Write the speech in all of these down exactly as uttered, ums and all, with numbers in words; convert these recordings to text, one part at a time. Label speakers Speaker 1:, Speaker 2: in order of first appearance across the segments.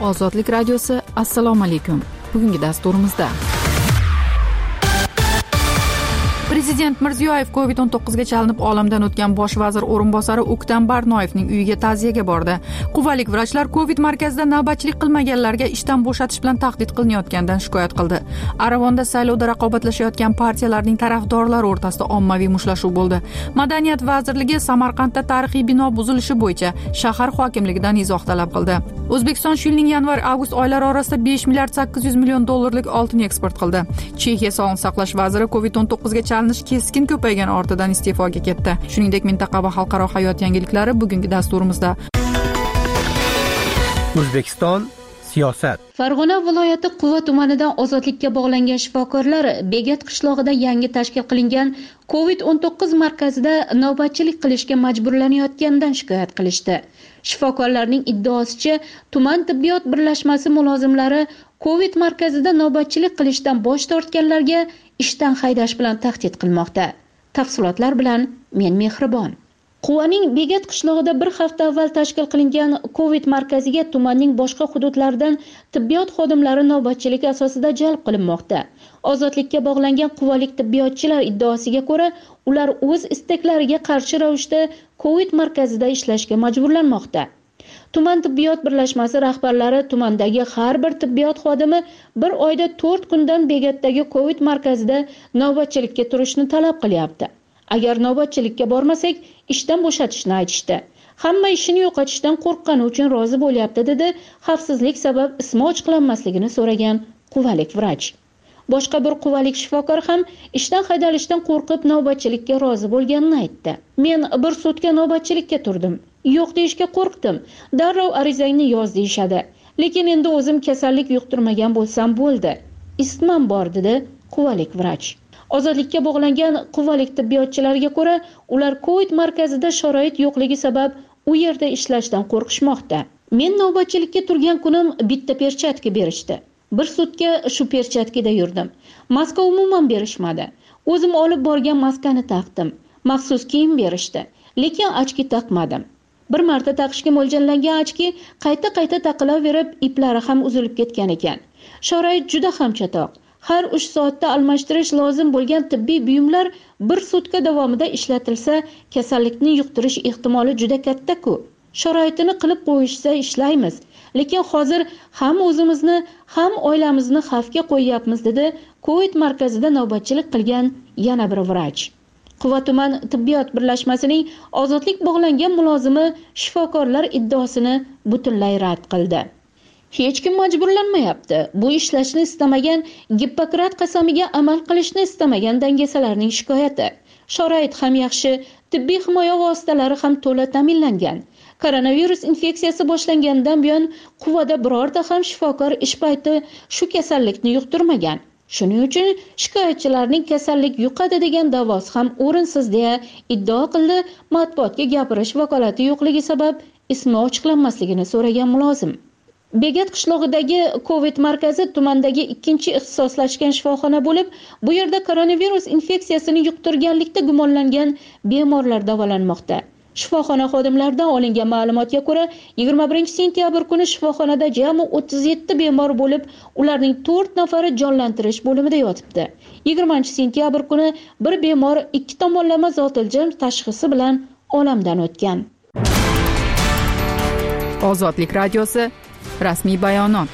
Speaker 1: Ozodlik radiosi, assalomu alaykum. Bugungi dasturimizda Prezident Mirziyoyev covid o'n to'qqiz ga chalinib olamdan o'tgan bosh vazir o'rinbosari O'ktam Barnoyevning uyiga ta'ziyaga bordi. Quvalik vrachlar Covid markazida navbatchilik qilmaganlarga ishdan bo'shatish bilan tahdid qilinayotganidan shikoyat qildi. Arag'onda saylovda raqobatlashayotgan partiyalarning tarafdorlari o'rtasida ommaviy mushtlashuv bo'ldi. Madaniyat vazirligi Samarqandda tarixiy bino buzilishi bo'yicha shahar hokimligidan izoh talab qildi. O'zbekiston shu yilning yanvar-avgust oylari orasida besh milliard sakkiz yuz million dollarlik oltin eksport qildi. Chexiya sog'liqni saqlash vaziri covid o'n to'qqiz ga chalinish keskin ko'paygan ortidan iste'foga ketdi. Shuningdek, mintaqa va xalqaro hayot yangiliklari bugungi dasturimizda.
Speaker 2: O'zbekiston siyosat.
Speaker 3: Farg'ona viloyati Quva tumanidan ozodlikka bog'langan shifokorlar Begat qishlog'ida yangi tashkil qilingan covid o'n to'qqiz markazida navbatchilik qilishga majburlanayotganidan shikoyat qilishdi. Shifokorlarning iddaosicha, tuman tibbiyot birlashmasi mulozimlari Covid markazida navbatchilik qilishdan bosh tortganlarga ishdan haydash bilan tahdid qilmoqda. Tafsilotlar bilan men Mehribon. Quvaning Begat qishlog'ida bir hafta avval tashkil qilingan Covid markaziga tumanning boshqa hududlaridan tibbiyot xodimlari navbatchilik asosida jalb qilinmoqda. Ozodlikka bog'langan quvalik tibbiyotchilar iddaosiga ko'ra, ular o'z istaklariga qarshi ravishda Covid markazida ishlashga majburlanmoqda. Tuman tibbiyot birlashmasi rahbarlari tumandagi har bir tibbiyot xodimi bir oyda to'rt kundan Begatdagi Covid markazida navbatchilikka turishni talab qilyapti. Agar navbatchilikka bormasak, ishdan bo'shatishni aytishdi. Hamma ishini yo'qotishdan qo'rqqani uchun rozi bo'lyapti, dedi xavfsizlik sabab ismi ochiqlanmasligini so'ragan quvalik vrach. Boshqa bir quvalik shifokor ham ishdan haydalishdan qo'rqib navbatchilikka rozi bo'lganini aytdi. Men bir sutka navbatchilikka turdim. Yo'q deyishga qo'rqdim. Darrov arizangni yoz deyishadi. Lekin endi o'zim kasallik yuqtirmagan bo'lsam bo'ldi. Isitmam bor, dedi quvalik vrach. Ozodlikka bog'langan quvalik tibbiyotchilarga ko'ra, ular Covid markazida sharoit yo'qligi sabab u yerda ishlashdan qo'rqishmoqda. Men navbatchilikka turgan kunim bitta perchatka berishdi. Bir sutka shu perchatkada yurdim. Maska umuman berishmadi. O'zim olib borgan maskani taqdim. Maxsus kiyim berishdi, lekin ochki taqmadim. Bir marta taqishga mo'ljallangan ochki qayta-qayta taqilaverib, iplari ham uzilib ketgan ekan. Sharoit juda ham chatoq. Har uch soatda almashtirish lozim bo'lgan tibbiy buyumlar bir sutka davomida ishlatilsa, kasallikni yuqtirish ehtimoli juda katta-ku. Sharoitini qilib qo'yishsa ishlaymiz, lekin hozir ham o'zimizni, ham oilamizni xavfga qo'yyapmiz, dedi Covid markazida navbatchilik qilgan yana bir vrach. Quva tuman tibbiyot birlashmasining ozodlik bog'langan mulozimi shifokorlar iddaosini butunlay rad qildi. Hech kim majburlanmayapti. Bu ishlashni istamagan, Gippokrat qasamiga amal qilishni istamagan dangasalarning shikoyati. Sharoit ham yaxshi, tibbiy himoya vositalari ham to'la ta'minlangan. Koronavirus infeksiyasi boshlangandan buyon Quvada birorta ham shifokor ish payti shu kasallikni yuqtirmagan. Shuning uchun shikoyatchilarning kasallik yuqadi degan da'vosi ham o'rinsiz, deya iddao qildi matbuotga gapirish vakolati yo'qligi sabab ismi ochiqlanmasligini so'ragan mulozim. Begat qishlog'idagi Covid markazi tumandagi ikkinchi ixtisoslashgan shifoxona bo'lib, bu yerda koronavirus infeksiyasini yuqtirganlikda gumonlangan bemorlar davolanmoqda. Shifoxona xodimlaridan olingan ma'lumotga ko'ra, yigirma birinchi sentyabr kuni shifoxonada jami o'ttiz yetti bemor bo'lib, ularning to'rt nafari jonlantirish bo'limida yotibdi. yigirmanchi sentyabr kuni bir bemor ikki tomonlama zotiljam tashxisi bilan olamdan o'tgan.
Speaker 1: Ozodlik radiosi, rasmiy bayonot.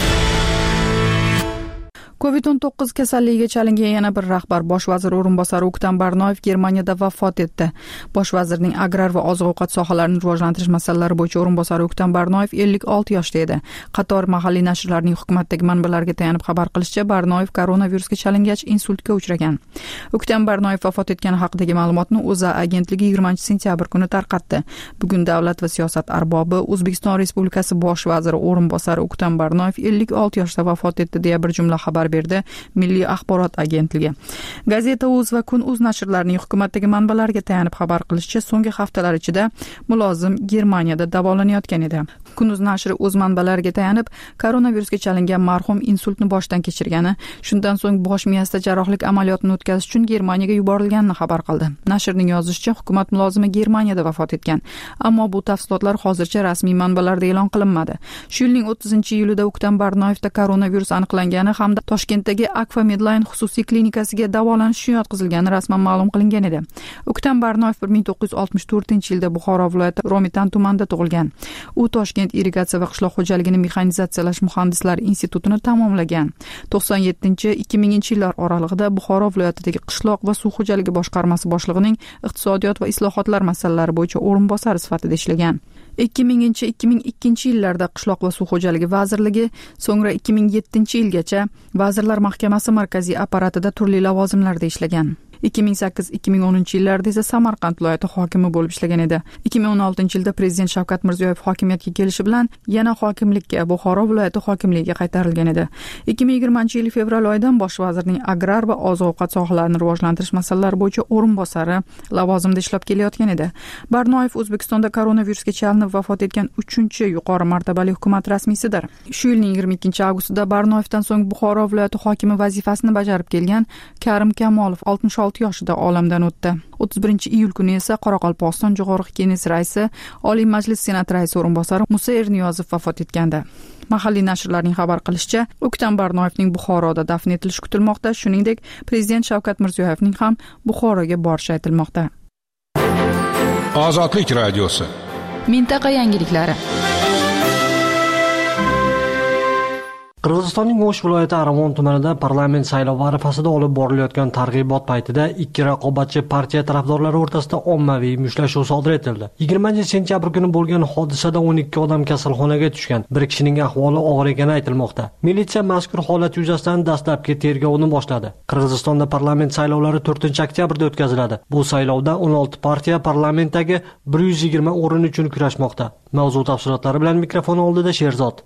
Speaker 1: covid o'n to'qqiz kasalligiga chalingan yana bir rahbar bosh vazir o'rinbosari O'ktam Barnoyev Germaniyada vafot etdi. Bosh vazirning agrar va oziq-ovqat sohalarini rivojlantirish masalalari bo'yicha o'rinbosari O'ktam Barnoyev ellik olti yoshda edi. Qator mahalliy nashrlarning hukumatdagi manbalarga tayanib xabar qilishicha, Barnoyev koronavirusga chalingach insultga uchragan. O'ktam Barnoyev vafot etgani haqidagi ma'lumotni O'zA agentligi yigirmanchi sentyabr kuni tarqatdi. Bugun davlat va siyosat arbobi O'zbekiston Respublikasi bosh vaziri o'rinbosari O'ktam Barnoyev ellik olti yoshda vafot etdi, deya bir jumla xabar berdi Milliy axborot agentligi. Gazeta.uz va Kun.uz nashrlarining hukumatdagi manbalariga tayanib xabar qilishicha, so'nggi haftalar ichida mulozim Germaniyada davolanayotgan edi. Kunduz nashri o'z manbalariga tayanib, koronavirusga chalingan marhum insultni boshdan kechirgani, shundan so'ng bosh miyasida jarrohlik amaliyotini o'tkazish uchun Germaniyaga yuborilganini xabar qildi. Nashrning yozishicha, hukumat mulozimi Germaniyada vafot etgan, ammo bu tafsilotlar hozircha rasmiy manbalarda e'lon qilinmadi. Shu yilning o'ttizinchi iyulida O'ktam Barnoyevda koronavirus aniqlangani hamda Toshkentdagi Akfa Medline xususiy klinikasiga davolanish uchun yotqizilgani rasman ma'lum qilingan edi. O'ktam Barnoyev bir ming to'qqiz yuz oltmish to'rtinchi yilda Buxoro viloyati Romitan tumanida tug'ilgan. U Toshkent irrigatsiya va qishloq xo'jaligini mexanizatsiyalash muhandislari institutini tamomlagan. to'qson yettinchi ikki minginchi yillar oralig'ida Buxoro viloyatidagi qishloq va suv xo'jaligi boshqarmasi boshlig'ining iqtisodiyot va islohotlar masalalari bo'yicha o'rinbosari sifatida ishlagan. ikki minginchi ikki ming ikkinchi yillarda qishloq va suv xo'jaligi vazirligi, so'ngra ikki ming yettinchi yilgacha Vazirlar Mahkamasi markaziy apparatida turli lavozimlarda ishlagan. ikki ming sakkiz ikki ming o'ninchi yillarda esa Samarqand viloyati hokimi bo'lib ishlagan edi. ikki ming o'n oltinchi yilda prezident Shavkat Mirziyoyev hokimiyatga kelishi bilan yana hokimlikka, Buxoro viloyati hokimligiga qaytarilgan edi. ikki ming yigirmanchi yil fevral oyidan bosh vazirning agrar va oziq-ovqat sohalarini rivojlantirish masalalari bo'yicha o'rinbosari lavozimida ishlab kelayotgan edi. Barnoyev O'zbekistonda koronavirusga chalinib vafot etgan uchinchi yuqori martabali hukumat rasmiysidir. Shu yilning yigirma ikkinchi avgustida Barnoyevdan so'ng Buxoro viloyati hokimi vazifasini bajarib kelgan Karim Kamolov oltmish olti yoshida olamdan o'tdi. o'ttiz birinchi iyul kuni esa Qoraqalpog'iston Jo'g'org'i Kenesi raisi, Oliy Majlis Senat raisi o'rinbosari Musa Erniyozov vafot etgandi. Mahalliy nashrlarning xabar qilishicha, O'ktam Barnoyevning Buxoroda dafn etilishi kutilmoqda, shuningdek, prezident Shavkat Mirziyoyevning ham Buxoroga borishi aytilmoqda.
Speaker 4: Ozodlik radiosi.
Speaker 1: Mintaqa yangiliklari.
Speaker 5: Qirg'izistonning O'sh viloyati Aravon tumanida parlament saylovi arafasida olib borilayotgan targ'ibot paytida ikki raqobatchi partiya tarafdorlari o'rtasida ommaviy mushtlashuv sodir etildi. yigirmanchi sentyabr kuni bo'lgan hodisada o'n ikki odam kasalxonaga tushgan. Bir kishining ahvoli og'ir ekani aytilmoqda. Militsiya mazkur holat yuzasidan dastlabki tergovni boshladi. Qirg'izistonda parlament saylovlari to'rtinchi oktyabrda o'tkaziladi. Bu saylovda o'n olti partiya parlamentdagi bir yuz yigirma o'rin uchun kurashmoqda. Mavzu tafsilotlari bilan mikrofon oldida Sherzod.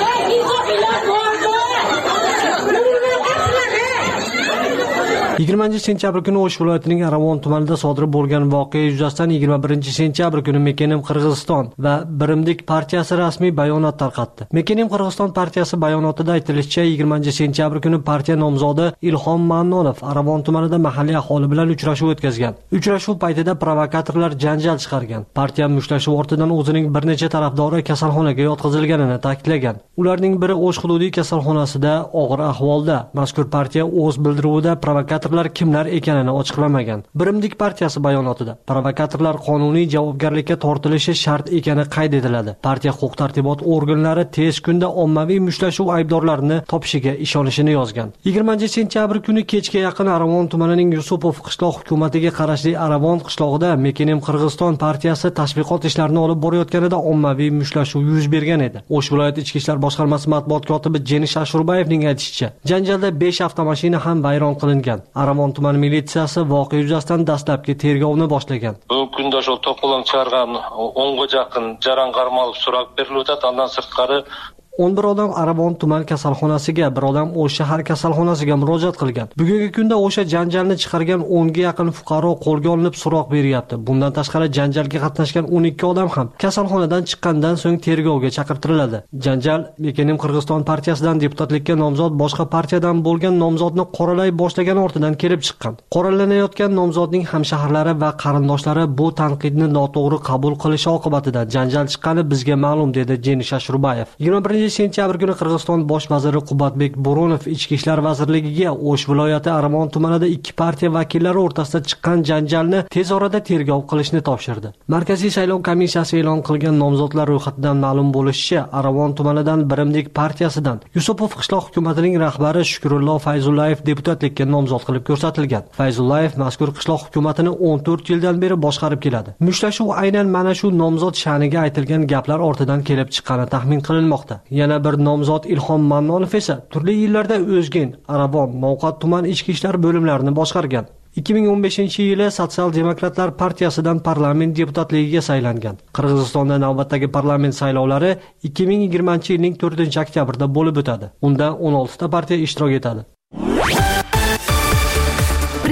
Speaker 5: yigirmanchi sentyabr kuni O'sh viloyatining Aravon tumanida sodir bo'lgan voqea yuzasidan yigirma birinchi sentyabr kuni Mekenim Qirg'iziston va Birimdik partiyasi rasmiy bayonot tarqatdi. Mekenim Qirg'iziston partiyasi bayonotida aytilishicha, yigirmanchi sentyabr kuni partiya nomzodi Ilhom Mannonov Aravon tumanida mahalliy aholi bilan uchrashuv o'tkazgan. Uchrashuv paytida provokatorlar janjal chiqargan. Partiya mushtlashuv ortidan o'zining bir necha tarafdori kasalxonaga yotqizilganini ta'kidlagan. Ularning biri O'sh hududiy kasalxonasida og'ir ahvolda. Mazkur partiya o'z bildiruvida provokator kimlar ekanini ochiqlamagan. Birimdik partiyasi bayonotida provokatorlar qonuniy javobgarlikka tortilishi shart ekani qayd etiladi. Partiya huquq-tartibot organlari tez kunda ommaviy mushtlashuv aybdorlarini topishiga ishonishini yozgan. yigirmanchi sentyabr kuni kechga yaqin Aravon tumanining Yusupov qishloq hukumatiga qarashli Aravon qishlog'ida Mekenim Qirg'iziston partiyasi tashviqot ishlarini olib borayotganida ommaviy mushtlashuv yuz bergan edi. O'sh viloyat ichki ishlar boshqarmasi matbuot kotibi Jenish Ashurbayevning aytishicha, janjalda besh avtomashina ham vayron qilingan. Aravon tuman militsiyasi voqea yuzasidan dastlabki tergovni boshlagan.
Speaker 6: Bugungi kunda shu to'polon chiqargan o'nga yaqin jaran qarmalib so'roq berildi. Undan sirtqari
Speaker 5: o'n bir odam Aravon tuman kasalxonasiga, bir odam O'sh shahar kasalxonasiga murojaat qilgan. Bugungi kunda o'sha janjalni chiqargan o'nga yaqin fuqaro qo'lga olinib so'roq beryapti. Bundan tashqari janjalga qatnashgan o'n ikki odam ham kasalxonadan chiqqandan so'ng tergovga chaqirtiriladi. Janjal Mekenim Qirg'iziston partiyasidan deputatlikka nomzod boshqa partiyadan bo'lgan nomzodni qoralay boshlagan ortidan kelib chiqqan. Qoralanayotgan nomzodning hamshaharlari va qarindoshlari bu tanqidni noto'g'ri qabul qilishi oqibatida janjal chiqqani bizga ma'lum, dedi Jenish Ashurbayev. yigirma birinchi sentyabr kuni Qirg'iziston bosh vaziri Qubatbek Bo'ronov Ichki ishlar vazirligiga O'sh viloyati Aravon tumanida ikki partiya vakillari o'rtasida chiqqan janjalni tez orada tergov qilishni topshirdi. Markaziy saylov komissiyasi e'lon qilgan nomzodlar ro'yxatidan ma'lum bo'lishicha, Aravon tumanidan Birimdik partiyasidan Yusupov qishloq hukumatining rahbari Shukrullo Fayzullayev deputatlikka nomzod qilib ko'rsatilgan. Fayzullayev mazkur qishloq hukumatini o'n to'rt yildan beri boshqarib keladi. Mushlashuv aynan mana shu nomzod sha'niga aytilgan gaplar ortidan kelib chiqqani taxmin qilinmoqda. Yana bir nomzod Ilhom Mannonov esa turli yillarda O'zgen, Aravon, Mo'qat tuman ichki ishlar bo'limlarini boshqargan. ikki ming o'n beshinchi yili Sotsial demokratlar partiyasidan parlament deputatligiga saylangan. Qirg'izistonda navbatdagi parlament saylovlari ikki ming yigirmanchi yilning to'rtinchi oktyabrda bo'lib o'tadi. Unda o'n olti ta partiya ishtirok etadi.
Speaker 1: Prezident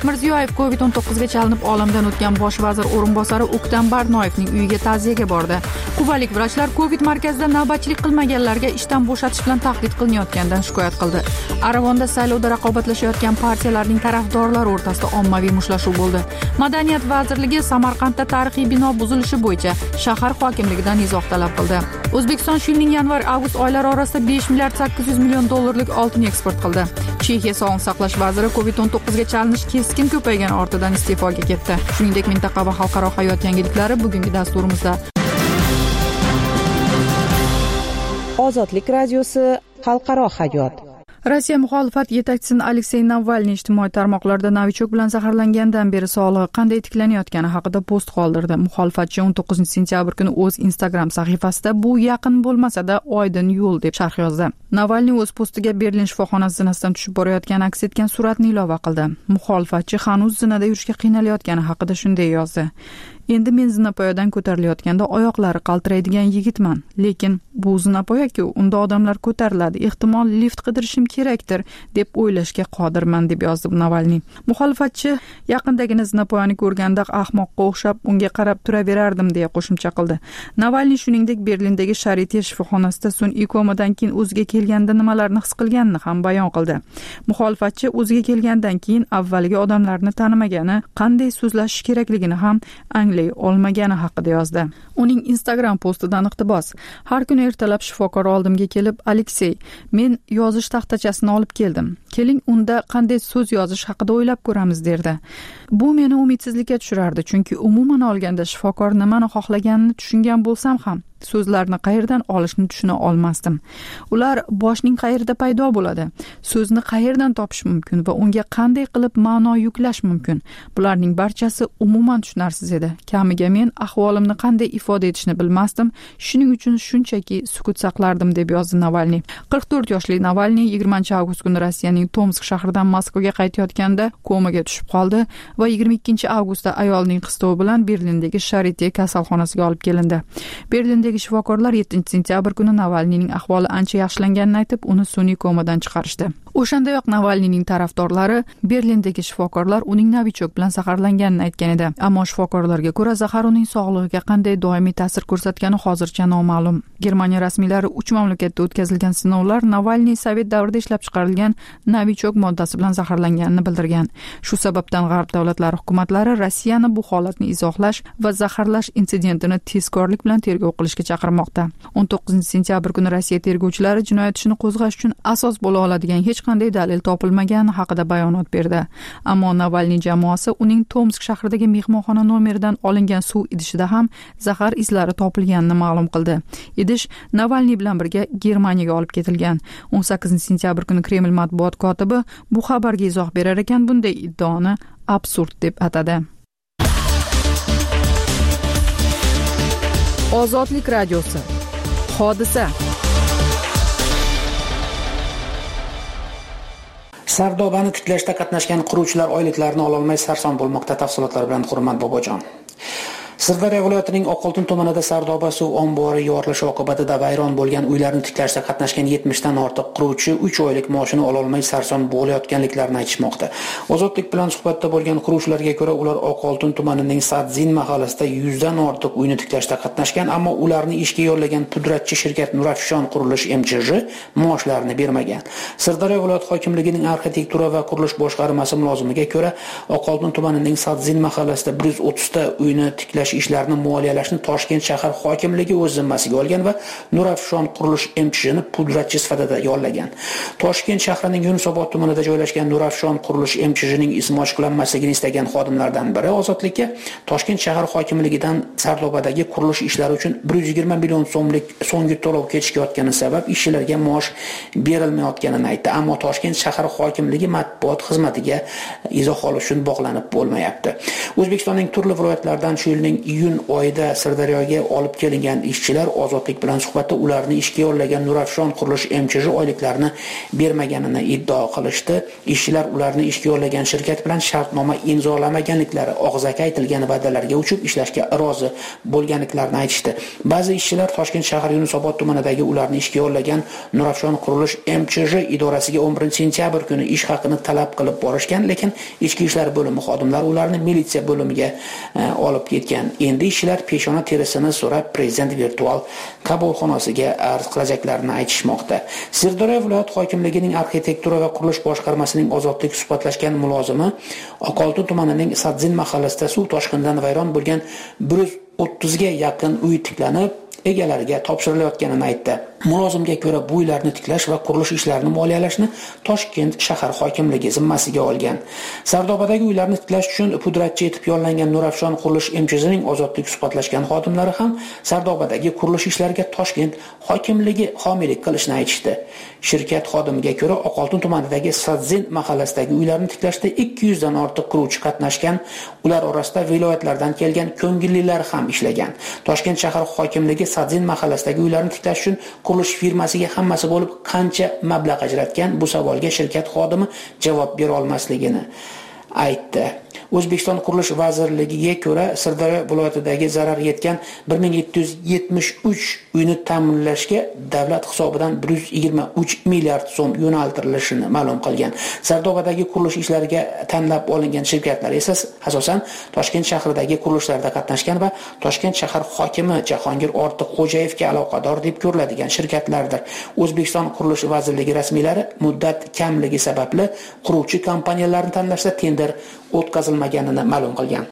Speaker 1: Mirziyoyev covid o'n to'qqizga chalinib olamdan o'tgan bosh vazir o'rinbosari O'ktam Barnoyevning uyiga ta'ziyaga bordi. Quvalik vrachlar covid markazida navbatchilik qilmaganlarga ishdan bo'shatish bilan tahdid qilinayotganidan shikoyat qildi. Arag'onda saylovda raqobatlashayotgan partiyalarning tarafdorlari o'rtasida ommaviy mushtlashuv bo'ldi. Madaniyat vazirligi Samarqandda tarixiy bino buzilishi bo'yicha shahar hokimligidan izoh talab qildi. O'zbekiston shu yilning yanvar-avgust oylari orasida besh milliard sakkiz yuz million dollarlik oltin eksport qildi. Chexiya sog'liqni saqlash vaziri covid o'n to'qqizga chalinish keskin ko'paygani ortidan iste'foga ketdi. Shuningdek, mintaqa va xalqaro hayot yangiliklari bugungi dasturimizda.
Speaker 4: Ozodlik radiosi xalqaro hayot.
Speaker 1: Rossiya muxolifat yetakchisi Aleksey Navalniy ijtimoiy tarmoqlarda novichok bilan zaharlangandan beri sog'lig'i qanday tiklanayotgani haqida post qoldirdi. Muxolifatchi o'n to'qqizinchi sentyabr kuni o'z Instagram sahifasida bu yaqin bo'lmasa-da oydin yo'l deb sharh yozdi. Navalniy o'z postiga Berlin shifoxonasi zinasidan tushib borayotgani aks etgan suratni ilova qildi. Muxolifatchi hanuz zinada yurishga qiynalayotgani haqida shunday yozdi. Endi men zinapoyadan ko'tarilayotganda oyoqlari qaltiraydigan yigitman, lekin bu zinapoya-ku, unda odamlar ko'tariladi, ehtimol lift qidirishim kerakdir deb o'ylashga qodirman deb yozdi Navalniy. Muxolifatchi yaqindagina zinapoyani ko'rganda ahmoqqa o'xshab unga qarab turaverardim deya qo'shimcha qildi. Navalniy shuningdek Berlindagi Charite shifoxonasida sun'iy komadan keyin o'ziga kelganda nimalarni his qilganini ham bayon qildi. Muxolifatchi o'ziga kelgandan keyin avvaliga odamlarni tanimagani, qanday so'zlashish kerakligini ham anglay olmagani haqida yozdi. Uning Instagram postidan iqtibos: Har kuni ertalab shifokor oldimga kelib, Aleksey, men yozish taxtachasini olib keldim. Keling, unda qanday so'z yozish haqida o'ylab ko'ramiz derdi. Bu meni umidsizlikka tushirardi, chunki umuman olganda shifokor nimani xohlaganini tushungan bo'lsam ham so'zlarni qayerdan olishni tushuna olmasdim. Ular boshning qayerda paydo bo'ladi, so'zni qayerdan topish mumkin va unga qanday qilib ma'no yuklash mumkin. Bularning barchasi umuman tushunarsiz edi. Kamiga men ahvolimni qanday ifoda etishni bilmasdim, shuning uchun shunchaki sukut saqlardim deb yozdi Navalniy. qirq to'rt yoshli Navalniy yigirmanchi avgust kuni Rossiyaning Tomsk shahridan Moskvaga qaytayotganda komaga tushib qoldi va yigirma ikkinchi avgustda ayolning qistovi bilan Berlindagi Charite kasalxonasiga olib kelindi. Berlindagi shifokorlar yettinchi sentyabr kuni Navalniyning ahvoli ancha yaxshilanganini aytib, uni sun'iy komadan chiqarishdi. O'shandayoq Navalniyning tarafdorlari Berlindagi shifokorlar uning novichok bilan zaharlanganini aytgan edi. Ammo shifokorlarga ko'ra zahar uning sog'lig'iga qanday doimiy ta'sir ko'rsatgani hozircha noma'lum. Germaniya rasmiylari uch mamlakatda o'tkazilgan sinovlar Navalniy Sovet davrida ishlab chiqarilgan novichok moddasi bilan zaharlanganini bildirgan. Shu sababdan G'arb davlatlari hukumatlari Rossiyani bu holatni izohlash va zaharlash insidentini tezkorlik bilan tergov qilishga chaqirmoqda. o'n to'qqizinchi sentyabr kuni Rossiya tergovchilari jinoyat ishini qo'zg'ash uchun asos bo'la oladigan hech qanday dalil topilmagani haqida bayonot berdi. Ammo Navalniy jamoasi uning Tomsk shahridagi mehmonxona nomeridan olingan suv idishida ham zahar izlari topilganini ma'lum qildi. Idish Navalniy bilan birga Germaniyaga olib ketilgan. o'n sakkizinchi sentyabr kuni Kreml matbuot kotibi bu xabarga izoh berar ekan, bunday iddaoni absurd deb atadi. Ozodlik radiosi. Hodisa.
Speaker 7: Sardobani tiklashda qatnashgan quruvchilar oyliklarini ola olmay sarson bo'lmoqda. Tafsilotlar bilan Hurmat Bobojon. Sirdaryo viloyatining Oqoltin tumanida Sardoba suv ombori yorilishi oqibatida vayron bo'lgan uylarni tiklashda qatnashgan yetmishdan ortiq quruvchi uch oylik maoshini ola olmay sarson bo'layotganliklarini aytishmoqda. Ozodlik bilan suhbatda bo'lgan quruvchilarga ko'ra, ular Oqoltin tumanining Sadzin mahallasida yuzdan ortiq uyni tiklashda qatnashgan, ammo ularni ishga yollagan pudratchi shirkat Nurafshon qurilish M Ch J maoshlarini bermagan. Sirdaryo viloyat hokimligining arxitektura va qurilish boshqarmasi mulozimiga ko'ra, Oqoltin tumanining Sadzin mahallasida bir yuz o'ttizta uyni tiklash ishlarini moliyalashni Toshkent shahar hokimligi o'z zimmasiga olgan va Nurafshon qurilish M Ch Jni pudratchi sifatida yollagan. Toshkent shahrining Yunusobod tumanida joylashgan Nurafshon qurilish M Ch Jning ismi ochiqlanmasligini istagan xodimlardan biri Ozodlikka Toshkent shahar hokimligidan Sardobadagi qurilish ishlari uchun bir yuz yigirma million so'mlik so'nggi to'lov kechikayotgani sabab ishchilarga maosh berilmayotganini aytdi. Ammo Toshkent shahar hokimligi matbuot xizmatiga izoh olish uchun bog'lanib bo'lmayapti. O'zbekistonning turli viloyatlaridan shu yilning iyun oyida Sirdaryoga olib kelingan ishchilar Ozodlik bilan suhbatda ularni ishga yollagan Nurafshon qurilish M Ch J oyliklarini bermaganini iddao qilishdi. Ishchilar ularni ishga yollagan shirkat bilan shartnoma imzolamaganliklari, og'zaki aytilgan va'dalarga uchib ishlashga rozi bo'lganliklarini aytishdi. Ba'zi ishchilar Toshkent shahar Yunusobod tumanidagi ularni ishga yollagan Nurafshon qurilish M Ch J idorasiga o'n birinchi sentyabr kuni ish haqini talab qilib borishgan, lekin ichki ishlar bo'limi xodimlari ularni militsiya bo'limiga e, olib ketgan. Endi ishchilar peshona terisini so'rab prezident virtual qabulxonasiga arz qilajaklarini aytishmoqda. Sirdaryo viloyat hokimligining arxitektura va qurilish boshqarmasining Ozodlik suhbatlashgan mulozimi Oqoltin tumanining Sadzin mahallasida suv toshqinidan vayron bo'lgan bir yuz o'ttizga yaqin uy tiklanib egalariga topshirilayotganini aytdi. Mulozimga ko'ra bu uylarni tiklash va qurilish ishlarini moliyalashni Toshkent shahar hokimligi zimmasiga olgan. Sardobadagi uylarni tiklash uchun pudratchi etib yollangan Nurafshon qurilish M Ch Jning Ozodlik suhbatlashgan xodimlari ham Sardobadagi qurilish ishlariga Toshkent hokimligi homiylik qilishni aytishdi. Shirkat xodimiga ko'ra Oqoltin tumanidagi Sadzin mahallasidagi uylarni tiklashda ikki yuz dan ortiq quruvchi qatnashgan, ular orasida viloyatlardan kelgan ko'ngillilar ham ishlagan. Toshkent shahar hokimligi Sadzin mahallasidagi uylarni tiklash uchun qurilish firmasiga hammasi bo'lib qancha mablag' ajratgan, bu savolga shirkat xodimi javob bera olmasligini aytdi. O'zbekiston Qurilish vazirligiga ko'ra Sirdaryo viloyatidagi zarar yetgan bir ming yetti yuz yetmish uch uyni ta'minlashga davlat hisobidan bir yuz yigirma uch milliard so'm yo'naltirilishini ma'lum qilgan. Sardobadagi qurilish ishlariga tanlab olingan shirkatlar esa asosan Toshkent shahridagi qurilishlarda qatnashgan va Toshkent shahar hokimi Jahongir Ortiqxo'jayevga aloqador deb ko'riladigan shirkatlardir. O'zbekiston Qurilish vazirligi rasmiylari muddat kamligi sababli quruvchi kompaniyalarni tanlashda tender o'tkazilmaganini ma'lum qilgan.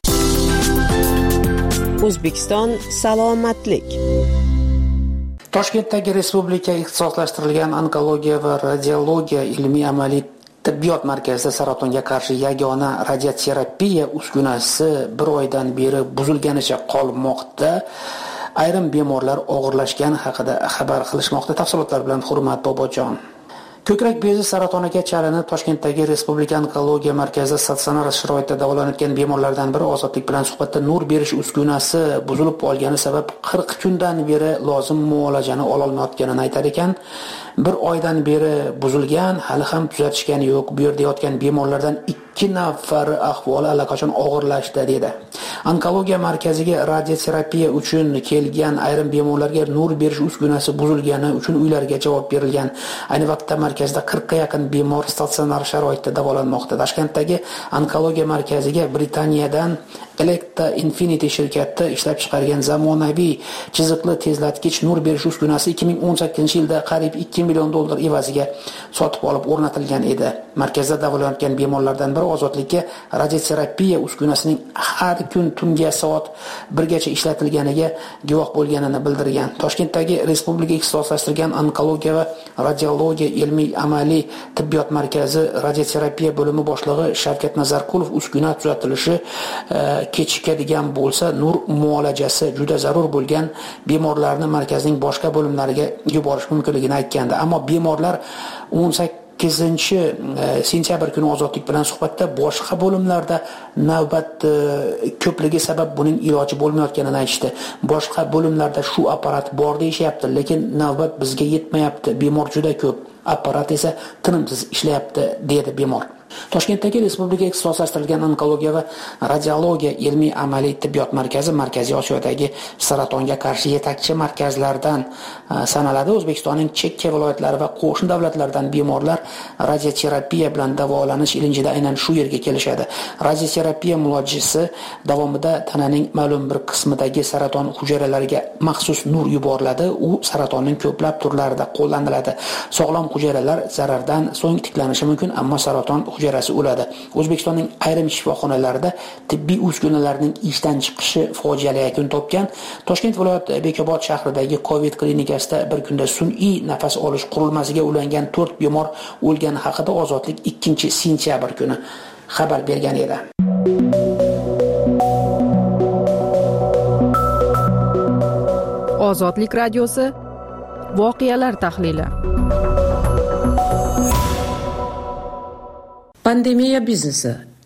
Speaker 4: O'zbekiston salomatlik.
Speaker 7: Toshkentdagi Respublika ixtisoslashtirilgan onkologiya va radiologiya ilmiy amaliy tibbiyot markazida saratonga qarshi yagona radioterapiya uskunasi bir oydan beri buzilganicha qolmoqda. Ayrim bemorlar og'irlashgani haqida xabar qilishmoqda. Tafsilotlar bilan Hurmat Bobojon. Ko'krak bezi saratoniga chalinib Toshkentdagi Respublika onkologiya markazida statsionar sharoitda davolanayotgan bemorlardan biri Ozodlik bilan suhbatda nur berish uskunasi buzilib qolgani sabab qirq kundan beri lozim muolajani ola olmayotganini aytar ekan. Bir oydan beri buzilgan, hali ham tuzatishgani yo'q. Bu yerda yotgan bemorlardan ikki nafari ahvoli allaqachon og'irlashdi dedi. Onkologiya markaziga radioterapiya uchun kelgan ayrim bemorlarga nur berish uskunasi buzilgani uchun uylariga javob berilgan. Ayni vaqtda markazda qirqqa yaqin bemor statsionar sharoitda davolanmoqda. Toshkentdagi onkologiya markaziga Britaniyadan Electa Infinity shirkati ishlab chiqargan zamonaviy chiziqli tezlatgich nur berish uskunasi ikki ming o'n sakkizinchi yilda qariyb ikki million dollar evaziga sotib olib o'rnatilgan edi. Markazda davolanayotgan bemorlardan biri Ozodlikka radioterapiya uskunasining har kun tungi soat birgacha ishlatilganiga guvoh bo'lganini bildirgan. Toshkentdagi Respublika ixtisoslashtirilgan onkologiya va radiologiya ilmiy amaliy tibbiyot markazi radioterapiya bo'limi boshlig'i Shavkat Nazarqulov uskuna tuzatilishi e, kechikadigan bo'lsa nur muolajasi juda zarur bo'lgan bemorlarni markazning boshqa bo'limlariga yuborish mumkinligini aytgandi. Ammo bemorlar o'n sakkizinchi sentyabr kuni Ozodlik bilan suhbatda boshqa bo'limlarda navbat ko'pligi sabab buning iloji bo'lmayotganini aytishdi. Boshqa bo'limlarda shu apparat bor deyishyapti, lekin navbat bizga yetmayapti. Bemor juda ko'p, apparat esa tinimsiz ishlayapti dedi bemor. Toshkentdagi Respublika ixtisoslashtirilgan onkologiya va radiologiya ilmiy amaliy tibbiyot markazi Markaziy Osiyodagi saratonga qarshi yetakchi markazlardan sanaladi. O'zbekistonning chekka viloyatlari va qo'shni davlatlardan bemorlar radioterapiya bilan davolanish ilinjida aynan shu yerga kelishadi. Radioterapiya muolajasi davomida tananing ma'lum bir qismidagi saraton hujayralariga maxsus nur yuboriladi. U saratonning ko'plab turlarida qo'llaniladi. Sog'lom hujayralar zarardan so'ng tiklanishi mumkin, ammo saraton hujayrasi o'ladi. O'zbekistonning ayrim shifoxonalarida tibbiy uskunalarning ishdan chiqishi fojiali yakun topgan. Toshkent viloyat Bekobod shahridagi Covid klinikasida bir kunda sun'iy nafas olish qurilmasiga ulangan to'rt bemor o'lgani haqida Ozodlik ikkinchi sentyabr kuni xabar bergan edi.
Speaker 1: Ozodlik radiosi voqealar tahlili.
Speaker 8: Pandemiya biznesi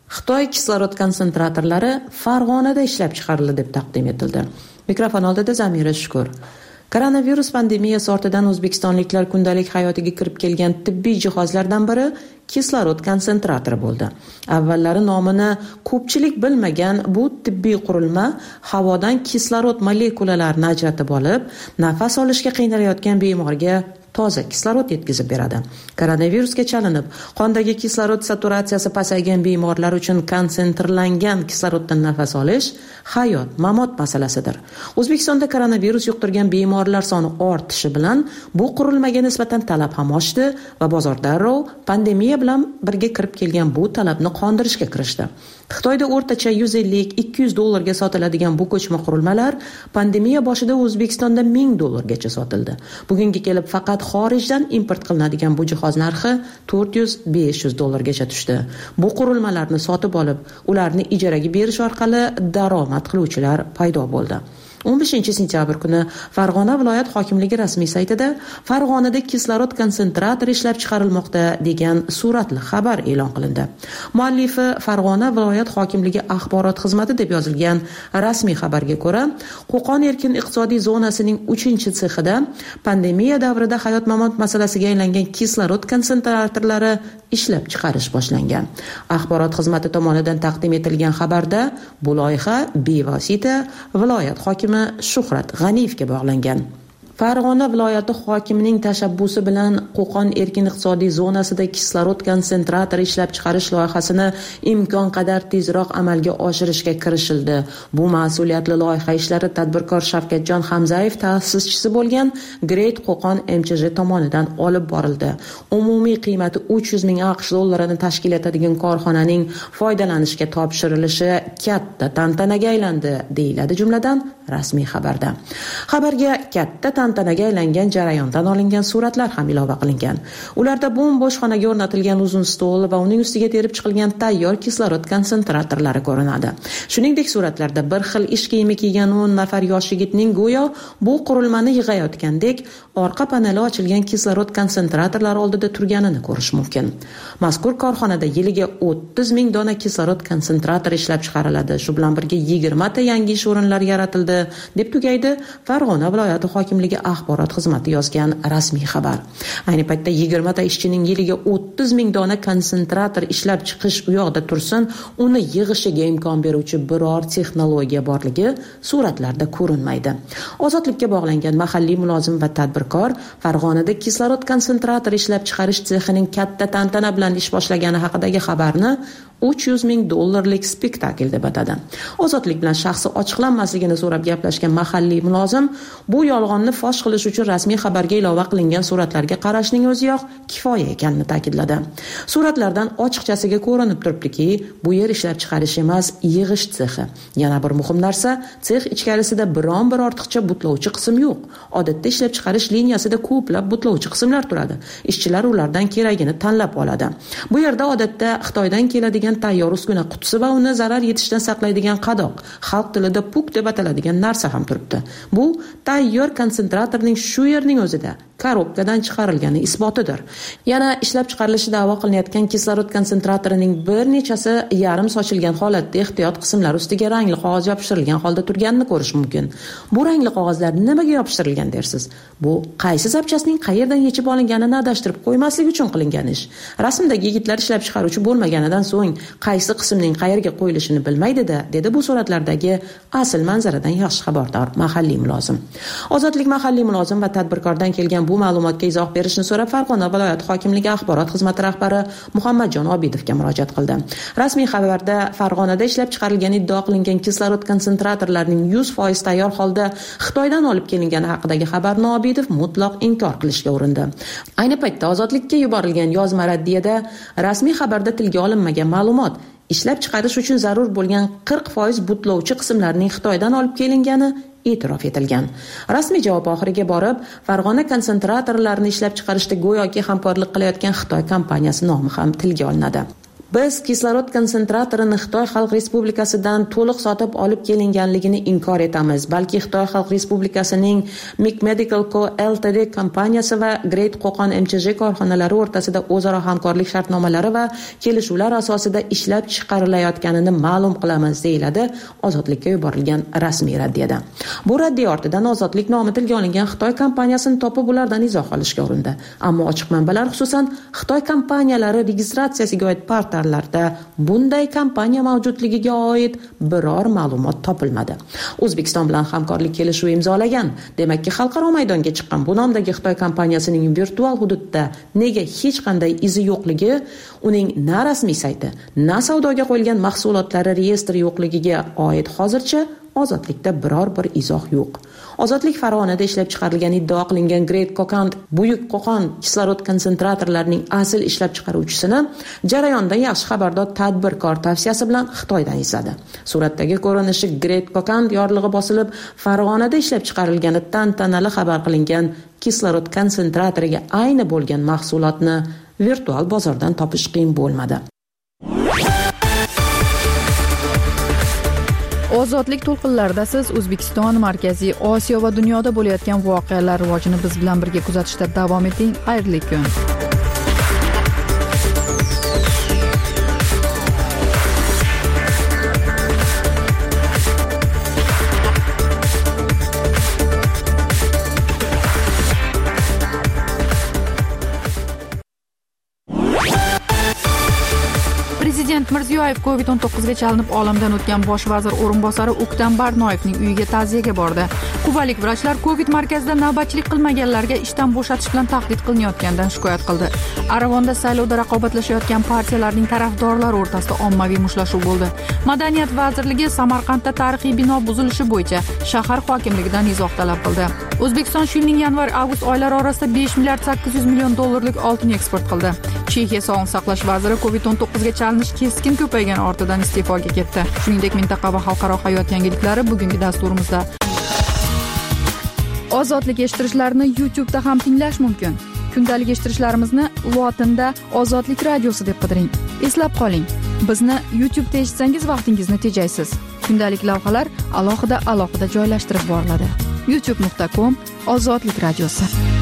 Speaker 8: Xitoy kislorod konsentratorlari Farg'onada ishlab chiqarildi deb taqdim etildi. Mikrofon oldida Zamira Shukur. Koronavirus pandemiyasi ortidan o'zbekistonliklar kundalik hayotiga kirib kelgan tibbiy jihozlardan biri kislorod konsentratori bo'ldi. Avvallari nomini ko'pchilik bilmagan bu tibbiy qurilma havodan kislorod molekulalarini ajratib olib, nafas olishga qiynalayotgan bemorga toza kislorod yetkazib beradi. Koronavirusga chalinib, qondagi kislorod saturatsiyasi pasaygan bemorlar uchun konsentrlangan kisloroddan nafas olish hayot mamot masalasidir. O'zbekistonda koronavirus yuqtirgan bemorlar soni ortishi bilan bu qurilmaga nisbatan talab ham oshdi va bozor darrov pandemiya bilan birga kirib kelgan bu talabni qondirishga kirishdi. Xitoyda o'rtacha yuz ellik ikki yuz dollarga sotiladigan bu ko'chma qurilmalar pandemiya boshida O'zbekistonda ming dollargacha sotildi. Bugunga kelib faqat xorijdan import qilinadigan bu jihoz narxi to'rt yuz besh yuz dollargacha tushdi. Bu qurilmalarni sotib olib, ularni ijaraga berish orqali daromad qiluvchilar paydo bo'ldi. o'n beshinchi sentyabr kuni Farg'ona viloyat hokimligi rasmiy saytida Farg'onada kislorod konsentratori ishlab chiqarilmoqda degan suratli xabar e'lon qilindi. Muallifi Farg'ona viloyat hokimligi axborot xizmati deb yozilgan rasmiy xabarga ko'ra, Qo'qon erkin iqtisodiy zonasining uchinchi sexida pandemiya davrida hayot-mamot masalasiga aylangan kislorod konsentratorlari ishlab chiqarish boshlangan. Axborot xizmati tomonidan taqdim etilgan xabarda bu loyiha bevosita viloyat hokimi Shuhrat G'aniyevga bog'langan. Farg'ona viloyati hokimining tashabbusi bilan Qo'qon erkin iqtisodiy zonasida kislorod konsentratori ishlab chiqarish loyihasini imkon qadar tezroq amalga oshirishga kirishildi. Bu mas'uliyatli loyiha ishlari tadbirkor Shavkatjon Hamzayev ta'sischisi bo'lgan Great Qo'qon M C J tomonidan olib borildi. Umumiy qiymati uch yuz ming AQSh dollarini tashkil etadigan korxonaning foydalanishga topshirilishi katta tantanaga aylandi, deyiladi jumladan rasmiy xabarda. Xabarga katta tantanaga aylangan jarayondan olingan suratlar ham ilova qilingan. Ularda bo'm-bo'sh xonaga o'rnatilgan uzun stol va uning ustiga terib chiqilgan tayyor kislorod konsentratorlari ko'rinadi. Shuningdek, suratlarda bir xil ish kiyimi kiygan o'n nafar yosh yigitning go'yo bu qurilmani yig'ayotgandek orqa paneli ochilgan kislorod konsentratorlari oldida turganini ko'rish mumkin. Mazkur korxonada yiliga o'ttiz ming dona kislorod konsentratori ishlab chiqariladi. Shu bilan birga yigirma ta yangi ish o'rinlari yaratildi, deb tugaydi Farg'ona viloyati hokimligi axborot xizmati yozgan rasmiy xabar. Ayni paytda yigirma ta ishchining yiliga o'ttiz ming dona konsentrator ishlab chiqish u yoqda tursin, uni yig'ishiga imkon beruvchi biror texnologiya borligi suratlarda ko'rinmaydi. Ozodlikka bog'langan mahalliy mulozim va tadbirkor Farg'onada kislorod konsentrator ishlab chiqarish sexining katta tantana bilan ish boshlagani haqidagi xabarni uch yuz ming dollarlik spektakl deb atadi. Ozodlik bilan shaxsi ochiqlanmasligini so'rab gaplashgan mahalliy mulozim bu yolg'onni fosh qilish uchun rasmiy xabarga ilova qilingan suratlarga qarashning o'ziyoq kifoya ekanini ta'kidladi. Suratlardan ochiqchasiga ko'rinib turibdiki, bu yer ishlab chiqarish emas, yig'ish sexi. Yana bir muhim narsa, sex ichkarisida biron bir ortiqcha butlovchi qism yo'q. Odatda ishlab chiqarish liniyasida ko'plab butlovchi qismlar turadi. Ishchilar ulardan keragini tanlab oladi. Bu yerda odatda Xitoydan keladigan tayyor uskuna qutisi va uni zarar yetishdan saqlaydigan qadoq, xalq tilida puk deb ataladigan narsa ham turibdi. Bu tayyor konsentratorning shu yerning o'zida korobkadan chiqarilgani isbotidir. Yana ishlab chiqarilishi da'vo qilinayotgan kislorod konsentratorining bir nechasi yarim sochilgan holatda ehtiyot qismlar ustiga rangli qog'oz yopishtirilgan holda turganini ko'rish mumkin. Bu rangli qog'ozlar nimaga yopishtirilgan dersiz? Bu qaysi zapchastning qayerdan yechib olinganini adashtirib qo'ymaslik uchun qilingan ish. Rasmdagi yigitlar ishlab chiqaruvchi bo'lmaganidan so'ng qaysi qismning qayerga qo'yilishini bilmaydi-da, dedi bu suratlardagi asl manzaradan yaxshi xabardor mahalliy mulozim. Ozodlik mahalliy mulozim va tadbirkordan kelgan bu ma'lumotga izoh berishni so'rab Farg'ona viloyat hokimligi axborot xizmati rahbari Muhammadjon Obidovga murojaat qildi. Rasmiy xabarda Farg'onada ishlab chiqarilgan iddia qilingan kislorod konsentratorlarining yuz foiz tayyor holda Xitoydan olib kelingani haqidagi xabarni Obidov mutlaq inkor qilishga urindi. Ayni paytda ozodlikka yuborilgan yozma raddiyada rasmiy xabarda tilga olinmagan ma'lumot, ishlab chiqarish uchun zarur bo'lgan qirq foiz butlovchi qismlarning Xitoydan olib kelingani e'tirof etilgan. Rasmiy javob oxiriga borib, Farg'ona konsentratorlarini ishlab chiqarishda go'yoki hamkorlik qilayotgan Xitoy kompaniyasi nomi ham tilga olinadi. Biz kislorod konsentratorini Xitoy Xalq Respublikasidan to'liq sotib olib kelinganligini inkor etamiz. Balki Xitoy Xalq Respublikasining Mic Medical Co Ltd kompaniyasi va Great Qo'qon M Ch J korxonalari o'rtasida o'zaro hamkorlik shartnomalari va kelishuvlar asosida ishlab chiqarilayotganini ma'lum qilamiz, deyiladi Ozodlikka yuborilgan rasmiy raddiyada. Bu raddiya ortidan Ozodlik nomi tilga olingan Xitoy kompaniyasini topib ulardan izoh olishga urindi. Ammo ochiq manbalar, xususan Xitoy kompaniyalari registratsiyasiga oid portallarda bunday kompaniya mavjudligiga oid biror ma'lumot topilmadi. O'zbekiston bilan hamkorlik kelishuvi imzolagan. Demakki, xalqaro maydonga chiqqan bu nomdagi Xitoy kompaniyasining virtual hududda nega hech qanday izi yo'qligi, uning na rasmiy sayti, na savdoga qo'yilgan mahsulotlari reyestri yo'qligiga oid hozircha Ozodlikda biror bir izoh yo'q. Ozodlik Farg'onada ishlab chiqarilgan iddao qilingan Great Qo'qon buyuk Qo'qon kislorod konsentratorlarining asl ishlab chiqaruvchisini jarayondan yaxshi xabardor tadbirkor tavsiyasi bilan Xitoydan izladi. Suratdagi ko'rinishi Great Qo'qon yorlig'i bosilib Farg'onada ishlab chiqarilgani tantanali xabar qilingan kislorod konsentratoriga ayni bo'lgan mahsulotni virtual bozordan topish qiyin bo'lmadi.
Speaker 1: Ozodlik to'lqinlarida siz O'zbekiston, Markaziy Osiyo va dunyoda bo'layotgan voqealar rivojini biz bilan birga kuzatishda davom eting. Xayrli kun. Prezident Mirziyoyev kovid o'n to'qqizga chalinib olamdan o'tgan bosh vazir o'rinbosari O'ktam Barnoyevning uyiga ta'ziyaga bordi. Quvalik vrachlar Covid markazida navbatchilik qilmaganlarga ishdan bo'shatish bilan tahdid qilinayotganidan shikoyat qildi. Arag'onda saylovda raqobatlashayotgan partiyalarning tarafdorlari o'rtasida ommaviy mushtlashuv bo'ldi. Madaniyat vazirligi Samarqandda tarixiy bino buzilishi bo'yicha shahar hokimligidan izoh talab qildi. O'zbekiston shu yilning yanvar-avgust oylari orasida besh milliard sakkiz yuz million dollarlik oltin eksport qildi. Chexiya sog'liqni saqlash vaziri kovid o'n to'qqizga chalinish keskin ko'paygan ortidan iste'foga ketdi. Shuningdek, mintaqa va xalqaro hayot yangiliklari bugungi dasturimizda. Ozodlik eshittirishlarni YouTube da ham tinglash mumkin. Kundalik eshittirishlarimizni lotinda Ozodlik radiosi deb qidiring. Eslab qoling, bizni YouTube da eshitsangiz vaqtingizni tejaysiz. Kundalik lavhalar alohida-alohida joylashtirib boriladi. youtube nuqta com Ozodlik radiosi.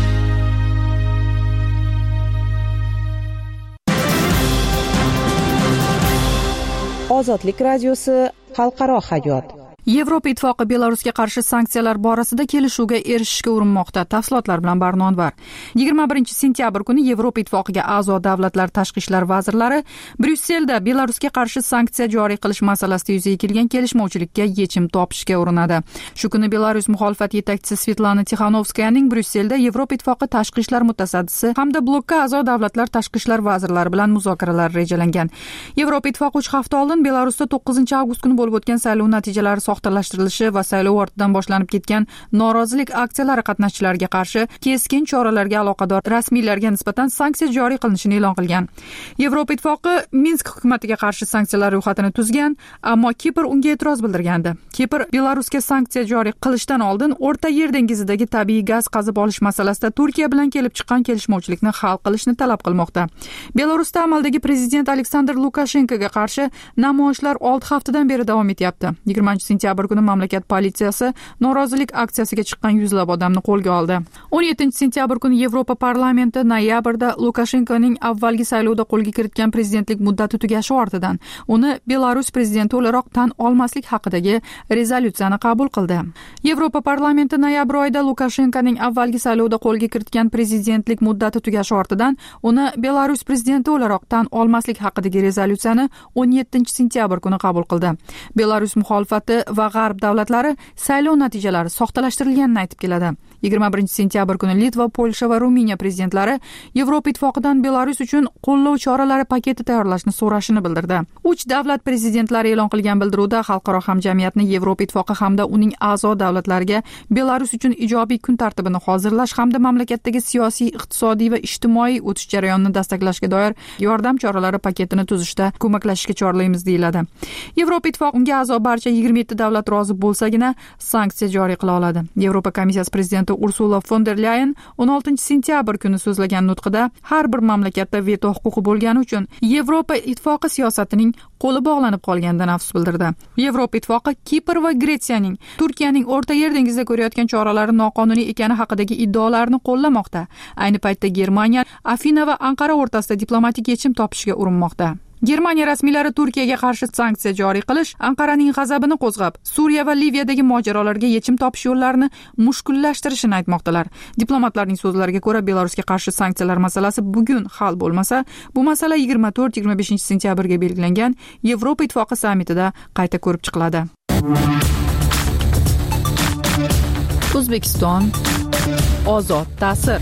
Speaker 4: Ozodlik radiosi, xalqaro hayot.
Speaker 1: Yevropa ittifoqi Belarusga qarshi sanksiyalar borasida kelishuvga erishishga urinmoqda. Tafsilotlar bilan Barno Anvar. yigirma birinchi sentyabr kuni Yevropa ittifoqiga a'zo davlatlar tashqi ishlar vazirlari Bryusselda Belarusga qarshi sanksiya joriy qilish masalasida yuzaga kelgan kelishmovchilikka yechim topishga urinadi. Shu kuni Belarus muxolifat yetakchisi Svetlana Tixanovskayaning Bryusselda Yevropa ittifoqi tashqi ishlar mutasaddisi hamda blokka a'zo davlatlar tashqi ishlar vazirlari bilan muzokaralar rejalangan. Yevropa ittifoqi uch hafta oldin Belarusda to'qqizinchi avgust kuni bo'lib o'tgan saylov natijalari soxtalashtirilishi va saylov ortidan boshlanib ketgan norozilik aksiyalari qatnashchilariga qarshi keskin choralarga aloqador rasmiylarga nisbatan sanksiya joriy qilinishini e'lon qilgan. Yevropa ittifoqi Minsk hukumatiga qarshi sanksiyalar ro'yxatini tuzgan, ammo Kipr unga e'tiroz bildirgandi. Kipr Belarusga sanksiya joriy qilishdan oldin O'rta Yer dengizidagi tabiiy gaz qazib olish masalasida Turkiya bilan kelib chiqqan kelishmovchilikni hal qilishni talab qilmoqda. Belarusda amaldagi prezident Aleksandr Lukashenkoga qarshi namoyishlar olti haftadan beri davom etyapti. yigirmanchi sentyabr kuni mamlakat politsiyasi norozilik aksiyasiga chiqqan yuzlab odamni qo'lga oldi. o'n yettinchi sentyabr kuni Yevropa parlamenti noyabrda Lukashenkoning avvalgi saylovda qo'lga kiritgan prezidentlik muddati tugashi ortidan uni Belarus prezidenti o'laroq tan olmaslik haqidagi rezolyutsiyani qabul qildi. Yevropa parlamenti noyabr oyida Lukashenkoning avvalgi saylovda qo'lga kiritgan prezidentlik muddati tugashi ortidan uni Belarus prezidenti o'laroq tan olmaslik haqidagi rezolyutsiyani o'n yettinchi sentyabr kuni qabul qildi. Belarus muxolifati va g'arb davlatlari saylov natijalari soxtalashtirilganini aytib keladi. yigirma birinchi sentyabr kuni Litva, Polsha va Ruminiya prezidentlari Yevropa ittifoqidan Belarus uchun qo'llov choralari paketi tayyorlashni so'rashini bildirdi. uch davlat prezidentlari e'lon qilgan bildiruvda xalqaro hamjamiyatni Yevropa ittifoqi hamda uning a'zo davlatlariga Belarus uchun ijobiy kun tartibini hozirlash hamda mamlakatdagi siyosiy, iqtisodiy va ijtimoiy o'tish jarayonini dastaklashga doir yordam choralari paketini tuzishda ko'maklashishga chorlaymiz deyiladi. Yevropa ittifoqi unga a'zo barcha yigirma yetti davlat rozi bo'lsagina sanksiya joriy qila oladi. Yevropa komissiyasi prezidenti Ursula von der Leyen o'n oltinchi sentyabr kuni so'zlagan nutqida har bir mamlakatda veto huquqi bo'lgani uchun Yevropa ittifoqi siyosatining qo'li bog'lanib qolganidan afsus bildirdi. Yevropa ittifoqi Kipr va Gretsiyaning Turkiyaning O'rta Yer dengizida ko'rayotgan choralari noqonuniy ekani haqidagi iddaolarni qo'llamoqda. Ayni paytda Germaniya Afina va Anqara o'rtasida diplomatik yechim topishga urinmoqda. Germaniya rasmiylari Turkiyaga qarshi sanksiya joriy qilish Anqaraning g'azabini qo'zg'ab, Suriya va Liviyadagi mojarolarga yechim topish yo'llarini mushkullashtirishini aytmoqdalar. Diplomatlarning so'zlariga ko'ra, Belarusga qarshi sanksiyalar masalasi bugun hal bo'lmasa, bu masala yigirma to'rt yigirma beshinchi sentyabrga belgilangan Yevropa ittifoqi sammitida qayta ko'rib chiqiladi. O'zbekiston ozod ta'sir.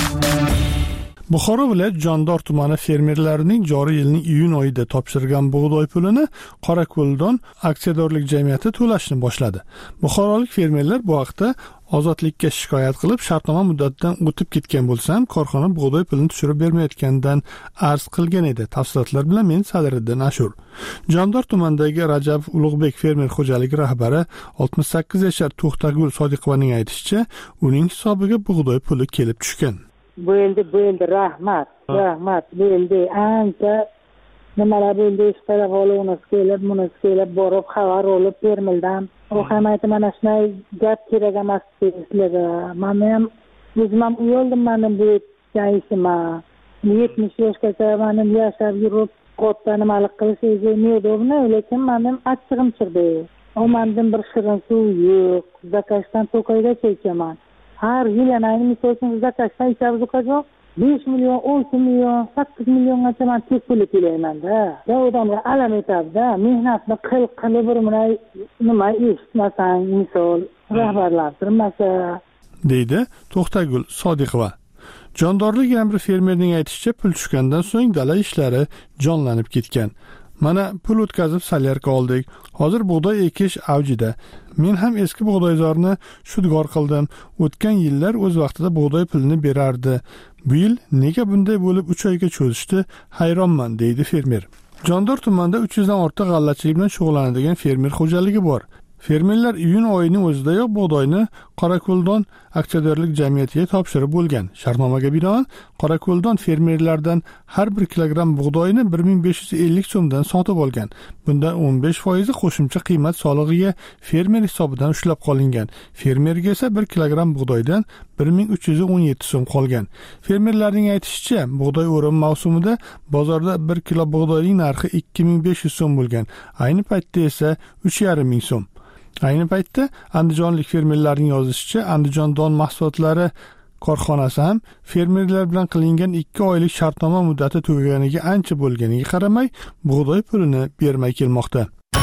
Speaker 9: Buxoro viloyat Jondor tumani fermerlarining joriy yilning iyun oyida topshirgan bug'doy pulini Qorako'ldon aksiyadorlik jamiyati to'lashni boshladi. Buxorolik fermerlar bu haqda ozodlikka shikoyat qilib, shartnoma muddatidan o'tib ketgan bo'lsa ham, korxona bug'doy pulini tushirib bermayotganidan arz qilgan edi. Tafsilotlar bilan men Sadiriddin Ashur. Jondor tumanidagi Rajab Ulug'bek fermer xo'jaligi rahbari oltmish sakkiz yashar To'xtagul Sodiqovaning aytishicha, uning hisobiga bug'doy puli kelib tushgan.
Speaker 10: Bo'ldi, bo'ldi, rahmat, rahmat, bo'ldi. Ancha nimalar bo'ldi, ishqilib oluvimiz kelib, bunisi kelib, borib xabar olib fermerdan. U ham aytdi, mana shunday gap kerak emas sizlarga. Men ham o'zim ham uyaldim, men bu ishimga. yetmish yoshgacha men yashab yurib, katta nimalar qilish o'zimni, lekin menim achchig'im chiqdi. U mendan bir shirin suv yo'q, zakashdan to'kayda chekaman. Har yil yana misol uchun zakashdan ichamiz uqajoq besh million, o'n million, sakkiz milliongacha men tek puli to'layman-da. Ya odamlar alam etadi-da, mehnatni qil qilib bir nima eshitmasang, misol rahbarlar turmasa,
Speaker 9: deydi To'xtagul Sodiqova. Jondorlik yana bir fermerning aytishicha, pul tushgandan so'ng dala ishlari jonlanib ketgan. Mana pul o'tkazib salyarka oldik. Hozir bug'doy ekish avjida. Men ham eski bug'doyzorni shudgor qildim. O'tgan yillar o'z vaqtida bug'doy pulini berardi. Bu yil nega bunday bo'lib uch oyga cho'zishdi? Hayronman, deydi fermer. Jondor tumanida uch yuzdan ortiq g'allachilik bilan shug'ullanadigan fermer xo'jaligi bor. Fermerlar iyun oyining o'zidayoq bug'doyni Qorako'ldon aksiyadorlik jamiyatiga topshirib bo'lgan. Shartnomaga binoan Qorako'ldon fermerlardan har bir kilogramm bug'doyni bir ming besh yuz ellik so'mdan sotib olgan. Bundan o'n besh foizi qo'shimcha qiymat solig'iga fermer hisobidan ushlab qolingan. Fermerga esa bir kilogramm bug'doydan bir ming uch yuz o'n yetti so'm qolgan. Fermerlarning aytishicha, bug'doy o'rim mavsumida bozorda bir kilo bug'doyning narxi ikki ming besh yuz so'm bo'lgan. Ayni paytda esa uch yarim ming so'm. Ayni paytda andijonlik fermerlarning yozishicha, Andijon don mahsulotlari korxonasi ham fermerlar bilan qilingan ikki oylik shartnoma muddati tugaganiga ancha bo'lganiga qaramay, bug'doy pulini bermay kelmoqda.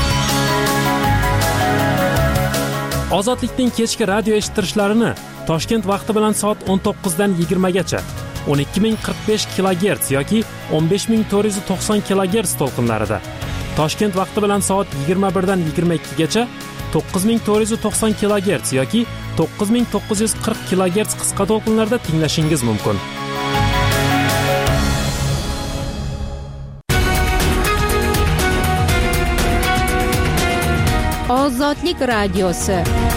Speaker 11: Ozodlikning kechki radio eshittirishlarini Toshkent vaqti bilan soat o'n to'qqizdan yigirmagacha o'n ikki ming qirq besh kilogerts yoki o'n besh ming to'rt yuz to'qson kilogerts to'lqinlarida, Toshkent vaqti bilan soat yigirma birdan yigirma ikkigacha to'qqiz ming to'rt yuz to'qson kilogerts yoki to'qqiz ming to'qqiz yuz qirq kilogerts qisqa to'lqinlarda tinglashingiz mumkin.
Speaker 12: Ozodlik radiosi.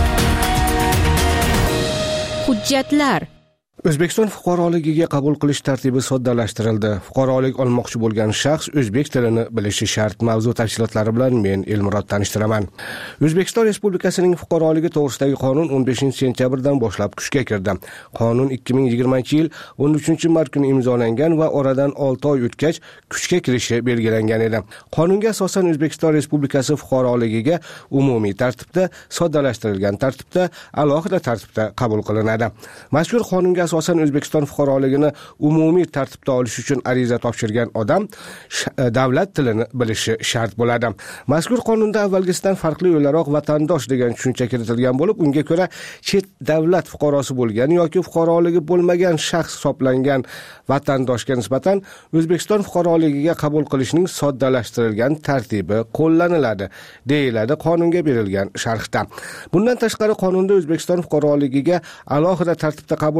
Speaker 12: Hujjatlar.
Speaker 2: O'zbekiston fuqaroligiga qabul qilish tartibi soddalashtirildi. Fuqarolik olmoqchi bo'lgan shaxs o'zbek tilini bilishi shart. Mavzu tafsilotlari bilan men Elmurod tanishtiraman. O'zbekiston Respublikasining fuqaroligi to'g'risidagi qonun o'n beshinchi sentyabrdan boshlab kuchga kirdi. Qonun ikki ming yigirmanchi yil o'n uchinchi mart kuni imzolangan va oradan olti oy o'tgach kuchga kirishi belgilangan edi. Qonunga asosan O'zbekiston Respublikasi fuqaroligiga umumiy tartibda, soddalashtirilgan tartibda, alohida tartibda qabul qilinadi. Mazkur qonunga asosan O'zbekiston fuqaroligini umumiy tartibda olish uchun ariza topshirgan odam davlat tilini bilishi shart bo'ladi. Mazkur qonunda avvalgisidan farqli o'laroq vatandosh degan tushuncha kiritilgan bo'lib, unga ko'ra chet davlat fuqarosi bo'lgan yoki fuqaroligi bo'lmagan shaxs hisoblangan vatandoshga nisbatan O'zbekiston fuqaroligiga qabul qilishning soddalashtirilgan tartibi qo'llaniladi, deyiladi qonunga berilgan sharhda. Bundan tashqari qonunda O'zbekiston fuqaroligiga alohida tartibda qabul qilish,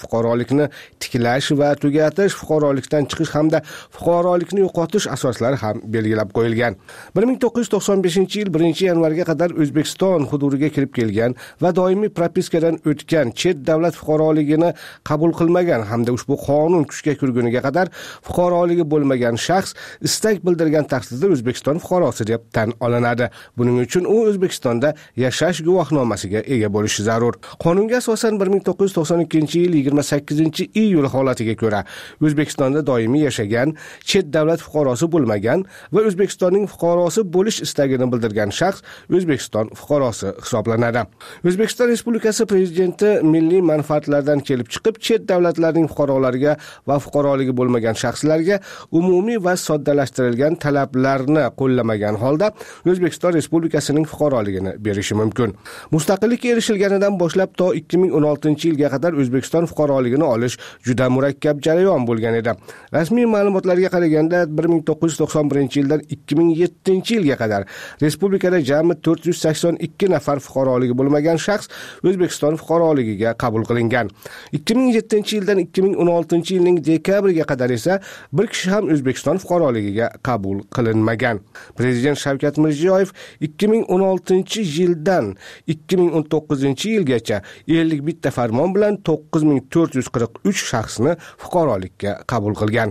Speaker 2: fuqarolikni tiklash va tugatish, fuqarolikdan chiqish hamda fuqarolikni yo'qotish asoslari ham belgilab qo'yilgan. bir ming to'qqiz yuz to'qson beshinchi yil birinchi yanvarga qadar O'zbekiston hududiga kirib kelgan va doimiy propiskadan o'tgan, chet davlat fuqaroligini qabul qilmagan hamda ushbu qonun kuchga kirguniga qadar fuqaroligi bo'lmagan shaxs istak bildirgan taqdirda O'zbekiston fuqarosi deb tan olinadi. Buning uchun u O'zbekistonda yashash guvohnomasiga ega bo'lishi zarur. Qonunga asosan bir ming to'qqiz yuz to'qson ikkinchi yil yigirma sakkizinchi iyul holatiga ko'ra O'zbekistonda doimiy yashagan, chet davlat fuqarosi bo'lmagan va O'zbekistonning fuqarosi bo'lish istagini bildirgan shaxs O'zbekiston fuqarosi hisoblanadi. O'zbekiston Respublikasi Prezidenti milliy manfaatlardan kelib chiqib, chet davlatlarning fuqarolariga va fuqaroligi bo'lmagan shaxslarga umumiy va soddalashtirilgan talablarni qo'llamagan holda O'zbekiston Respublikasining fuqaroligini berishi mumkin. Mustaqillikka erishilganidan boshlab to ikki ming o'n oltinchi yilga qadar O'zbekiston fuqaroligini olish juda murakkab jarayon bo'lgan edi. Rasmiy ma'lumotlarga qaraganda bir ming to'qqiz yuz to'qson birinchi yildan ikki ming yettinchi yilga qadar respublikada jami to'rt yuz sakson ikki nafar fuqaroligi bo'lmagan shaxs O'zbekiston fuqaroligiga qabul qilingan. ikki ming yettinchi yildan ikki ming o'n oltinchi yilning dekabriga qadar esa bir kishi ham O'zbekiston fuqaroligiga qabul qilinmagan. Prezident Shavkat Mirziyoyev ikki ming o'n oltinchi yildan ikki ming o'n to'qqizinchi yilgacha ellik bitta farmon bilan to'qqiz ming to'rt yuz qirq uch shaxsni fuqarolikka qabul qilgan.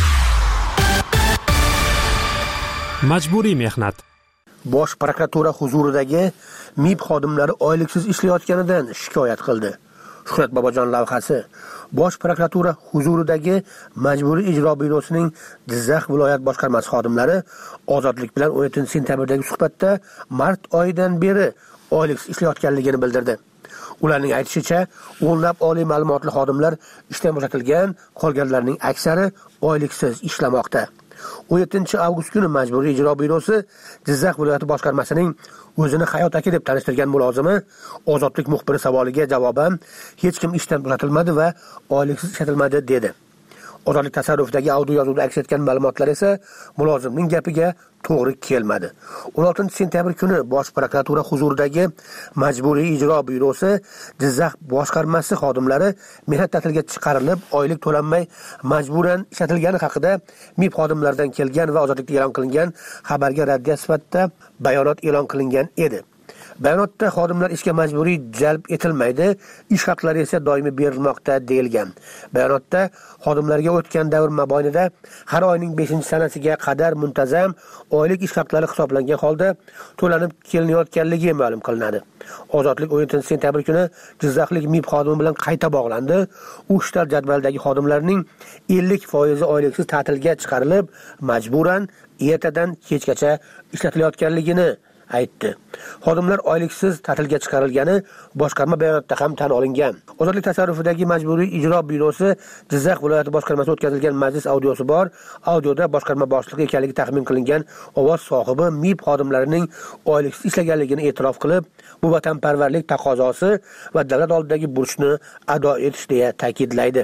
Speaker 11: Majburiy mehnat.
Speaker 13: Bosh prokuratura huzuridagi M I B xodimlari oyliksiz ishlayotganidan shikoyat qildi. Shuhrat Bobojon lavhasi. Bosh prokuratura huzuridagi Majburiy ijro byurosining Jizzax viloyat boshqarmasi xodimlari Ozodlik bilan o'n yettinchi sentyabrdagi suhbatda mart oyidan beri oyliksiz ishlayotganligini bildirdi. Ularning aytishicha, o'nlab oliy ma'lumotli xodimlar ishdan bo'shatilgan, qolganlarning aksari oyliksiz ishlamoqda. o'n yettinchi avgust kuni Majburiy ijro byurosi Jizzax viloyati boshqarmasining o'zini Hayot aka deb tanishtirgan mulozimi Ozodlik muxbiri savoliga javoban hech kim ishdan bo'shatilmadi va oyliksiz ishlatilmadi dedi. Ozodlik tasarrufidagi audio yozuvda aks etgan ma'lumotlar esa mulozimning gapiga to'g'ri kelmadi. o'n oltinchi sentyabr kuni Bosh prokuratura huzuridagi Majburiy ijro byurosi Jizzax boshqarmasi xodimlari mehnat ta'tiliga chiqarilib, oylik to'lanmay majburan ishlatilgani haqida M I B xodimlaridan kelgan va Ozodlikda e'lon qilingan xabarga raddiya sifatida bayonot e'lon qilingan edi. Bayonotda xodimlar ishga majburiy jalb etilmaydi, ish haqlari esa doimiy berilmoqda deyilgan. Bayonotda xodimlarga o'tgan davr mobaynida har oyning beshinchi sanasiga qadar muntazam oylik ish haqlari hisoblangan holda to'lanib kelinayotganligi ma'lum qilinadi. Ozodlik o'n yettinchi sentyabr kuni Jizzaxlik M I B xodimi bilan qayta bog'landi. U ishlar jadvaldagi xodimlarning ellik foizi oyliksiz ta'tilga chiqarilib, majburan ertadan kechgacha ishlatilayotganligini aytdi. Xodimlar oyliksiz ta'tilga chiqarilgani boshqarma bayonotida ham tan olingan. Ozodlik tasarrufidagi Majburiy ijro byurosi Jizzax viloyati boshqarmasi o'tkazilgan majlis audiosi bor. Audioda boshqarma boshlig'i ekanligi taxmin qilingan ovoz sohibi M I B xodimlarining oyliksiz ishlaganligini e'tirof qilib, bu vatanparvarlik taqozosi va davlat oldidagi burchni ado etish deya ta'kidlaydi.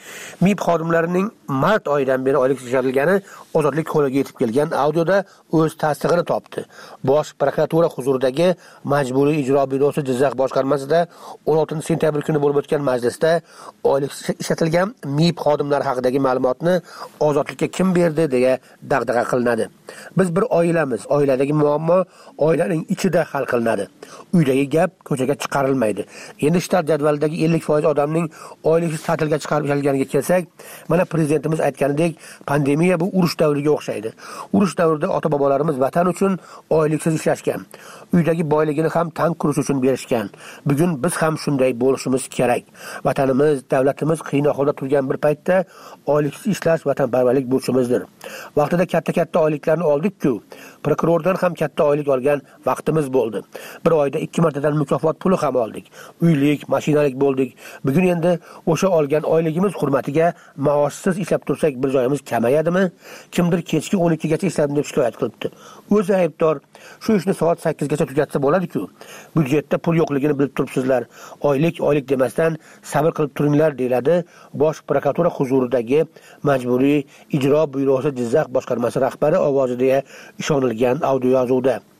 Speaker 13: M I B xodimlarining mart oyidan beri oyliksiz ishlatilgani Ozodlik qo'liga yetib kelgan audioda o'z tasdig'ini topdi. Bosh prokuratura huzuridagi Majburiy ijro byurosi Jizzax boshqarmasida o'n oltinchi sentyabr kuni bo'lib o'tgan majlisda oyliksiz ishlatilgan M I B xodimlari haqidagi ma'lumotni Ozodlikka kim berdi deya dag'dag'a qilinadi. Biz bir oilamiz, oiladagi muammo oilaning ichida hal qilinadi. Uydagi gap ko'chaga chiqarilmaydi. Endi shtat jadvalidagi ellik foiz odamning oyliksiz ta'tilga chiqarib ishlatilganiga kelsak, mana prezidentimiz aytganidek, pandemiya bu urush davriga o'xshaydi. Urush davrida ota-bobolarimiz vatan uchun oyliksiz ishlashgan. Uydagi boyligini ham tank qurish uchun berishgan. Bugun biz ham shunday bo'lishimiz kerak. Vatanimiz, davlatimiz qiyin ahvolda turgan bir paytda oyliksiz ishlash vatanparvarlik burchimizdir. Vaqtida katta-katta oyliklarni oldik-ku, prokurordan ham katta oylik olgan vaqtimiz bo'ldi. Bir oyda ikki martadan mukofot puli ham oldik. Uylik, mashinalik bo'ldik. Bugun endi o'sha olgan oyligimiz hurmatiga maoshsiz ishlab tursak bir joyimiz kamayadimi? Kimdir kechki o'n ikkigacha ishladim deb shikoyat qilibdi. O'zi aybdor. Shu ishni soat sakkizgacha tugatsa bo'ladi-ku. Byudjetda pul yo'qligini bilib turibsizlar. Oylik, oylik demasdan sabr qilib turinglar deyiladi Bosh prokuratura huzuridagi Majburiy ijro byurosi Jizzax boshqarmasi rahbari ovozida ishonilgan audio yozuvda.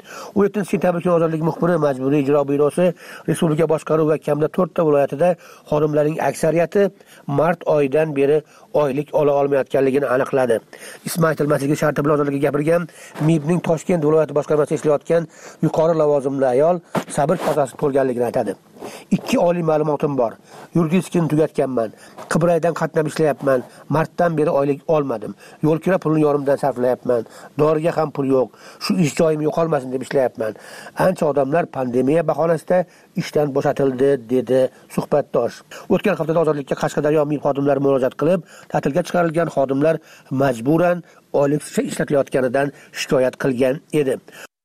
Speaker 13: o'n yettinchi sentyabr kuni ozodlik muxbiri Majburiy ijro byurosi respublika boshqaruvi va kamida to'rtta viloyatida xodimlarning aksariyati mart oyidan beri oylik ola olmayotganligini aniqladi. Ismi aytilmasligi sharti bilan ozodlikka gapirgan M I Bning Toshkent viloyati boshqarmasida ishlayotgan yuqori lavozimli ayol sabr kosasi to'lganligini aytadi. Ikki oliy ma'lumotim bor. Yuridiskini tugatganman. Qibraydan qatnab ishlayapman. Martdan beri oylik olmadim. Yo'l kira pulni yorimdan sarflayapman. Doriga ham pul yo'q. Shu ish joyim yo'qolmasin deb ishlayapman. Ancha odamlar pandemiya bahonasida ishdan bo'shatildi, dedi suhbatdosh. O'tgan haftada ozodlikka Qashqadaryo M I B xodimlari murojaat qilib, ta'tilga chiqarilgan xodimlar majburan oyliksiz ishlatilayotganidan shikoyat qilgan edi.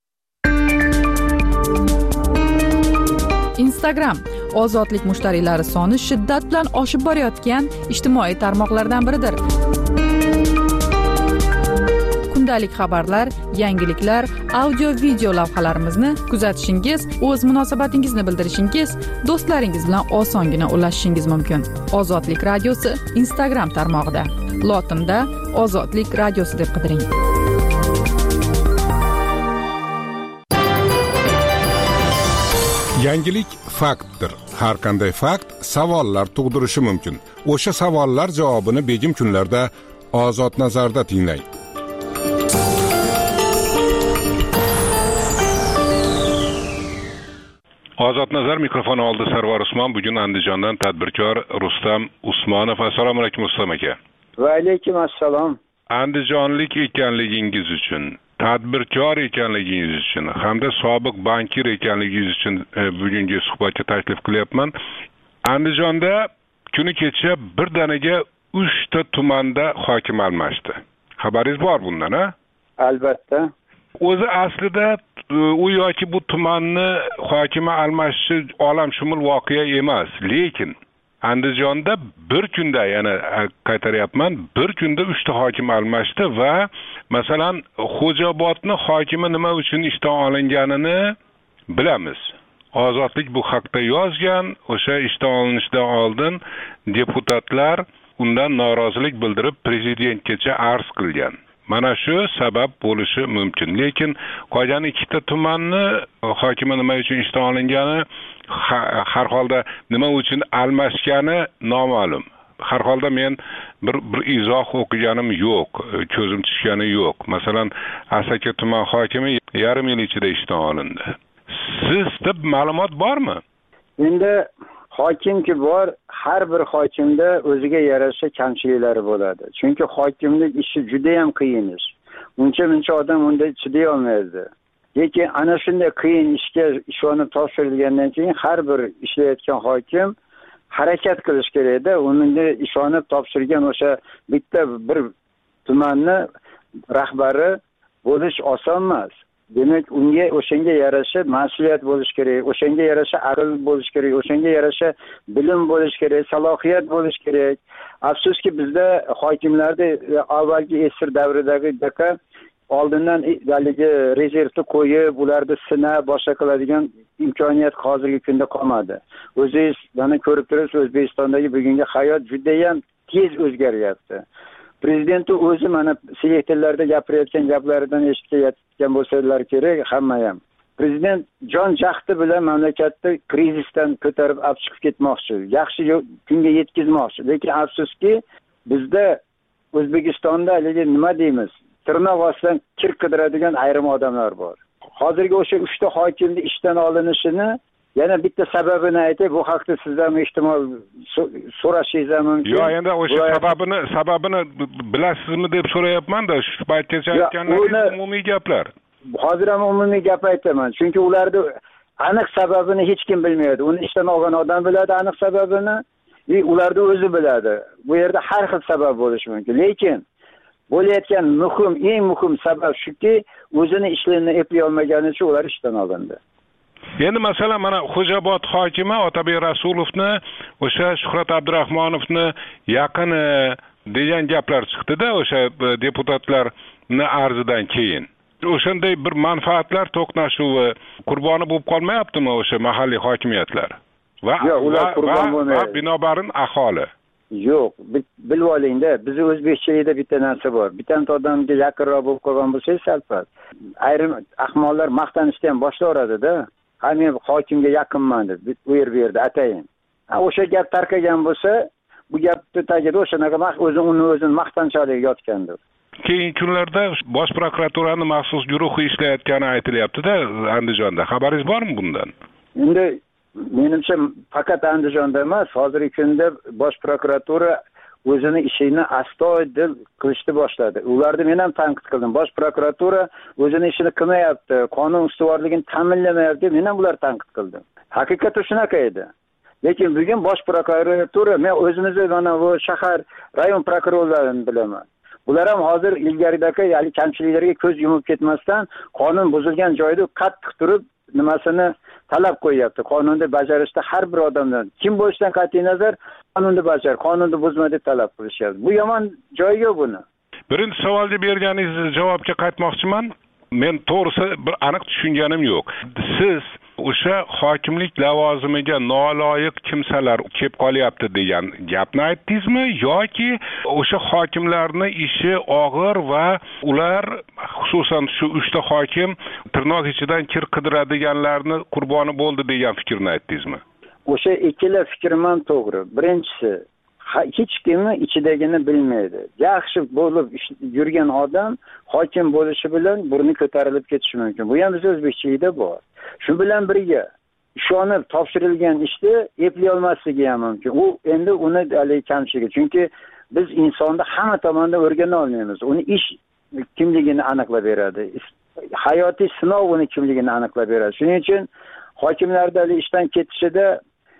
Speaker 1: Instagram ozodlik mushtariylari soni shiddat bilan oshib borayotgan ijtimoiy tarmoqlardan biridir. Kundalik xabarlar, yangiliklar, audio video lavhalarimizni kuzatishingiz, o'z munosabatingizni bildirishingiz, do'stlaringiz bilan osongina ulashishingiz mumkin. Ozodlik radiosi Instagram tarmog'ida. Lotinda Ozodlik radiosi deb qidiring.
Speaker 14: Yangilik faktdir. Har qanday fakt savollar tug'dirishi mumkin. O'sha savollar javobini begim kunlarda Ozod nazarda tinglang. Ozod nazar mikrofon oldi Sarvar Usmon. Bugun Andijondan tadbirkor Rustam Usmonov. Assalomu alaykum Rustam aka.
Speaker 15: Va alaykum assalom.
Speaker 14: Andijonlik ekanligingiz uchun, tadbirkor ekanligingiz uchun hamda sobiq bankir ekanligingiz uchun e, bugungi suhbatga taklif qilyapman. Andijonda kuni kecha birdaniga uchta tumanda hokim almashdi. Xabaringiz bor bundan, ha?
Speaker 15: Albatta.
Speaker 14: O'zi aslida u yoki bu tumanni hokimi almashishi olamshumul voqea emas, lekin Andijonda bir kunda, yana qaytaryapman, bir kunda uchta hokim almashdi va masalan Xo'jaobodni hokimi nima uchun ishdan olinganini bilamiz. Ozodlik bu haqda yozgan, o'sha ishdan olinishidan oldin deputatlar undan norozilik bildirib prezidentgacha arz qilgan. Mana shu sabab bo'lishi mumkin. Lekin qolgan ikkita tumanni hokimi nima uchun ishdan olingani, har holda nima uchun almashgani noma'lum. Har holda men bir bir izoh o'qiganim yo'q, ko'zim tushgani yo'q. Masalan, Asaka tuman hokimi yarim yil ichida ishdan olindi. Sizda ma'lumot bormi?
Speaker 15: Endi hokimki bor, har bir hokimda o'ziga yarasha kamchiliklari bo'ladi. Chunki hokimlik ishi juda ham qiyin ish. Uncha-muncha odam unda chiday olmaydi. Lekin ana shunday qiyin ishga ishonib topshirilgandan keyin har bir ishlayotgan hokim harakat qilish kerak-da. Unga ishonib topshirgan o'sha bitta bir tumanni rahbari bo'lish oson emas. Demak, unga o'shanga yarasha mas'uliyat bo'lish kerak, o'shanga yarasha aql bo'lish kerak, o'shanga yarasha bilim bo'lish kerak, salohiyat bo'lish kerak. Afsuski bizda hokimlarda avvalgi esir davridagi daqa oldindan haligi rezervni qo'yib, ularni sinab boshqa qiladigan imkoniyat hozirgi kunda qolmadi. O'zingiz mana ko'rib turibsiz, O'zbekistondagi bugungi hayot juda ham tez o'zgaryapti. Prezident o'zi mana selektorlarda gapirayotgan gaplaridan eshitgan bo'lsalar kerak, hamma ham. Prezident jon jahdi bilan mamlakatni krizisdan ko'tarib olib chiqib ketmoqchi, yaxshi kunga yetkazmoqchi. Lekin afsuski, bizda O'zbekistonda haligi nima deymiz, tirnoq ostidan kir qidiradigan ayrim odamlar bor. Hozirgi o'sha uchta hokimning ishdan olinishini yana bitta sababini aytib, bu haqda sizdan ehtimol so'rashingiz mumkin.
Speaker 14: Yo'q, endi o'sha sababini sababini bilasizmi deb so'rayapman-da, shu paytgacha aytganlaringiz umumiy gaplar.
Speaker 15: Hozir ham umumiy gap aytaman, chunki ularni aniq sababini hech kim bilmaydi. Uni ishdan olgan odam biladi aniq sababini, va ularni o'zi biladi. Bu yerda har xil sabab bo'lishi mumkin. Lekin bo'layotgan muhim, eng muhim sabab shuki, o'zini ishlarini eplay olmagani uchun ular ishdan olindi.
Speaker 14: Endi masalan mana Xo'jaobod hokimi Otabek Rasulovni o'sha Shuhrat Abdurahmonovni yaqini degan gaplar chiqdi-da o'sha deputatlarni arzidan keyin. O'shanday bir manfaatlar to'qnashuvi qurboni bo'lib qolmayaptimi o'sha mahalliy hokimiyatlar? Va
Speaker 15: Yo'q, ular qurbon bo'lmaydi.
Speaker 14: Va binobarin aholi.
Speaker 15: yo'q, bilib olingda, bizni o'zbekchilikda bitta narsa bor. Bitta odamga yaqinroq bo'lib qolgan bo'lsangiz salpas. Ayrim ahmoqlar maqtanishni ham boshlayveradi-da. Ha, men hokimga yaqinman deb, u yer bu yerda atayin. Ha, o'sha gap tarqagan bo'lsa, bu gapni tagida o'shanaqa o'zini uni o'zini maqtanchalik yotgandir.
Speaker 14: Keyingi kunlarda Bosh prokuraturaning maxsus guruhi ishlayotgani aytilyapti-da Andijonda. Xabaringiz bormi bundan?
Speaker 15: Endi menimcha faqat Andijonda emas, hozirgi kunda Bosh prokuratura o'zini ishini astoydil qilishni boshladi. Ularni men ham tanqid qildim. Bosh prokuratura o'zini ishini qilmayapti, qonun ustuvorligini ta'minlamayapti, men ham ularni tanqid qildim. Haqiqatda shunaqa edi. Lekin bugun Bosh prokuratura, men o'zimizni mana bu shahar rayon prokurorlarini bilaman. Ular ham hozir ilgaridagi ya'ni kamchiliklarga ko'z yumib ketmasdan qonun buzilgan joyda qattiq turib nimasini talab qo'yapti. Qonunni bajarishda har bir odamdan kim bo'lishidan qat'iy nazar qonunni bajar, qonunni buzma deb talab qilishyapti. Bu yomon joyi yo'q buni.
Speaker 14: Birinchi savolga berganingiz javobga qaytmoqchiman. Men to'g'risi bir aniq tushunganim yo'q. Siz o'sha hokimlik lavozimiga noloyiq kimsalar kelib qolyapti degan gapni aytdingizmi yoki o'sha hokimlarning ishi og'ir va ular xususan shu uchta hokim tirnoq ichidan kir qidiradiganlarni qurboni bo'ldi degan fikrni aytdingizmi?
Speaker 15: O'sha ikkala fikrim ham to'g'ri. Birinchisi, hech kimni ichidagini bilmaydi. Yaxshi bo'lib yurgan odam hokim bo'lishi bilan burni ko'tarilib ketishi mumkin. Bu ham biz o'zbekchilikda bor. Shu bilan birga ishonib topshirilgan ishni eplay olmasligi ham mumkin. U endi uni hali kamchiligi. Chunki biz insonni hamma tomondan o'rgana olmaymiz. Uni ish kimligini aniqlab beradi. Hayotiy sinov uni kimligini aniqlab beradi. Shuning uchun hokimlarda ishdan ketishida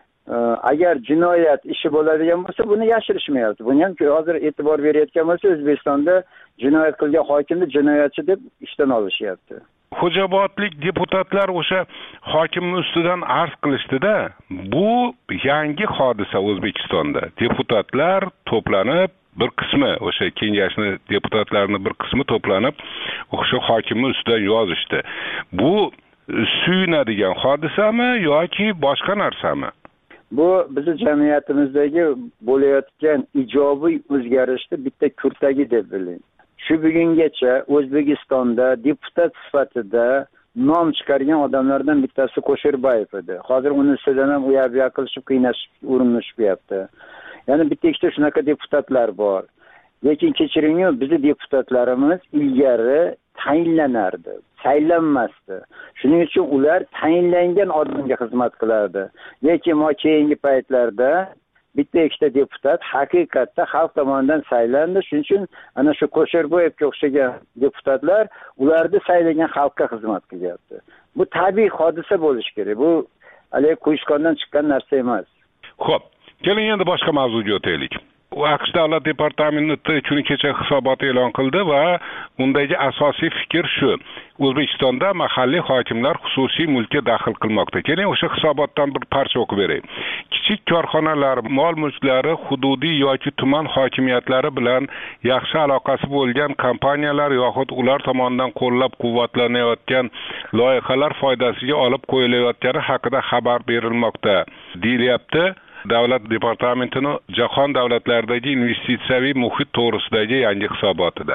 Speaker 15: agar jinoyat ishi bo'ladigan bo'lsa, buni yashirishmayapti. Buni ham hozir e'tibor berayotgan bo'lsa, O'zbekistonda jinoyat qilgan hokimni jinoyatchi deb ishdan olishyapti.
Speaker 14: Xo'jobodlik deputatlar o'sha hokimning ustidan arz qilishdi-da. Bu yangi hodisa O'zbekistonda. Deputatlar to'planib, bir qismi o'sha kengashni deputatlarning bir qismi to'planib, o'sha hokimning ustidan yozishdi. Bu suyunadigan hodisami yoki boshqa narsami?
Speaker 15: Bu bizning jamiyatimizdagi bo'layotgan ijobiy o'zgarishni bitta kurtagi deb biling. Shu bugungacha O'zbekistonda deputat sifatida nom chiqargan odamlardan bittasi Qo'shirbayev edi. Hozir uni ustidan ham u yoq bu yoq qilishib qiynashib urinishibdi. Ya'ni bitta ikkita shunaqa deputatlar bor. Lekin kechiringmi, bizning deputatlarimiz ilgari tayinlanardi, saylanmasdi. Shuning uchun ular tayinlangan odamga xizmat qilardi. Lekin mo keyingi paytlarda bitta ikkita deputat haqiqatda xalq tomonidan saylandi. Shuning uchun ana shu Qo'shirboyevga o'xshagan deputatlar ularni saylagan xalqqa xizmat qilyapti. Bu tabiiy hodisa bo'lishi kerak. Bu hali quyishqondan chiqqan narsa emas.
Speaker 14: Xo'p, keling endi boshqa mavzuga o'taylik. AQSh davlat departamenti kuni kecha hisobot e'lon qildi va undagi asosiy fikr shu: O'zbekistonda mahalliy hokimlar xususiy mulkka daxl qilmoqda. Keling o'sha hisobotdan bir parcha o'qib beray. Kichik korxonalar, mol-mulklari hududiy yoki tuman hokimiyatlari bilan yaxshi aloqasi bo'lgan kompaniyalar yoxud ular tomonidan qo'llab-quvvatlanayotgan loyihalar foydasiga olib qo'yilayotgani haqida xabar berilmoqda, deyilyapti. Davlat departamentining jahon davlatlaridagi investitsiyaviy muhit to'g'risidagi yangi hisobotida.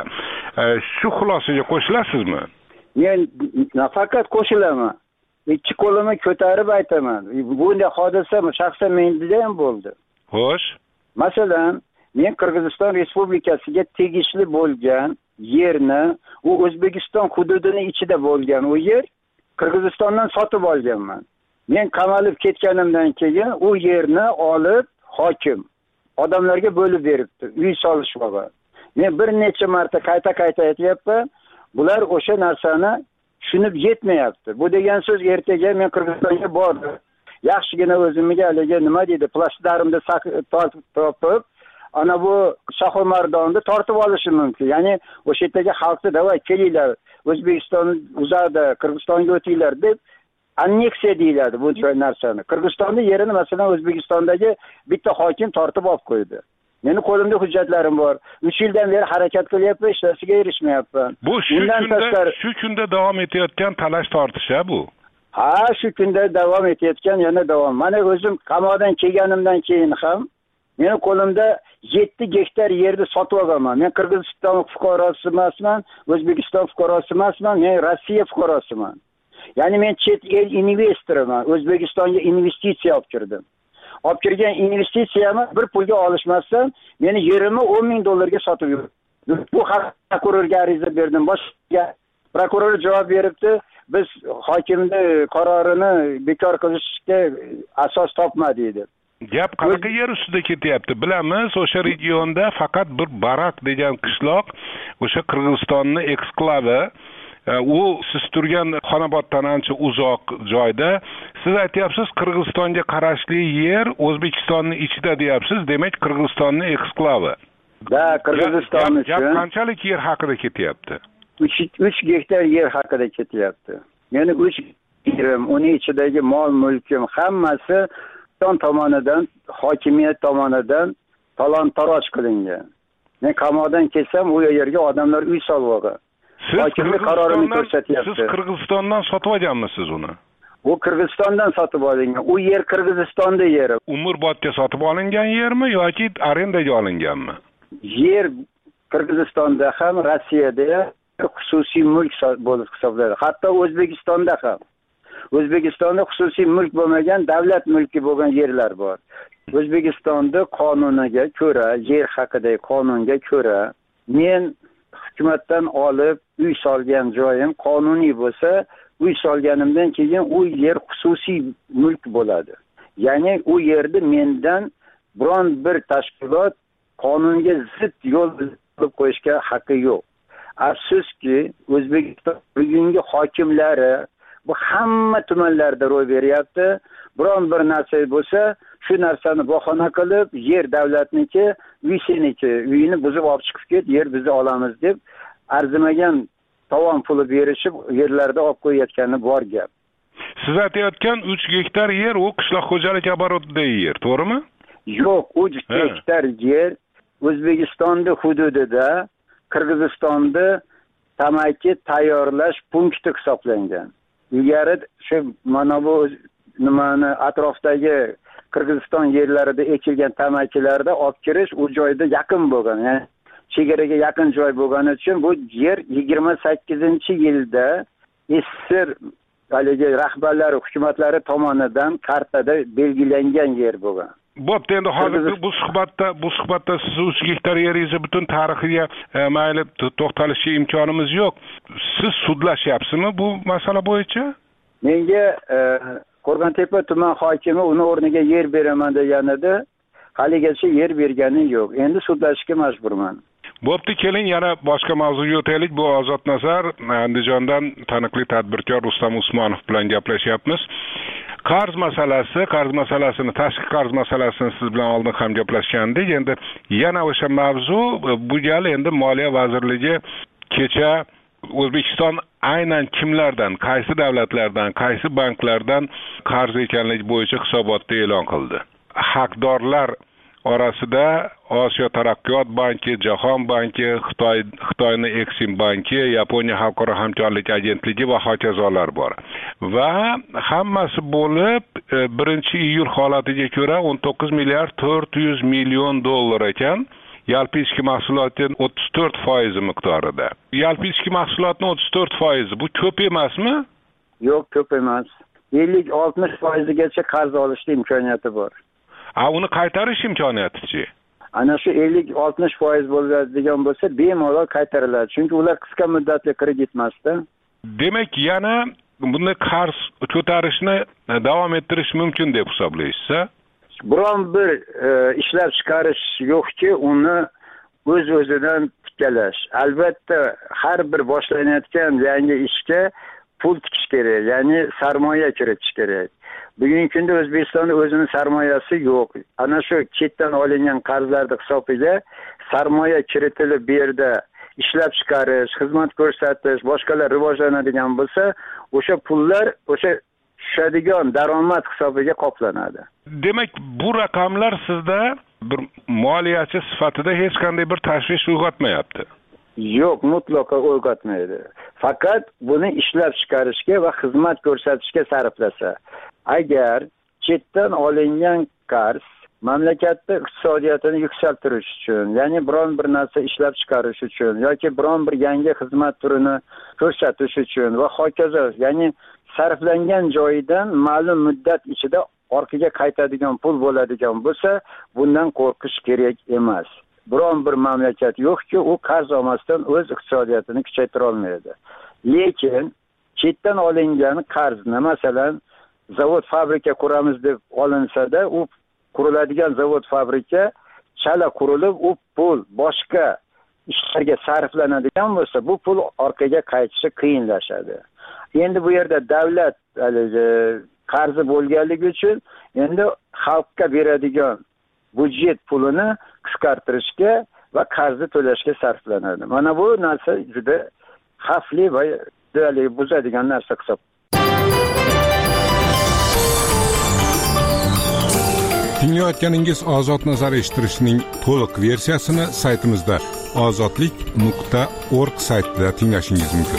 Speaker 14: Shu xulosaga qo'shilasizmi?
Speaker 15: Men nafaqat qo'shilaman, ikki qo'limni ko'tarib aytaman. Bunday hodisa shaxsan menda ham bo'ldi.
Speaker 14: Xo'sh.
Speaker 15: Masalan, men Qirg'iziston Respublikasiga tegishli bo'lgan yerni, u O'zbekiston hududining ichida bo'lgan u yer Qirg'izistondan sotib olganman. Men qamalib ketganimdan keyin u yerni olib hokim odamlarga bo'lib beribdi, uy solishmoqqa. Men bir necha marta qayta-qayta aytyapman, bular o'sha narsani tushunib yetmayapti. Bu degan so'z ertaga men Qirg'izistonga bordim. Yaxshigina o'zimga haligi nima deydi, plashtlarimni tortib topib, ana bu Shohimardonni tortib olishim mumkin. Ya'ni o'sha yerdagi xalqni davay kelinglar, O'zbekiston uzadi, Qirg'izistonga o'tinglar deb anneksiya deyiladi bu narsani. Qirg'izistonning yerini masalan O'zbekistondagi bitta hokim tortib olib qo'ydi. Meni qo'limda hujjatlarim bor. uch yildan beri harakat qilyapman, hech narsaga erishmayapman.
Speaker 14: Bu shu kunda shu kunda davom etayotgan talash tortish bu.
Speaker 15: Ha, shu kunda davom etayotgan, yana davom. Mana o'zim qamoqdan kelganimdan keyin ham Meni qo'limda yetti gektar yerni sotib olganman. Men Qirg'iziston fuqarosi emasman, O'zbekiston fuqarosi emasman, men Rossiya fuqarosiman. Ya'ni men chet el investoriman. O'zbekistonga investitsiya olib kirdim. Olib kirgan investitsiyamni bir pulga olishmasdan meni yerimni o'n ming dollarga sotib yubordi. Bu haqda prokurorga ariza berdim. Boshqa prokuror javob beribdi. Biz hokimning qarorini bekor qilishga asos topmadik dedi.
Speaker 14: Gap qanaqa yer ustida ketyapti? Bilamiz, o'sha regionda faqat bir Barak degan qishloq, o'sha Qirg'izistonning eksklavi, u siz turgan Xonoboddan ancha uzoq joyda. Siz aytyapsiz, Qirg'izistonga qarashli yer O'zbekistonning ichida deyapsiz, demak Qirg'izistonning eksklavi.
Speaker 15: Da, Qirg'iziston uchun.
Speaker 14: Gap qanchalik yer haqida ketyapti?
Speaker 15: uch gektar yer haqida ketyapti. Meni uch yerim, uning ichidagi mol-mulkim hammasi tomonidan, hokimiyat tomonidan talon-taroj qilingan. Men qamoqdan kelsam, u yerga odamlar uy solib olgan. Hokimlik qarorini ko'rsatyapti.
Speaker 14: Siz Qirg'izistondan sotib olganmisiz uni?
Speaker 15: U Qirg'izistondan sotib olingan. U yer Qirg'izistonda yeri.
Speaker 14: Umrbodga sotib olingan yermi yoki arendaga olinganmi?
Speaker 15: Yer Qirg'izistonda ham, Rossiyada ham xususiy mulk bo'lib hisoblanadi. Hatto O'zbekistonda ham. O'zbekistonda xususiy mulk bo'lmagan, davlat mulki bo'lgan yerlar bor. O'zbekistonda qonuniga ko'ra, yer haqidagi qonunga ko'ra, men hukumatdan olib uy solgan joyim qonuniy bo'lsa, uy solganimdan keyin u yer xususiy mulk bo'ladi. Ya'ni u yerda mendan biron bir tashkilot qonunga zid yo'l olib qo'yishga haqqi yo'q. Afsuski, O'zbekiston bugungi hokimlari bu hamma tumanlarda ro'y beryapti. Biron bir narsa bo'lsa, shu narsani bahona qilib, yer davlatniki, uy seniki, uyini buzib olib chiqib ket, yer bizni olamiz deb arzimagan tovon puli berishib, yerlarda olib qo'yayotgani bor gap.
Speaker 14: Siz aytayotgan uch gektar yer u qishloq xo'jalik oborotidagi yer, to'g'rimi?
Speaker 15: Yo'q, uch gektar yer O'zbekistonning hududida Qirg'izistonda tamaki tayyorlash punkti hisoblangan. Ilgari shu mana bu nimani atrofdagi Qirg'iziston yerlarida ekilgan tamakilarda olib kirish u joyda yaqin bo'lgan. Ya'ni chegaraga yaqin joy bo'lgani uchun bu yer yigirma sakkizinchi yilda S S R haligi rahbarlari, hukumatlari tomonidan kartada belgilangan yer bo'lgan.
Speaker 14: Bo'pti, endi hozir bu suhbatda bu suhbatda siz uch gektar yeringizni butun tarixiga e, mayli to'xtalishga imkonimiz yo'q. Siz sudlashyapsizmi bu masala bo'yicha?
Speaker 15: Menga e, Qo'rg'ontepa tuman hokimi uni o'rniga yer beraman deganida, haligacha yer bergani yo'q. Endi sudlashga majburman.
Speaker 14: Bo'pti, keling yana boshqa mavzuga o'taylik. Bu Ozod Nazar Andijondan taniqli tadbirkor Rustam Usmonov bilan gaplashyapmiz. Qarz masalasi, qarz masalasini, tashqi qarz masalasini siz bilan oldin ham gaplashgandik. Endi yana o'sha mavzu bu gal endi Moliya vazirligi kecha O'zbekiston aynan kimlardan, qaysi davlatlardan, qaysi banklardan qarz ekanligi bo'yicha hisobotni e'lon qildi. Haqdorlar orasida Osiyo taraqqiyot banki, Jahon banki, Xitoy Xitoyning Exim banki, Yaponiya xalqaro hamkorlik agentligi va hokazolar bor. Va hammasi bo'lib birinchi iyul holatiga ko'ra o'n to'qqiz milliard to'rt yuz million dollar ekan. Yalpi ichki mahsulotning o'ttiz to'rt foizi miqdorida. Yalpi ichki mahsulotning o'ttiz to'rt foizi bu ko'p emasmi?
Speaker 15: Yo'q, ko'p emas. ellik oltmish foizgacha qarz olishga imkoniyati bor.
Speaker 14: A uni qaytarish imkoniyati-chi?
Speaker 15: Ana shu ellik oltmish foiz bo'ladigan bo'lsa, bemalol qaytariladi. Chunki ular qisqa muddatli kredit emasda.
Speaker 14: Demak, yana bunday qarz ko'tarishni davom ettirish mumkin deb hisoblaysiz-a?
Speaker 15: Biron bir e, ishlab chiqarish yo'qki, uni o'z-o'zidan tiklash. Albatta, har bir boshlanayotgan yangi ishga pul tikish kerak, ya'ni sarmoya kiritish kerak. Bugungi kunda O'zbekistonda o'zining sarmoyasi yo'q. Ana shu chetdan olingan qarzlarning hisobiga sarmoya kiritilib bu yerda ishlab chiqarish, xizmat ko'rsatish, boshqalar rivojlanadigan bo'lsa, o'sha pullar o'sha tushadigan daromad hisobiga qoplanadi.
Speaker 14: Demak, bu raqamlar sizda bir moliyachi sifatida hech qanday bir tashvish uyg'otmayapti.
Speaker 15: Yo'q, mutlaqo uyg'otmaydi. Faqat buni ishlab chiqarishga va xizmat ko'rsatishga sarflasa. Agar chetdan olingan qarz mamlakatda iqtisodiyotini yuksaltirish uchun, ya'ni biron bir narsa ishlab chiqarish uchun yoki biron bir yangi xizmat turini ko'rsatish uchun va hokazo, ya'ni sarflangan joyidan ma'lum muddat ichida orqaga qaytadigan pul bo'ladigan bo'lsa, bundan qo'rqish kerak emas. Biron bir mamlakat yo'qki, u qarz olmasdan o'z iqtisodiyotini kuchaytira olmaydi. Lekin chetdan olingan qarzni, masalan, zavod fabrika quramiz deb olinsa-da, u quriladigan zavod fabrika chala qurilib, u pul boshqa ishlarga sarflanadigan bo'lsa, bu pul orqaga qaytishi qiyinlashadi. Endi bu yerda davlat qarzi bo'lganligi uchun endi xalqqa beradigan budjet pulini qisqartirishga va qarzni to'lashga sarflanadi. Mana bu narsa juda xavfli va deyarli buzadigan narsa hisob.
Speaker 16: Tinglayotganingiz Ozod nazar eshittirishning to'liq versiyasini saytimizda ozodlik nuqta org saytida tinglashingiz mumkin.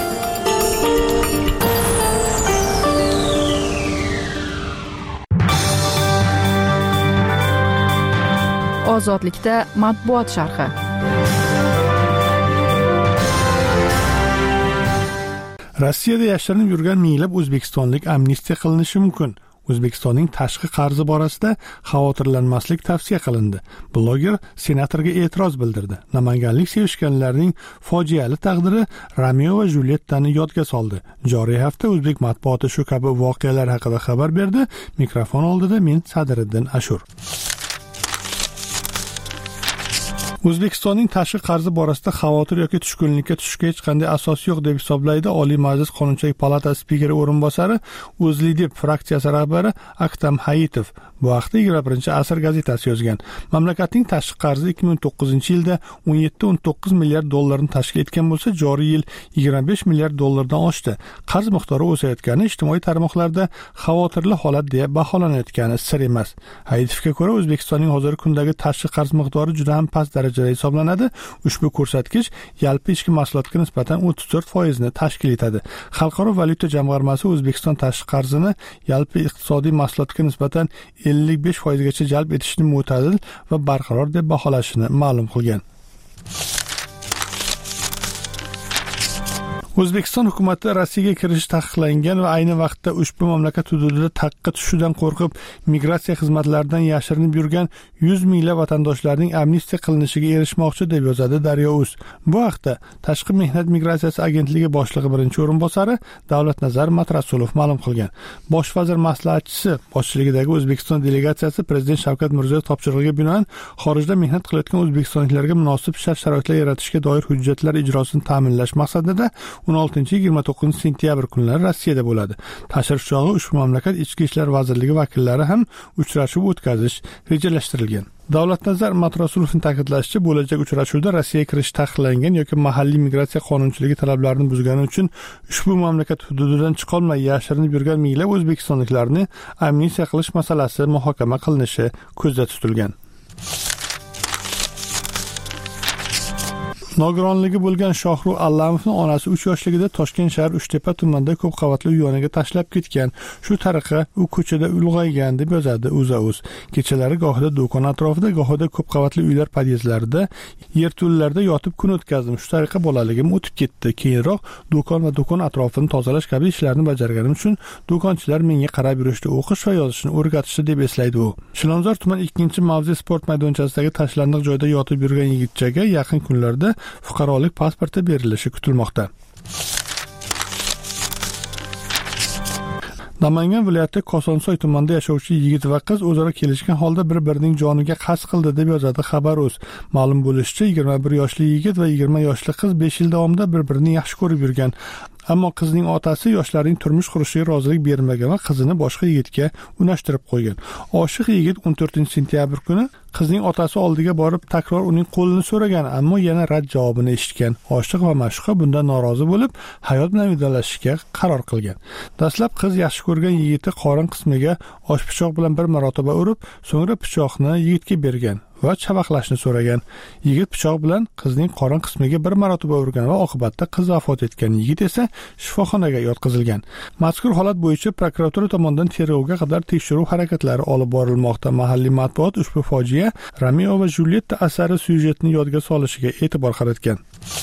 Speaker 1: Ozodlikda matbuot sharhi.
Speaker 9: Rossiyada yashirinib yurgan minglab o'zbekistonlik amnistiya qilinishi mumkin. O'zbekistonning tashqi qarzi borasida xavotirlanmaslik tavsiya qilindi. Bloger senatorga e'tiroz bildirdi. Namanganlik sevishganlarning fojiali taqdiri Romeo va Julyettani yodga soldi. Joriy hafta o'zbek matbuoti shu kabi voqealar haqida xabar berdi. Mikrofon oldida men Sadriddin Ashur. O'zbekistonning tashqi qarzi borasida xavotir yoki tushkunlikka tushishga hech qanday asos yo'q deb hisoblaydi Oliy Majlis Qonunchilik palatasi spikeri o'rinbosari, O'zLidep fraksiyasi rahbari Aktam Hayitov. Bu haqda yigirma birinchi asr gazetasi yozgan. Mamlakatning tashqi qarzi ikki ming to'qqizinchi yilda o'n yetti o'n to'qqiz milliard dollarni tashkil etgan bo'lsa, joriy yil yigirma besh milliard dollardan oshdi. Qarz miqdori o'sayotgani ijtimoiy tarmoqlarda xavotirli holat deya baholanayotgani sir emas. Hayitovga ko'ra, O'zbekistonning hozirgi kundagi tashqi qarz miqdori juda ham past darajada hisoblanadi. Ushbu ko'rsatkich yalpi ichki mahsulotga nisbatan o'ttiz to'rt foiz ni tashkil etadi. Xalqaro valyuta jamg'armasi O'zbekiston tashqi qarzini yalpi iqtisodiy mahsulotga nisbatan ellik besh foiz gacha jalb etishni mo'tadil va barqaror deb baholashini ma'lum qilgan. O'zbekiston hukumati Rossiyaga kirish taqiqlangan va ayni vaqtda ushbu mamlakat hududida taqqa tushishidan qo'rqib, migratsiya xizmatlaridan yashirinib yurgan yuz minglab vatandoshlarning amnistiya qilinishiga erishmoqchi deb yozadi Daryo.uz. Bu haqda Tashqi mehnat migratsiyasi agentligi boshlig'i birinchi o'rinbosari Davlatnazar Matrasulov ma'lum qilgan. Bosh vazir maslahatchisi boshchiligidagi O'zbekiston delegatsiyasi Prezident Shavkat Mirziyoyev topshirig'iga binoan xorijda mehnat qilayotgan o'zbekistonliklarga munosib shart-sharoitlar yaratishga doir hujjatlar ijrosini ta'minlash maqsadida o'n oltinchi yigirma to'qqizinchi sentyabr kunlari Rossiyada bo'ladi. Tashrif chog'i ushbu mamlakat Ichki ishlar vazirligi vakillari ham uchrashuv o'tkazish rejalashtirilgan. Davlatnazar Matrasulovning ta'kidlashicha, bo'lajak uchrashuvda Rossiyaga kirish taqiqlangan yoki mahalliy migratsiya qonunchiligi talablarini buzgani uchun ushbu mamlakat hududidan chiqolmay yashirinib yurgan minglab o'zbekistonliklarni amnistiya qilish masalasi muhokama qilinishi ko'zda tutilgan. Nogironligi bo'lgan Shohru Allamovning onasi uch yoshligida Toshkent shahar Uchtepa tumanida ko'p qavatli uy yoniga tashlab ketgan. Shu tariqa u ko'chada ulg'aygan deb yozadi O'zA.uz. Kechalari gohida do'kon atrofida, gohida ko'p qavatli uylar podyezdlarida, yerto'llarda yotib kun o'tkazdim. Shu tariqa bolaligim o'tib ketdi. Keyinroq do'kon va do'kon atrofini tozalash kabi ishlarni bajarganim uchun do'konchilar menga qarab yurishdi, o'qish va yozishni o'rgatishdi deb eslaydi u. Chilonzor tuman ikkinchi mavze sport maydonchasidagi tashlandiq joyda yotib yurgan yigitchaga yaqin kunlarda fuqarolik pasporti berilishi kutilmoqda. Namangan viloyati Kosonsoy tumanida yashovchi yigit va qiz o'zaro kelishgan holda bir-birining joniga qasd qildi deb yozadi Xabar.uz. Ma'lum bo'lishicha, yigirma bir yoshli yigit va yigirma yoshli qiz besh yil davomida bir-birini yaxshi ko'rib yurgan. Ammo qizning otasi yoshlarning turmush qurishiga rozilik bermagan va qizini boshqa yigitga unashtirib qo'ygan. Oshiq yigit o'n to'rtinchi sentyabr kuni qizning otasi oldiga borib takror uning qo'lini so'ragan, ammo yana rad javobini eshitgan. Oshiq va ma'shuqa bundan norozi bo'lib, hayot bilan vidolashishga qaror qilgan. Dastlab qiz yaxshi ko'rgan yigiti qorin qismiga osh pichoq bilan bir marotaba urib, so'ngra pichoqni yigitga bergan va chavaqlashni so'ragan. Yigit pichoq bilan qizning qorin qismiga bir marotaba urgan va oqibatda qiz vafot etgan. Yigit esa shifoxonaga yotqizilgan. Mazkur holat bo'yicha prokuratura tomonidan tergovga qadar tekshiruv harakatlari olib borilmoqda. Mahalliy matbuot ushbu fojia Romeo va Julietta asari syujetini yodga solishiga e'tibor qaratgan.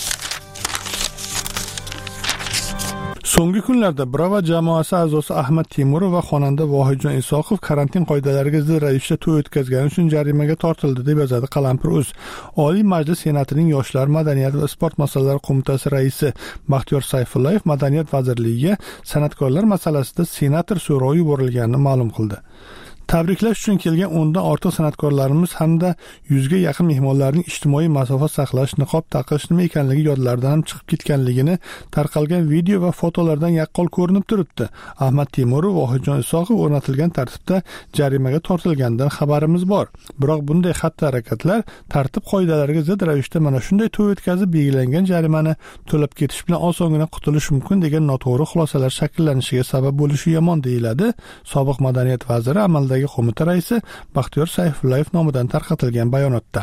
Speaker 9: So'nggi kunlarda Bravo jamoasi a'zosi Ahmad Temurov va xonanda Vohidjon Isoqov karantin qoidalariga zid ravishda to'y o'tkazgani uchun jarimaga tortildi deb yozadi Qalampir.uz. Oliy Majlis Senatining Yoshlar, madaniyat va sport masalalari qo'mitasi raisi Baxtiyor Sayfullayev Madaniyat vazirligiga san'atkorlar masalasida senator so'rovi yuborilganini ma'lum qildi. Tabriklash uchun kelgan o'ndan ortiq san'atkorlarimiz hamda yuzga yaqin mehmonlarning ijtimoiy masofa saqlash, niqob taqish nima ekanligi yodlaridan ham chiqib ketganligini tarqalgan video va fotolardan yaqqol ko'rinib turibdi. Ahmad Temurov va Vohidjon Isoqov o'rnatilgan tartibda jarimaga tortilganidan xabarimiz bor. Biroq bunday xatti-harakatlar tartib qoidalariga zid ravishda mana shunday to'y o'tkazib belgilangan jarimani to'lab ketish bilan osongina qutulish mumkin degan noto'g'ri xulosalar shakllanishiga sabab bo'lishi yomon deyiladi sobiq madaniyat vaziri amaldagi qo'mita raisi Baxtiyor Sayfullayev nomidan tarqatilgan bayonotda.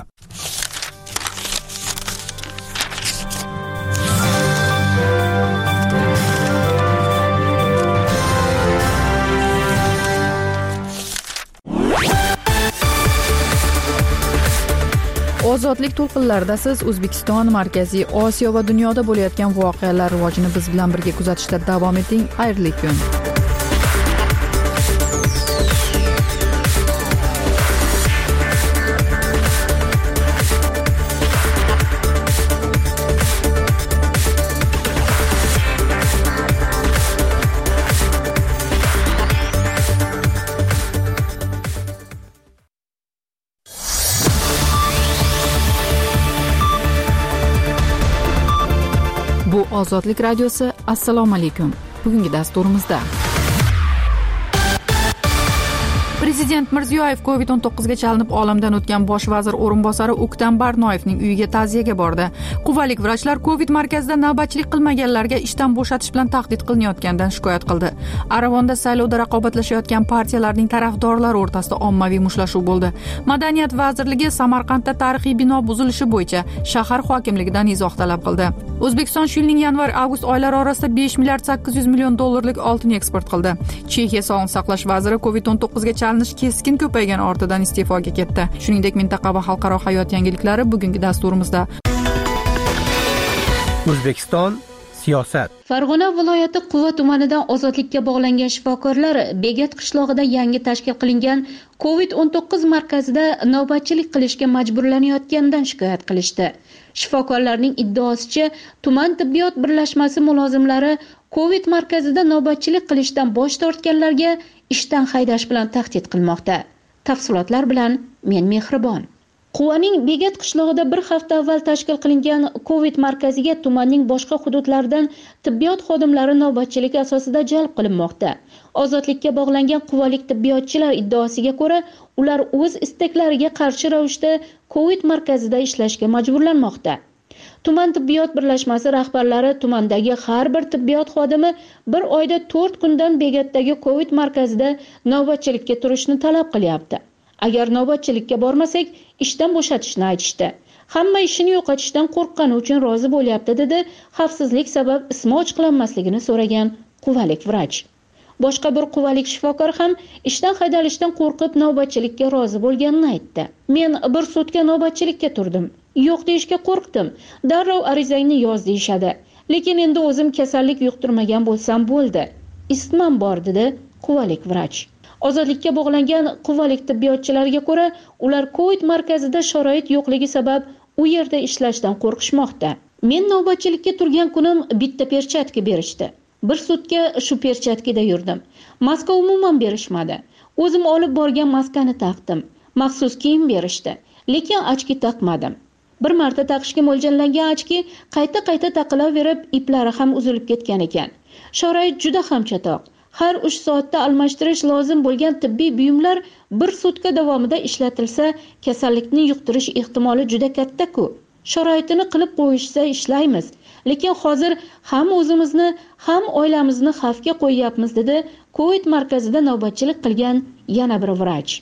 Speaker 1: Ozodlik to'lqinlarida siz O'zbekiston, Markaziy Osiyo va dunyoda bo'layotgan voqealar rivojini biz bilan birga kuzatishda davom eting. Xayrli kun. Bu Ozodlik radiosi. Assalomu alaykum. Bugungi dasturimizda Prezident Mirziyoyev covid o'n to'qqiz ga chalinib olamdan o'tgan bosh vazir o'rinbosari O'ktam Barnoyevning uyiga ta'ziyaga bordi. Quvalik vrachlar covid markazida navbatchilik qilmaganlarga ishdan bo'shatish bilan tahdid qilinayotganidan shikoyat qildi. Aravonda saylovda raqobatlashayotgan partiyalarning tarafdorlari o'rtasida ommaviy mushtlashuv bo'ldi. Madaniyat vazirligi Samarqandda tarixiy bino buzilishi bo'yicha shahar hokimligidan izoh talab qildi. O'zbekiston shu yilning yanvar-avgust oylari orasida besh milliard sakkiz yuz million dollarlik oltin eksport qildi. Chexiya sog'liqni saqlash vaziri covid o'n to'qqiz ga chalinish keskin ko'paygan ortidan iste'foga ketdi. Shuningdek, mintaqa va xalqaro hayot yangiliklari bugungi dasturimizda.
Speaker 13: O'zbekiston siyosat.
Speaker 3: Farg'ona viloyati Quva tumanidan ozodlikka bog'langan shifokorlar Begat qishlog'ida yangi tashkil qilingan covid o'n to'qqiz markazida navbatchilik qilishga majburlanayotganidan shikoyat qilishdi. Shifokorlarning iddaosicha, tuman tibbiyot birlashmasi mulozimlari covid markazida navbatchilik qilishdan bosh tortganlarga ishdan haydash bilan tahdid qilmoqda. Tafsilotlar bilan men Mehribon. Quvaning Begat qishlog'ida bir hafta avval tashkil qilingan covid markaziga tumanning boshqa hududlaridan tibbiyot xodimlari navbatchilik asosida jalb qilinmoqda. Ozodlikka bog'langan quvalik tibbiyotchilar iddaosiga ko'ra, ular o'z istaklariga qarshi ravishda covid markazida ishlashga majburlanmoqda. Tuman tibbiyot birlashmasi rahbarlari tumandagi har bir tibbiyot xodimi bir oyda to'rt kundan Begatdagi covid markazida navbatchilikka turishni talab qilyapti. Agar navbatchilikka bormasak, ishdan bo'shatishni aytishdi. Hamma ishini yo'qotishdan qo'rqqani uchun rozi bo'lyapti, dedi xavfsizlik sabab ismi ochiqlanmasligini so'ragan quvalik vrach. Boshqa bir quvalik shifokor ham ishdan haydalishdan qo'rqib navbatchilikka rozi bo'lganini aytdi. Men bir sutka navbatchilikka turdim. Yo'q deyishga qo'rqdim. Darrov arizangni yoz deyshadi. Lekin endi o'zim kasallik yuqtirmagan bo'lsam bo'ldi. Isitmam bor, dedi quvalik vrach. Ozodlikka bog'langan quvalik tibbiyotchilarga ko'ra, ular covid markazida sharoit yo'qligi sabab u yerda ishlashdan qo'rqishmoqda. Men navbatchilikka turgan kunim bitta perchatka berishdi. Bir sutka shu perchatkada yurdim. Maska umuman berishmadi. O'zim olib borgan maskani taqdim. Maxsus kiyim berishdi, lekin ochki taqmadim. Bir marta taqishga mo'ljallangan ochki qayta-qayta taqilaverib, iplari ham uzilib ketgan ekan. Sharoit juda ham chatoq. Har uch soatda almashtirish lozim bo'lgan tibbiy buyumlar bir sutka davomida ishlatilsa, kasallikni yuqtirish ehtimoli juda katta-ku. Sharoitini qilib qo'yishsa ishlaymiz, lekin hozir ham o'zimizni, ham oilamizni xavfga qo'yyapmiz, dedi covid markazida navbatchilik qilgan yana bir vrach.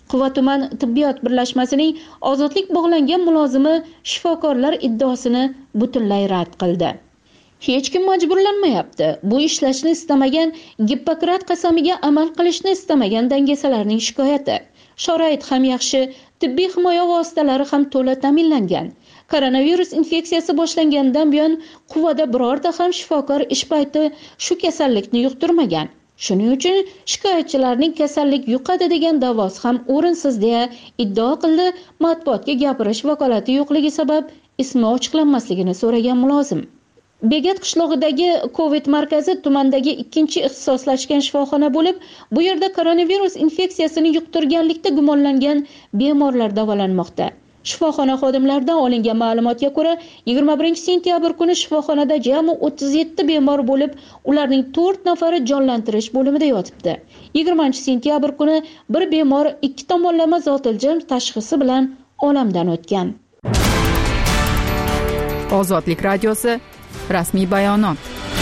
Speaker 3: Quva tuman tibbiyot birlashmasining ozodlik bog'langan mulozimi shifokorlar iddaosini butunlay rad qildi. Hech kim majburlanmayapti. Bu ishlashni istamagan, Gippokrat qasamiga amal qilishni istamagan dangasalarning shikoyati. Sharoit ham yaxshi, tibbiy himoya vositalari ham to'la ta'minlangan. Koronavirus infeksiyasi boshlangandan buyon Quvada birorta ham shifokor ish payti shu kasallikni yuqtirmagan. Shuning uchun shikoyatchilarning kasallik yuqadi degan da'vosi ham o'rinsiz deya iddao qildi. Matbuotga gapirish vakolati yo'qligi sabab ismi ochiqlanmasligini so'ragan mulozim. Begat qishlog'idagi Covid markazi tumandagi ikkinchi ixtisoslashgan shifoxona bo'lib, bu yerda koronavirus infeksiyasini yuqtirganlikda gumonlangan bemorlar davolanmoqda. Shifoxona xodimlaridan olingan ma'lumotga ko'ra, yigirma birinchi sentyabr kuni shifoxonada jami o'ttiz yetti bemor bo'lib, ularning to'rt nafari jonlantirish bo'limida yotibdi. yigirmanchi sentyabr kuni bir bemor ikki tomonlama zotiljam tashxisi bilan olamdan o'tgan.
Speaker 1: Ozodlik radiosi rasmiy bayonot.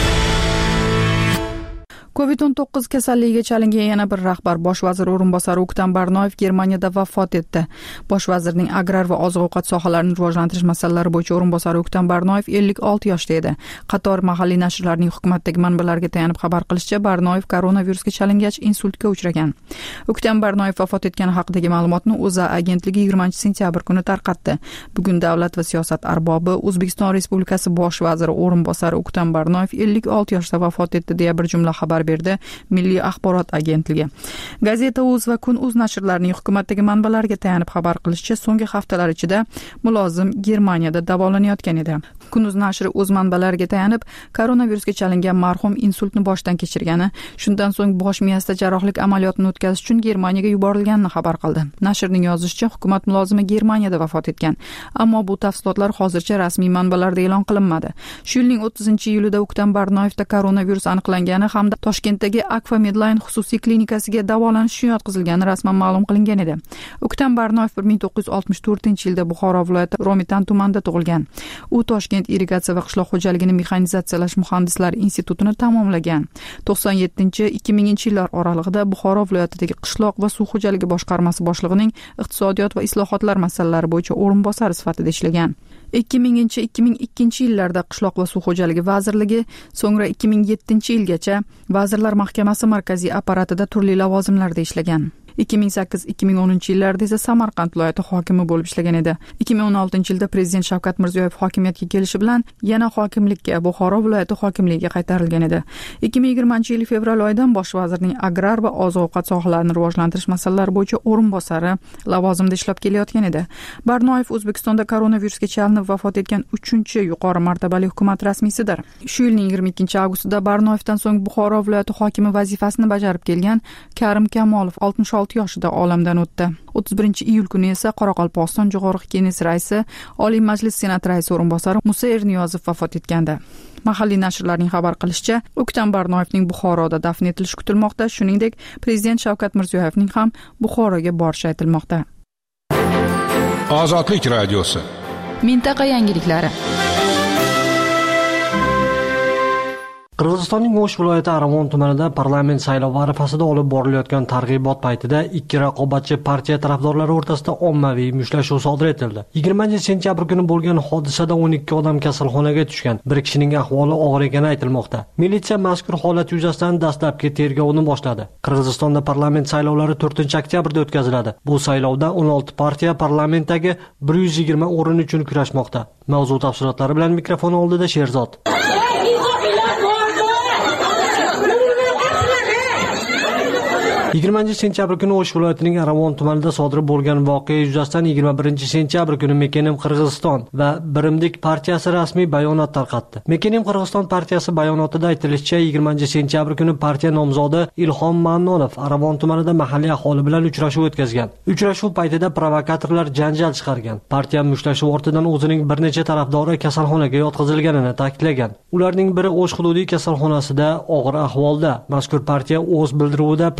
Speaker 1: Covid o'n to'qqiz kasalligiga chalingan yana bir rahbar bosh vazir o'rinbosari O'ktam Barnoyev Germaniyada vafot etdi. Bosh vazirning agrar va oziq-ovqat sohalarini rivojlantirish masalalari bo'yicha o'rinbosari O'ktam Barnoyev ellik olti yoshda edi. Qator mahalliy nashrlarning hukumatdagi manbalarga tayanib xabar qilishicha, Barnoyev koronavirusga chalingach insultga uchragan. O'ktam Barnoyev vafot etgani haqidagi ma'lumotni O'zA agentligi yigirmanchi sentyabr kuni tarqatdi. Bugun davlat va siyosat arbobi O'zbekiston Respublikasi bosh vaziri o'rinbosari O'ktam Barnoyev ellik olti yoshda vafot etdi deya bir jumla xabar berdi Milliy axborot agentligi. Gazeta.uz va Kun.uz nashrlarining hukumatdagi manbalariga tayanib xabar qilishicha, so'nggi haftalar ichida mulozim Germaniyada davolanayotgan edi. Kun.uz nashri o'z manbalariga tayanib, koronavirusga chalingan marhum insultni boshdan kechirgani, shundan so'ng bosh miyasida jarrohlik amaliyotini o'tkazish uchun Germaniyaga yuborilganini xabar qildi. Nashrning yozishicha, hukumat mulozimi Germaniyada vafot etgan, ammo bu tafsilotlar hozircha rasmiy manbalarda e'lon qilinmadi. Shu yilning o'ttizinchi iyulida O'ktam Barnoyevda koronavirus aniqlangani hamda Toshkentdagi Akfa Medline xususiy klinikasiga davolanish uchun yotqizilgani rasman ma'lum qilingan edi. O'ktam Barnoyev bir ming to'qqiz yuz oltmish to'rtinchi yilda Buxoro viloyati Romitan tumanida tug'ilgan. U Toshkent irrigatsiya va qishloq xo'jaligini mexanizatsiyalash muhandislari institutini tamomlagan. to'qson yettinchi ikki minginchi yillar oralig'ida Buxoro viloyatidagi qishloq va suv xo'jaligi boshqarmasi boshlig'ining iqtisodiyot va islohotlar masalalari bo'yicha o'rinbosari sifatida ishlagan. ikki minginchi ikki ming ikkinchi yillarda qishloq va suv xo'jaligi vazirligi, so'ngra ikki ming yettinchi yilgacha Vazirlar Mahkamasi markaziy apparatida turli lavozimlarda ishlagan. ikki ming sakkiz ikki ming o'ninchi yillarda esa Samarqand viloyati hokimi bo'lib ishlagan edi. ikki ming o'n oltinchi yilda prezident Shavkat Mirziyoyev hokimiyatga kelishi bilan yana hokimlikka, Buxoro viloyati hokimligiga qaytarilgan edi. ikki ming yigirmanchi yil fevral oyidan bosh vazirning agrar va oziq-ovqat sohalarini rivojlantirish masalalari bo'yicha o'rinbosari lavozimida ishlab kelayotgan edi. Barnoyev O'zbekistonda koronavirusga chalinib vafot etgan uchinchi yuqori martabali hukumat rasmiysidir. Shu yilning yigirma ikkinchi avgustida Barnoyevdan so'ng Buxoro viloyati hokimi vazifasini bajarib kelgan Karim Kamolov oltmish olti yoshida olamdan o'tdi. o'ttiz birinchi iyul kuni esa Qoraqalpog'iston Jo'qorg'i Kenges raisi, Oliy Majlis Senat raisi o'rinbosari Musa Erniyozov vafot etgandi. Mahalliy nashrlarning xabar qilishicha, O'ktam Barnoyevning Buxoroda dafn etilishi kutilmoqda, shuningdek, prezident Shavkat Mirziyoyevning ham Buxoroga borishi aytilmoqda.
Speaker 16: Ozodlik radiosi.
Speaker 1: Mintaqa yangiliklari.
Speaker 5: Qirg'izistonning O'sh viloyati Aravon tumanida parlament saylovi arafasida olib borilayotgan targ'ibot paytida ikki raqobatchi partiya tarafdorlari o'rtasida ommaviy mushtlashuv sodir etildi. yigirmanchi sentyabr kuni bo'lgan hodisada o'n ikki odam kasalxonaga tushgan. Bir kishining ahvoli og'ir ekani aytilmoqda. Militsiya mazkur holat yuzasidan dastlabki tergovni boshladi. Qirg'izistonda parlament saylovlari to'rtinchi oktyabrda o'tkaziladi. Bu saylovda o'n olti partiya parlamentdagi bir yuz yigirma o'rin uchun kurashmoqda. Mavzu tafsilotlari bilan mikrofon oldida Sherzod. yigirmanchi sentyabr kuni O'sh viloyatining Aravon tumanida sodir bo'lgan voqea yuzasidan yigirma birinchi sentyabr kuni Mekenim Qirg'iziston va Birimdik partiyasi rasmiy bayonot tarqatdi. Mekenim Qirg'iziston partiyasi bayonotida aytilishicha, yigirmanchi sentyabr kuni partiya nomzodi Ilhom Mannonov Aravon tumanida mahalliy aholi bilan uchrashuv o'tkazgan. Uchrashuv paytida provokatorlar janjal chiqargan. Partiya mushtlashuv ortidan o'zining bir necha tarafdori kasalxonaga yotqizilganini ta'kidlagan. Ularning biri O'sh hududiy kasalxonasida og'ir ahvolda. Mazkur partiya o'z bildiruvida provokator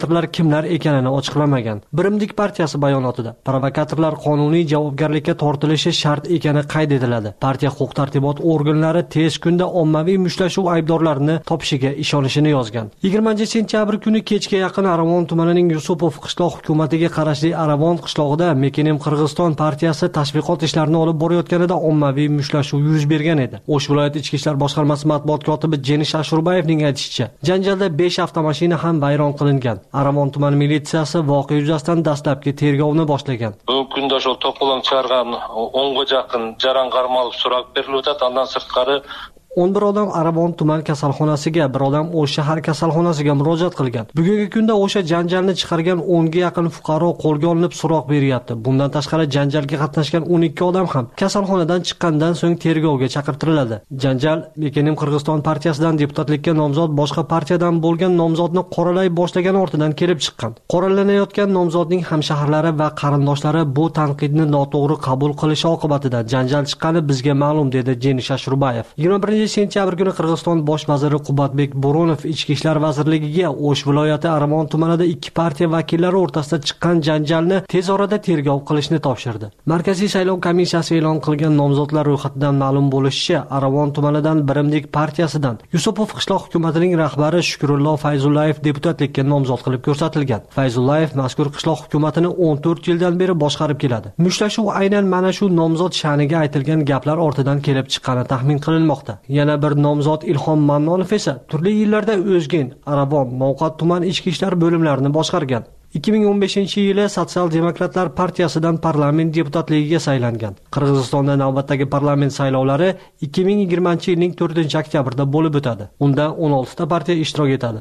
Speaker 5: provokatorlar kimlar ekanini ochiqlamagan. Birimlik partiyasi bayonotida provokatorlar qonuniy javobgarlikka tortilishi shart ekani qayd etiladi. Partiya huquq-tartibot organlari tez kunda ommaviy mushtlashuv aybdorlarini topishiga ishonishini yozgan. yigirmanchi sentyabr kuni kechga yaqin Aravon tumanining Yusupov qishloq hukumatiga qarashli Aravon qishlog'ida Mekenim Qirg'iziston partiyasi tashviqot ishlarini olib borayotganida ommaviy mushtlashuv yuz bergan edi. O'sh viloyat ichki ishlar boshqarmasi matbuot kotibi Jenish Ashurbayevning aytishicha, janjalda besh avtomashina ham vayron qilingan. Aravon tumani militsiyasi voqea yuzasidan dastlabki tergovni boshlagan.
Speaker 6: Bugungi kunda shu to'polon chiqargan o'nga yaqin jaran qarmalib so'roq berildi. Undan sirtqari
Speaker 5: o'n bir odam Aravon tuman kasalxonasiga, bir odam O'sh shahar kasalxonasiga murojaat qilgan. Bugungi kunda o'sha janjalni chiqargan o'nga yaqin fuqaro qo'lga olinib so'roq beryapti. Bundan tashqari janjalga qatnashgan o'n ikki odam ham kasalxonadan chiqqandan so'ng tergovga chaqirtiriladi. Janjal Mekenim Qirg'iziston partiyasidan deputatlikka nomzod boshqa partiyadan bo'lgan nomzodni qoralay boshlagan ortidan kelib chiqqan. Qoralanayotgan nomzodning hamshaharlari va qarindoshlari bu tanqidni noto'g'ri qabul qilishi oqibatida janjal chiqqani bizga ma'lum, dedi Jenish Ashurbayev. yigirma birinchi sentyabr kuni Qirg'iziston bosh vaziri Qubatbek Bo'ronov Ichki ishlar vazirligiga O'sh viloyati Aravon tumanida ikki partiya vakillari o'rtasida chiqqan janjalni tez orada tergov qilishni topshirdi. Markaziy saylov komissiyasi e'lon qilgan nomzodlar ro'yxatidan ma'lum bo'lishicha, Aravon tumanidan Birimlik partiyasidan Yusupov qishloq hukumatining rahbari Shukrullo Fayzullayev deputatlikka nomzod qilib ko'rsatilgan. Fayzullayev mazkur qishloq hukumatini o'n to'rt yildan beri boshqarib keladi. Mushlashuv aynan mana shu nomzod sha'niga aytilgan gaplar ortidan kelib chiqqani taxmin qilinmoqda. Yana bir nomzod Ilhom Mannonov esa turli yillarda O'zgen, Aravon, Novqat tuman ichki ishlar bo'limlarini boshqargan. ikki ming o'n beshinchi yili Sotsial-demokratlar partiyasidan parlament deputatligiga saylangan. Qirg'izistonda navbatdagi parlament saylovlari ikki ming yigirmanchi yilning to'rtinchi oktyabrda bo'lib o'tadi. Unda o'n oltita partiya ishtirok etadi.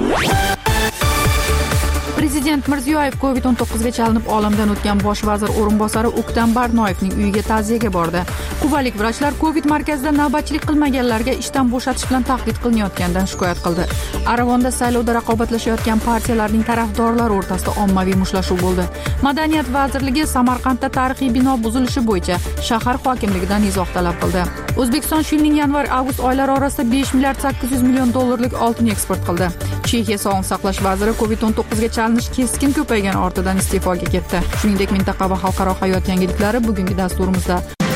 Speaker 1: Prezident Mirziyoyev kovid o'n to'qqizga chalinib olamdan o'tgan bosh vazir o'rinbosari O'ktam Barnoyevning uyiga ta'ziyaga bordi. Quvalik vrachlar Covid markazida navbatchilik qilmaganlarga ishdan bo'shatish bilan tahdid qilinayotganidan shikoyat qildi. Aravonda saylovda raqobatlashayotgan partiyalarning tarafdorlari o'rtasida ommaviy mushtlashuv bo'ldi. Madaniyat vazirligi Samarqandda tarixiy bino buzilishi bo'yicha shahar hokimligidan izoh talab qildi. O'zbekiston shu yilning yanvar-avgust oylari orasida besh milliard sakkiz yuz million dollarlik oltin eksport qildi. Chexiya sog'liqni saqlash vaziri kovid o'n to'qqizga chalinish keskin ko'paygan ortidan iste'foga ketdi. Shuningdek, mintaqa va xalqaro hayot yangiliklari bugungi dasturimizda.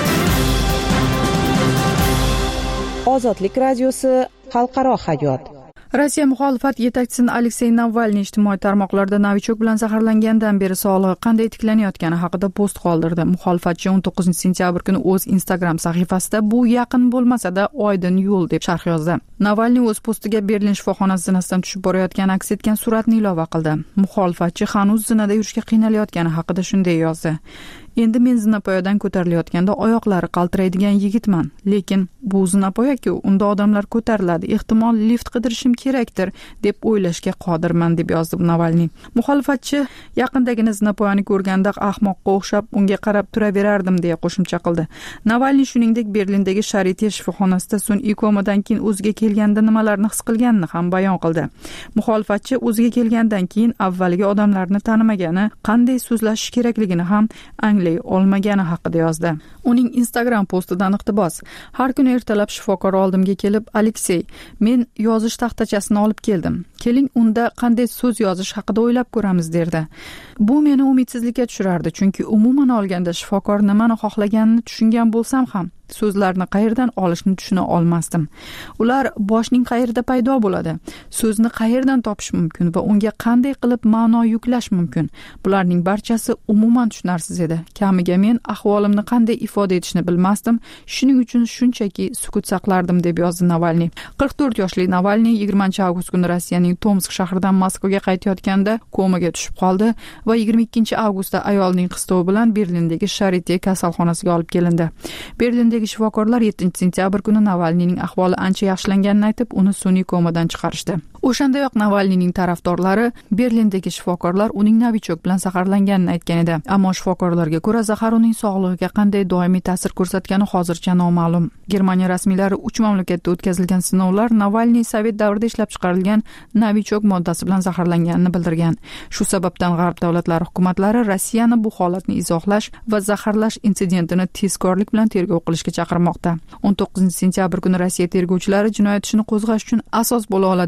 Speaker 4: Ozodlik radiosi xalqaro hayot.
Speaker 1: Rossiya muxolifat yetakchisi Aleksey Navalniy ijtimoiy tarmoqlarda novichok bilan zaharlangandan beri sog'lig'i qanday tiklanayotgani haqida post qoldirdi. Muxolifatchi o'n to'qqizinchi sentyabr kuni o'z Instagram sahifasida bu yaqin bo'lmasa-da oydin yo'l deb sharh yozdi. Navalniy o'z postiga Berlin shifoxonasi zinasidan tushib borayotgani aks etgan suratni ilova qildi. Muxolifatchi hanuz zinada yurishga qiynalayotgani haqida shunday yozdi. Endi men zinapoyadan ko'tarilayotganda oyoqlari qaltiraydigan yigitman, lekin bu zinapoya-ku, unda odamlar ko'tariladi, ehtimol lift qidirishim kerakdir deb o'ylashga qodirman deb yozdi Navalniy. Muxolifatchi yaqindagina zinapoyani ko'rganda ahmoqqa o'xshab unga qarab turaverardim deya qo'shimcha qildi. Navalniy shuningdek Berlindagi Sharite shifoxonasida sun'iy komadan keyin o'ziga kelganda nimalarni his qilganini ham bayon qildi. Muxolifatchi o'ziga kelgandan keyin avvaliga odamlarni tanimagani, qanday so'zlashish kerakligini ham anglagan olmagani haqida yozdi. Uning Instagram postidan iqtibos: har kuni ertalab shifokor oldimga kelib, Aleksey, men yozish taxtachasini olib keldim. Keling, unda qanday so'z yozish haqida o'ylab ko'ramiz derdi. Bu meni umidsizlikka tushirardi, chunki umuman olganda shifokor nimani xohlaganini tushungan bo'lsam ham so'zlarni qayerdan olishni tushuna olmasdim. Ular boshning qayerda paydo bo'ladi, so'zni qayerdan topish mumkin va unga qanday qilib ma'no yuklash mumkin. Bularning barchasi umuman tushunarsiz edi. Kamiga men ahvolimni qanday ifoda etishni bilmasdim, shuning uchun shunchaki sukut saqlardim deb yozdi Navalniy. qirq to'rt yoshli Navalniy yigirmanchi avgust kuni Rossiyaning Tomsk shahridan Moskvaga qaytayotganda komaga tushib qoldi va yigirma ikkinchi avgustda ayolning qistovi bilan Berlindagi Sharite kasalxonasiga olib kelindi. Berlinda shifokorlar yettinchi sentyabr kuni Navalniyning ahvoli ancha yaxshilanganini aytib, uni sun'iy komadan chiqarishdi. O'shandayoq Navalniyning tarafdorlari Berlindagi shifokorlar uning novichok bilan zaharlanganini aytgan edi. Ammo shifokorlarga ko'ra, zahar uning sog'lig'iga qanday doimiy ta'sir ko'rsatgani hozircha noma'lum. Germaniya rasmiylari uch mamlakatda o'tkazilgan sinovlar Navalniy Sovet davrida ishlab chiqarilgan novichok moddasi bilan zaharlanganini bildirgan. Shu sababdan G'arb davlatlari hukumatlari Rossiyani bu holatni izohlash va zaharlash insidentini tezkorlik bilan tergov qilishga chaqirmoqda. o'n to'qqizinchi sentyabr kuni Rossiya tergovchilari jinoyat ishini qo'zg'ash uchun asos bo'la oladigan hech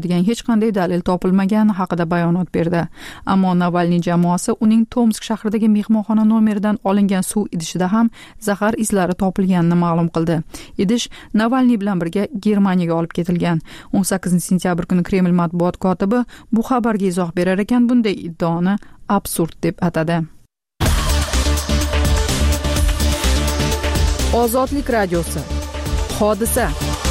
Speaker 1: qanday dalil topilmagani haqida bayonot berdi. Ammo Navalniy jamoasi uning Tomsk shahridagi mehmonxona nomeridan olingan suv idishida ham zahar izlari topilganini ma'lum qildi. Idish Navalniy bilan birga Germaniyaga olib ketilgan. o'n sakkizinchi sentyabr kuni Kreml matbuot kotibi bu xabarga izoh berar ekan, bunday iddaoni absurd deb atadi. Ozodlik radiosi. Hodisa.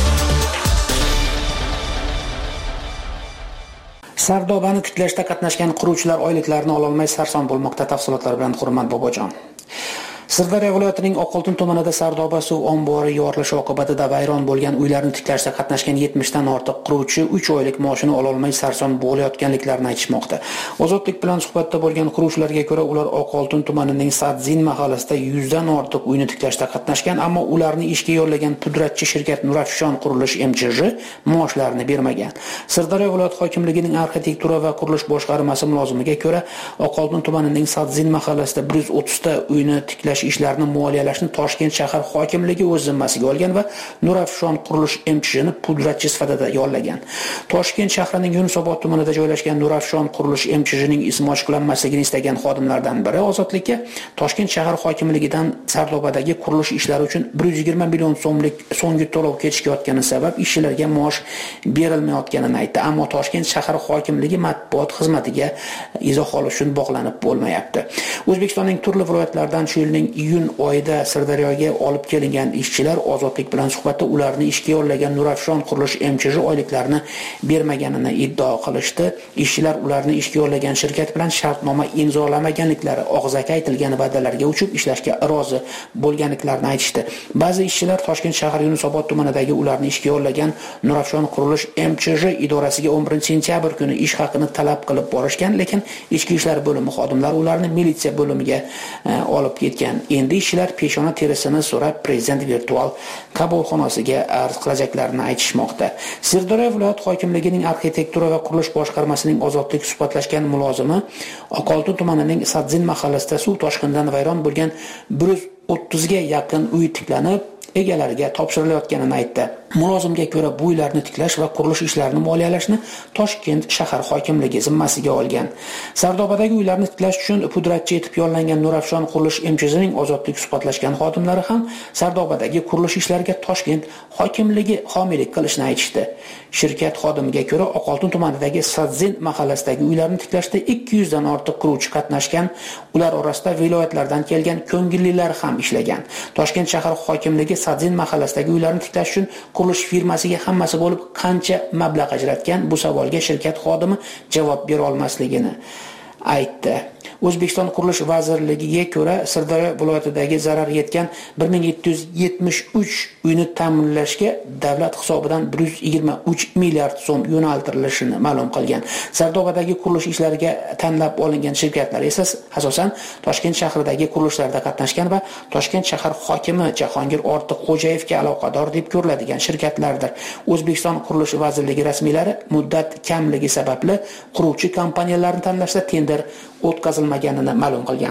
Speaker 7: Sardobani tiklashda qatnashgan quruvchilar oyliklarini ololmay sarson bo'lmoqda. Tafsilotlar bilan Hurmat Bobojon. Sirdaryo viloyatining Oqoltin tumanida Sardoba suv ombori yorilishi oqibatida vayron bo'lgan uylarni tiklashda qatnashgan yetmish dan ortiq quruvchi uch oylik maoshini ololmay sarson bo'layotganliklarini aytishmoqda. Ozodlik bilan suhbatda bo'lgan quruvchilarga ko'ra, ular Oqoltin tumanining Sadzin mahallasida yuz dan ortiq uyni tiklashda qatnashgan, ammo ularni ishga yollagan pudratchi shirkat Nurafshon qurilish M Ch J maoshlarini bermagan. Sirdaryo viloyat hokimligining arxitektura va qurilish boshqarmasi mulozimiga ko'ra, Oqoltin tumanining Sadzin mahallasida bir yuz o'ttiz ta uyni tiklash ishlarini moliyalashni Toshkent shahar hokimligi o'z zimmasiga olgan va Nurafshon qurilish M Ch Jni pudratchi sifatida yollagan. Toshkent shahrining Yunusobod tumanida joylashgan Nurafshon qurilish M Ch Jning ismi ochiqlanmasligini istagan xodimlardan biri Ozodlikka Toshkent shahar hokimligidan Sardobadagi qurilish ishlari uchun bir yuz yigirma million so'mlik so'nggi to'lov kechikayotgani sabab ishchilarga maosh berilmayotganini aytdi. Ammo Toshkent shahar hokimligi matbuot xizmatiga izoh olish uchun bog'lanib bo'lmayapti. O'zbekistonning turli viloyatlaridan shu yilning iyun oyida Sirdaryoga olib kelingan ishchilar Ozodlik bilan suhbatda ularni ishga yollagan Nurafshon qurilish M Ch J oyliklarini bermaganini iddao qilishdi. Ishchilar ularni ishga yollagan shirkat bilan shartnoma imzolamaganliklari, og'zaki aytilgan va'dalarga uchib ishlashga rozi bo'lganliklarini aytishdi. Ba'zi ishchilar Toshkent shahar Yunusobod tumanidagi ularni ishga yollagan Nurafshon qurilish M Ch J idorasiga o'n birinchi sentyabr kuni ish haqini talab qilib borishgan, lekin ichki ishlar bo'limi xodimlari ularni militsiya bo'limiga e, olib ketgan. Endi ishchilar peshona terisini so'rab prezident virtual qabulxonasiga arz qilajaklarini aytishmoqda. Sirdaryo viloyat hokimligining arxitektura va qurilish boshqarmasining Ozodlik suhbatlashgan mulozimi Oqoltin tumanining Sadzin mahallasida suv toshqinidan vayron bo'lgan bir yuz o'ttizga yaqin uy tiklanib egalariga topshirilayotganini aytdi. Mulozimga ko'ra, bu uylarni tiklash va qurilish ishlarini moliyalashni Toshkent shahar hokimligi zimmasiga olgan. Sardobadagi uylarni tiklash uchun pudratchi etib yollangan Nurafshon qurilish M Ch Jning Ozodlik suhbatlashgan xodimlari ham Sardobadagi qurilish ishlariga Toshkent hokimligi homiylik qilishni aytishdi. Shirkat xodimiga ko'ra, Oqoltin tumanidagi Sadzin mahallasidagi uylarni tiklashda ikki yuz dan ortiq quruvchi qatnashgan. Ular orasida viloyatlardan kelgan ko'ngillilar ham ishlagan. Toshkent shahar hokimligi Sadzin mahallasidagi uylarni tiklash uchun qurilish firmasiga hammasi bo'lib qancha mablag' ajratgan? Bu savolga shirkat xodimi javob bera olmasligini aytdi. O'zbekiston qurilish vazirligiga ko'ra, Sirdaryo viloyatidagi zarar yetgan bir ming yetti yuz yetmish uch uyni ta'minlashga davlat hisobidan bir yuz yigirma uch milliard so'm yo'naltirilishini ma'lum qilgan. Sardobadagi qurilish ishlariga tanlab olingan shirkatlar esa asosan Toshkent shahridagi qurilishlarda qatnashgan va Toshkent shahar hokimi Jahongir Ortiqxo'jayevga aloqador deb ko'riladigan shirkatlardir. O'zbekiston qurilish vazirligi rasmiylari muddat kamligi sababli quruvchi kompaniyalarni tanlashda tender o'tkazilmaganini ma'lum qilgan.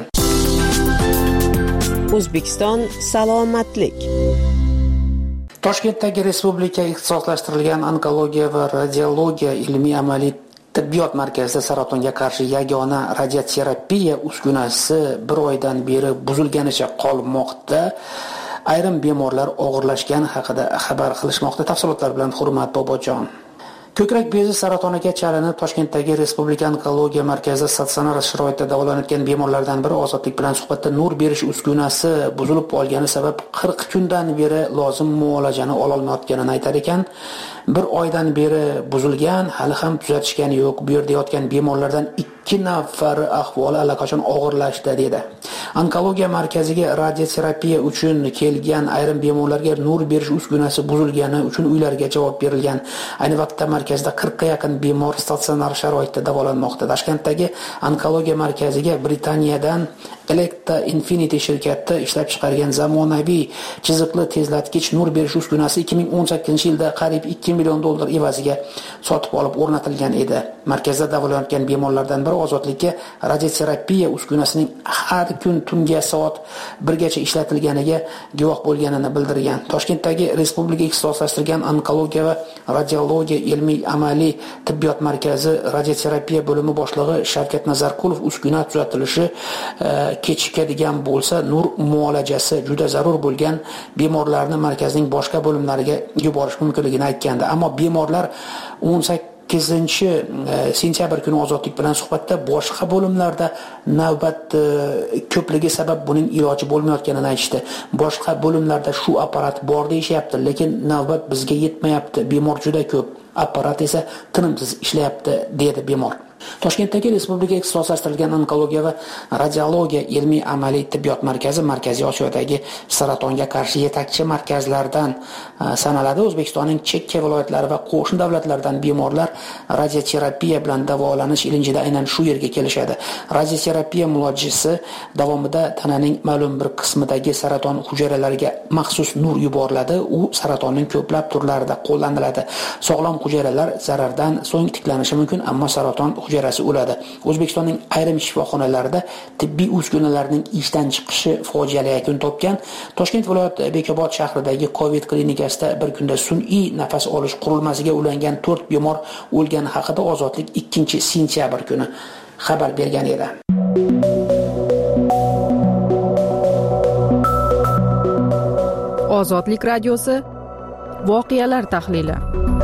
Speaker 4: O'zbekiston salomatlik.
Speaker 7: Toshkentdagi Respublika ixtisoslashtirilgan onkologiya va radiologiya ilmiy-amaliy tibbiyot markazida saratonga qarshi yagona radioterapiya uskunasi bir oydan beri buzilganicha qolmoqda. Ayrim bemorlar og'irlashgani haqida xabar qilishmoqda. Tafsilotlar bilan Hurmat Bobojon. Ko'krak bezi saratoniga chalinib Toshkentdagi Respublika onkologiya markazida statsionar sharoitda davolanayotgan bemorlardan biri Ozodlik bilan suhbatda nur berish uskunasi buzilib qolgani sabab qirq kundan beri lozim muolajani ola olmayotganini aytar ekan. Bir oydan beri buzilgan, hali ham tuzatishgani yo'q. Bu yerda yotgan bemorlardan ikki nafar ahvoli allaqachon og'irlashdi dedi. Onkologiya markaziga radioterapiya uchun kelgan ayrim bemorlarga nur berish uskunasi buzilgani uchun uylariga javob berilgan. Ayni vaqtda markazda qirqqa yaqin bemor statsionar sharoitda davolanmoqda. Toshkentdagi onkologiya markaziga Britaniyadan Electa Infinity shirkati ishlab chiqargan zamonaviy chiziqli tezlatgich nur berish uskunasi ikki ming o'n sakkizinchi yilda qariyb ikki million dollar evaziga sotib olib o'rnatilgan edi. Markazda davolanayotgan bemorlardan biri ozodlikka radioterapiya uskunasining har kun tungi soat birgacha ishlatilganiga guvoh bo'lganini bildirgan. Toshkentdagi Respublika ixtisoslashtirilgan onkologiya va radiologiya ilmiy amaliy tibbiyot markazi radioterapiya bo'limi boshlig'i Shavkat Nazarqulov uskuna tuzatilishi kechikadigan bo'lsa, nur muolajasi juda zarur bo'lgan bemorlarni markazning boshqa bo'limlariga yuborish mumkinligini aytgandi. Ammo bemorlar o'n sakkizinchi sentyabr kuni ozodlik bilan suhbatda boshqa bo'limlarda navbat ko'pligi sabab buning iloji bo'lmayotganini aytishdi. Boshqa bo'limlarda shu apparat bor deyishyapti, lekin navbat bizga yetmayapti. Bemor juda ko'p, apparat esa tinimsiz ishlayapti, dedi bemor. Toshkentdagi Respublika ixtisoslashtirilgan onkologiya va radiologiya ilmiy amaliy tibbiyot markazi Markaziy Osiyodagi saratonga qarshi yetakchi markazlardan sanaladi. O'zbekistonning chekka viloyatlari va qo'shni davlatlardan bemorlar radioterapiya bilan davolanish ilinjida aynan shu yerga kelishadi. Radioterapiya muolajasi davomida tananing ma'lum bir qismidagi saraton hujayralariga maxsus nur yuboriladi. U saratonning ko'plab turlarida qo'llaniladi. Sog'lom hujayralar zarardan so'ng tiklanishi mumkin, ammo saraton hujayrasi o'ladi. O'zbekistonning ayrim shifoxonalarida tibbiy uskunalarning ishdan chiqishi fojiali yakun topgan. Toshkent viloyati Bekobod shahridagi Covid klinikasida bir kunda sun'iy nafas olish qurilmasiga ulangan to'rt bemor o'lgani haqida Ozodlik ikkinchi sentyabr kuni xabar bergan edi.
Speaker 1: Ozodlik radiosi voqealar tahlili.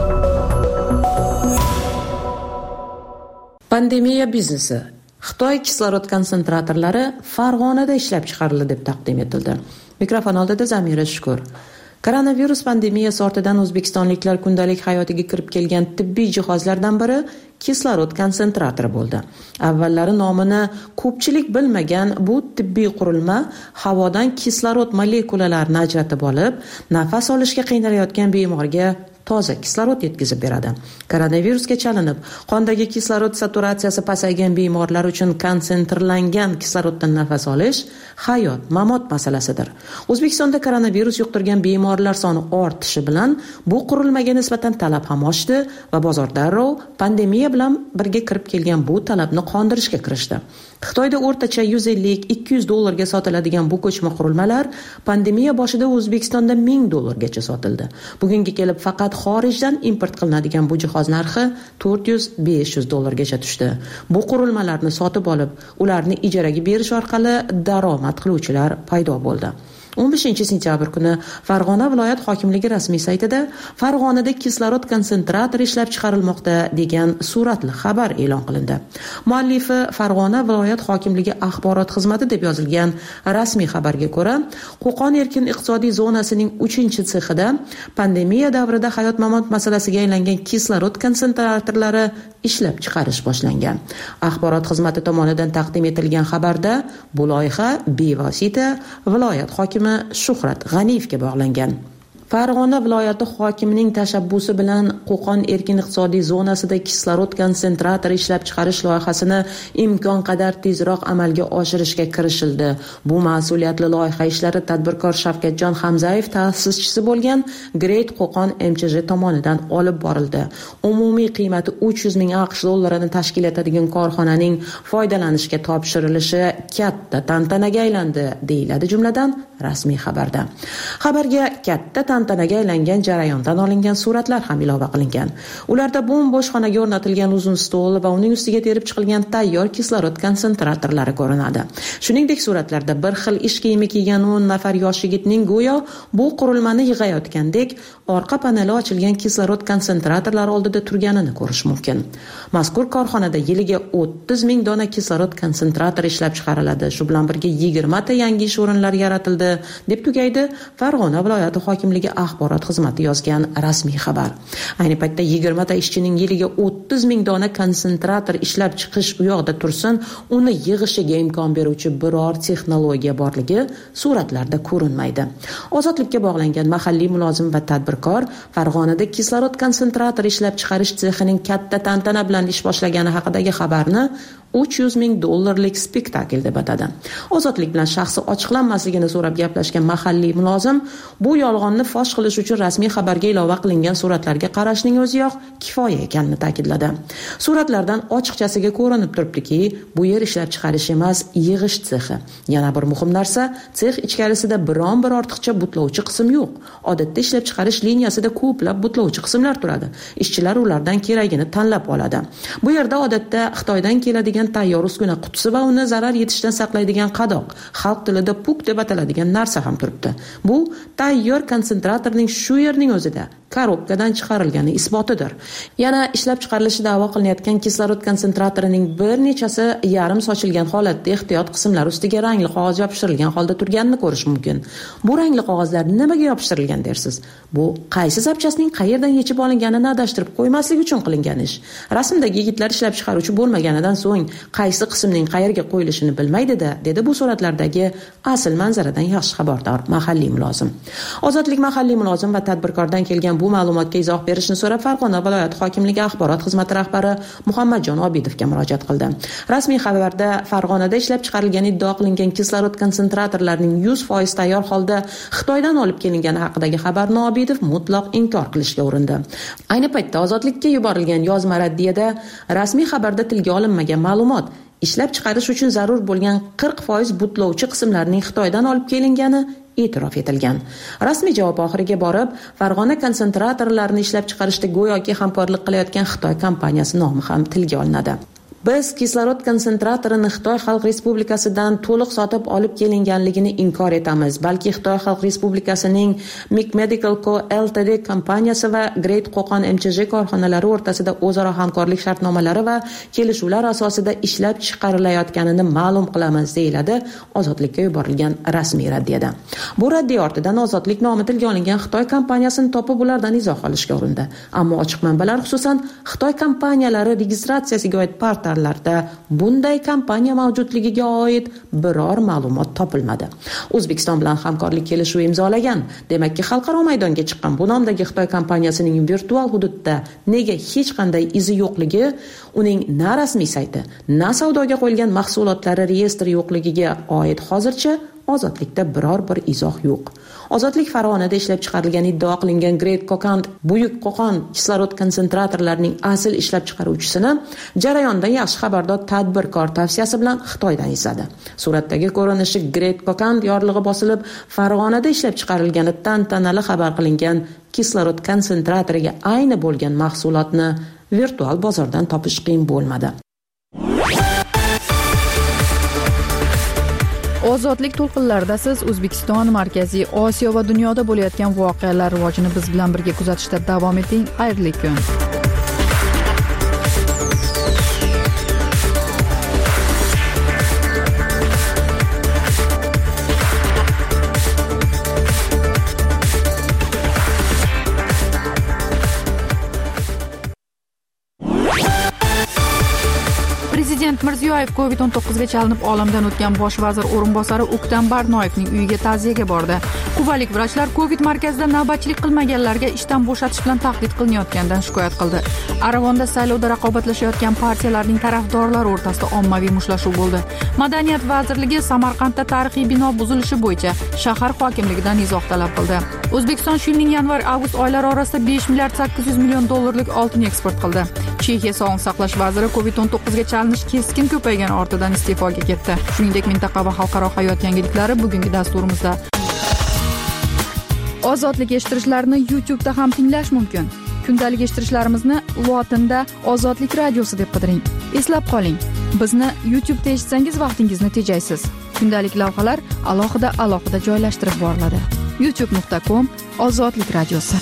Speaker 8: Pandemiya biznesi. Xitoy kislorod konsentratorlari Farg'onada ishlab chiqarildi deb taqdim etildi. Mikrofon oldida Zamira Shukur. Koronavirus pandemiyasi ortidan o'zbekistonliklar kundalik hayotiga kirib kelgan tibbiy jihozlardan biri kislorod konsentratori bo'ldi. Avvallari nomini ko'pchilik bilmagan bu tibbiy qurilma havodan kislorod molekulalarini ajratib olib, nafas olishga qiynalayotgan bemorga toza kislorod yetkazib beradi. Koronavirusga chalinib, qondagi kislorod saturatsiyasi pasaygan bemorlar uchun konsentrlangan kisloroddan nafas olish hayot mamot masalasidir. O'zbekistonda koronavirus yuqtirgan bemorlar soni ortishi bilan bu qurilmaga nisbatan talab ham oshdi va bozor darrov pandemiya bilan birga kirib kelgan bu talabni qondirishga kirishdi. Xitoyda o'rtacha yuz ellik ikki yuz dollarga sotiladigan bu ko'chma qurilmalar pandemiya boshida O'zbekistonda ming dollargacha sotildi. Bugunga kelib faqat xorijdan import qilinadigan bu jihoz narxi to'rt yuz besh yuz dollargacha tushdi. Bu qurilmalarni sotib olib, ularni ijaraga berish orqali daromad qiluvchilar paydo bo'ldi. o'n beshinchi sentyabr kuni Farg'ona viloyat hokimligi rasmiy saytida Farg'onada kislorod konsentratori ishlab chiqarilmoqda degan suratli xabar e'lon qilindi. Muallifi Farg'ona viloyat hokimligi axborot xizmati deb yozilgan rasmiy xabarga ko'ra, Qo'qon erkin iqtisodiy zonasining uchinchi sexida pandemiya davrida hayot-mamot masalasiga aylangan kislorod konsentratorlari ishlab chiqarish boshlangan. Axborot xizmati tomonidan taqdim etilgan xabarda bu loyiha bevosita viloyat hokimi Shuhrat G'aniyevga bog'langan. Farg'ona viloyati hokimining tashabbusi bilan Qo'qon erkin iqtisodiy zonasida kislorod konsentratori ishlab chiqarish loyihasini imkon qadar tezroq amalga oshirishga kirishildi. Bu mas'uliyatli loyiha ishlari tadbirkor Shavkatjon Hamzayev ta'sischisi bo'lgan Great Qo'qon M Ch J tomonidan olib borildi. Umumiy qiymati uch yuz ming AQSh dollarini tashkil etadigan korxonaning foydalanishga topshirilishi katta tantanaga aylandi, deyiladi jumladan rasmiy xabarda. Xabarga katta tantanaga aylangan jarayondan olingan suratlar ham ilova qilingan. Ularda bo'm-bo'sh xonaga o'rnatilgan uzun stol va uning ustiga terib chiqilgan tayyor kislorod konsentratorlari ko'rinadi. Shuningdek, suratlarda bir xil ish kiyimi kiygan o'n nafar yosh yigitning go'yo bu qurilmani yig'ayotgandek orqa paneli ochilgan kislorod konsentratorlari oldida turganini ko'rish mumkin. Mazkur korxonada yiliga o'ttiz ming dona kislorod konsentratori ishlab chiqariladi. Shu bilan birga yigirma ta yangi ish o'rinlari yaratildi, deb tugaydi Farg'ona viloyati hokimligi axborot xizmati yozgan rasmiy xabar. Ayni paytda yigirma ta ishchining yiliga o'ttiz ming dona konsentrator ishlab chiqish u yoqda tursin, uni yig'ishiga imkon beruvchi biror texnologiya borligi suratlarda ko'rinmaydi. Ozodlikka bog'langan mahalliy mulozim va tadbirkor Farg'onada kislorod konsentrator ishlab chiqarish sexining katta tantana bilan ish boshlagani haqidagi xabarni uch yuz ming dollarlik spektakl deb atadi. Ozodlik bilan shaxsi ochiqlanmasligini so'rab gaplashgan mahalliy mulozim bu yolg'onni fosh qilish uchun rasmiy xabarga ilova qilingan suratlarga qarashning o'ziyoq kifoya ekanini ta'kidladi. Suratlardan ochiqchasiga ko'rinib turibdiki, bu yer ishlab chiqarish emas, yig'ish sexi. Yana bir muhim narsa, sex ichkarisida biron bir ortiqcha butlovchi qism yo'q. Odatda ishlab chiqarish liniyasida ko'plab butlovchi qismlar turadi. Ishchilar ulardan keragini tanlab oladi. Bu yerda odatda Xitoydan keladigan tayyor uskuna qutisi va uni zarar yetishdan saqlaydigan qadoq, xalq tilida puk deb ataladigan narsa ham turibdi. Bu tayyor konsentratorning shu yerning o'zida korobkadan chiqarilgani isbotidir. Yana ishlab chiqarilishi da'vo qilinayotgan kislorod konsentratorining bir nechasi yarim sochilgan holatda ehtiyot qismlar ustiga rangli qog'oz yopishtirilgan holda turganini ko'rish mumkin. Bu rangli qog'ozlar nimaga yopishtirilgan dersiz? Bu qaysi zapchastning qayerdan yechib olinganini adashtirib qo'ymaslik uchun qilingan ish. Rasmdagi yigitlar ishlab chiqaruvchi bo'lmaganidan so'ng qaysi qismning qayerga qo'yilishini bilmaydi-da, dedi bu suratlardagi asl manzaradan yaxshi xabardor mahalliy mulozim. Ozodlik mahalliy mulozim va tadbirkordan kelgan bu ma'lumotga izoh berishni so'rab Farg'ona viloyat hokimligi axborot xizmati rahbari Muhammadjon Obidovga murojaat qildi. Rasmiy xabarda Farg'onada ishlab chiqarilgan iddao qilingan kislorod konsentratorlarining yuz foiz tayyor holda Xitoydan olib kelingani haqidagi xabarni Obidov mutlaq inkor qilishga urindi. Ayni paytda Ozodlikka yuborilgan yozma raddiyada rasmiy xabarda tilga olinmagan ma'lumot, ishlab chiqarish uchun zarur bo'lgan qirq foiz butlovchi qismlarning Xitoydan olib kelingani e'tirof etilgan. Rasmiy javob oxiriga borib, Farg'ona konsentratorlarini ishlab chiqarishda go'yoki hamkorlik qilayotgan Xitoy kompaniyasi nomi ham tilga olinadi. Biz kislorod konsentratorini Xitoy Xalq Respublikasidan to'liq sotib olib kelinganligini inkor etamiz. Balki Xitoy Xalq Respublikasining Mic Medical Co Ltd kompaniyasi va Great Qo'qon M Ch J korxonalari o'rtasida o'zaro hamkorlik shartnomalari va kelishuvlar asosida ishlab chiqarilayotganini ma'lum qilamiz, deyiladi Ozodlikka yuborilgan rasmiy raddiyada. Bu raddiya ortidan Ozodlik nomi tilga olingan Xitoy kompaniyasini topib ulardan izoh olishga urindi. Ammo ochiq manbalar, xususan Xitoy kompaniyalari registratsiyasiga oid portal larda bunday kompaniya mavjudligiga oid biror ma'lumot topilmadi. O'zbekiston bilan hamkorlik kelishuvi imzolagan. Demakki, xalqaro maydonga chiqqan bu nomdagi Xitoy kompaniyasining virtual hududda nega hech qanday izi yo'qligi, uning na rasmiy sayti, na savdoga qo'yilgan mahsulotlari reyestri yo'qligiga oid hozircha Ozodlikda biror bir izoh yo'q. Ozodlik Farg'onada ishlab chiqarilgan iddao qilingan Great Qo'qon, Buyuk Qo'qon kislorod konsentratorlarining asl ishlab chiqaruvchisini jarayondan yaxshi xabardor tadbirkor tavsiyasi bilan Xitoydan izladi. Suratdagi ko'rinishi Great Qo'qon yorlig'i bosilib, Farg'onada ishlab chiqarilgani tantanali xabar qilingan kislorod konsentratoriga ayni bo'lgan mahsulotni virtual bozordan topish qiyin bo'lmadi.
Speaker 1: Ozodlik to'lqinlarida siz O'zbekiston, Markaziy Osiyo va dunyoda bo'layotgan voqealar rivojini biz bilan birga kuzatishda davom eting. Xayrli kun. Prezident Mirziyoyev kovid o'n to'qqizga chalinib olamdan o'tgan bosh vazir o'rinbosari O'ktam Barnoyevning uyiga ta'ziyaga bordi. Quvalik vrachlar Covid markazida navbatchilik qilmaganlarga ishdan bo'shatish bilan tahdid qilinayotganidan shikoyat qildi. Arag'onda saylovda raqobatlashayotgan partiyalarning tarafdorlari o'rtasida ommaviy mushtlashuv bo'ldi. Madaniyat vazirligi Samarqandda tarixiy bino buzilishi bo'yicha shahar hokimligidan izoh talab qildi. O'zbekiston shu yilning yanvar-avgust oylari orasida besh milliard sakkiz yuz million dollarlik oltin eksport qildi. Chexiya sog'liqni saqlash vaziri kovid o'n to'qqizga chalinish keskin ko'paygani ortidan iste'foga ketdi. Shuningdek, mintaqa va xalqaro hayot yangiliklari bugungi dasturimizda. Ozodlik eshittirishlarini YouTube da ham tinglash mumkin. Kundalik eshittirishlarimizni lotinda Ozodlik radiosi deb qidiring. Eslab qoling, bizni YouTube da eshitsangiz vaqtingizni tejaysiz. Kundalik lavhalar alohida alohida joylashtirib boriladi. youtube nuqta com Ozodlik radiosi.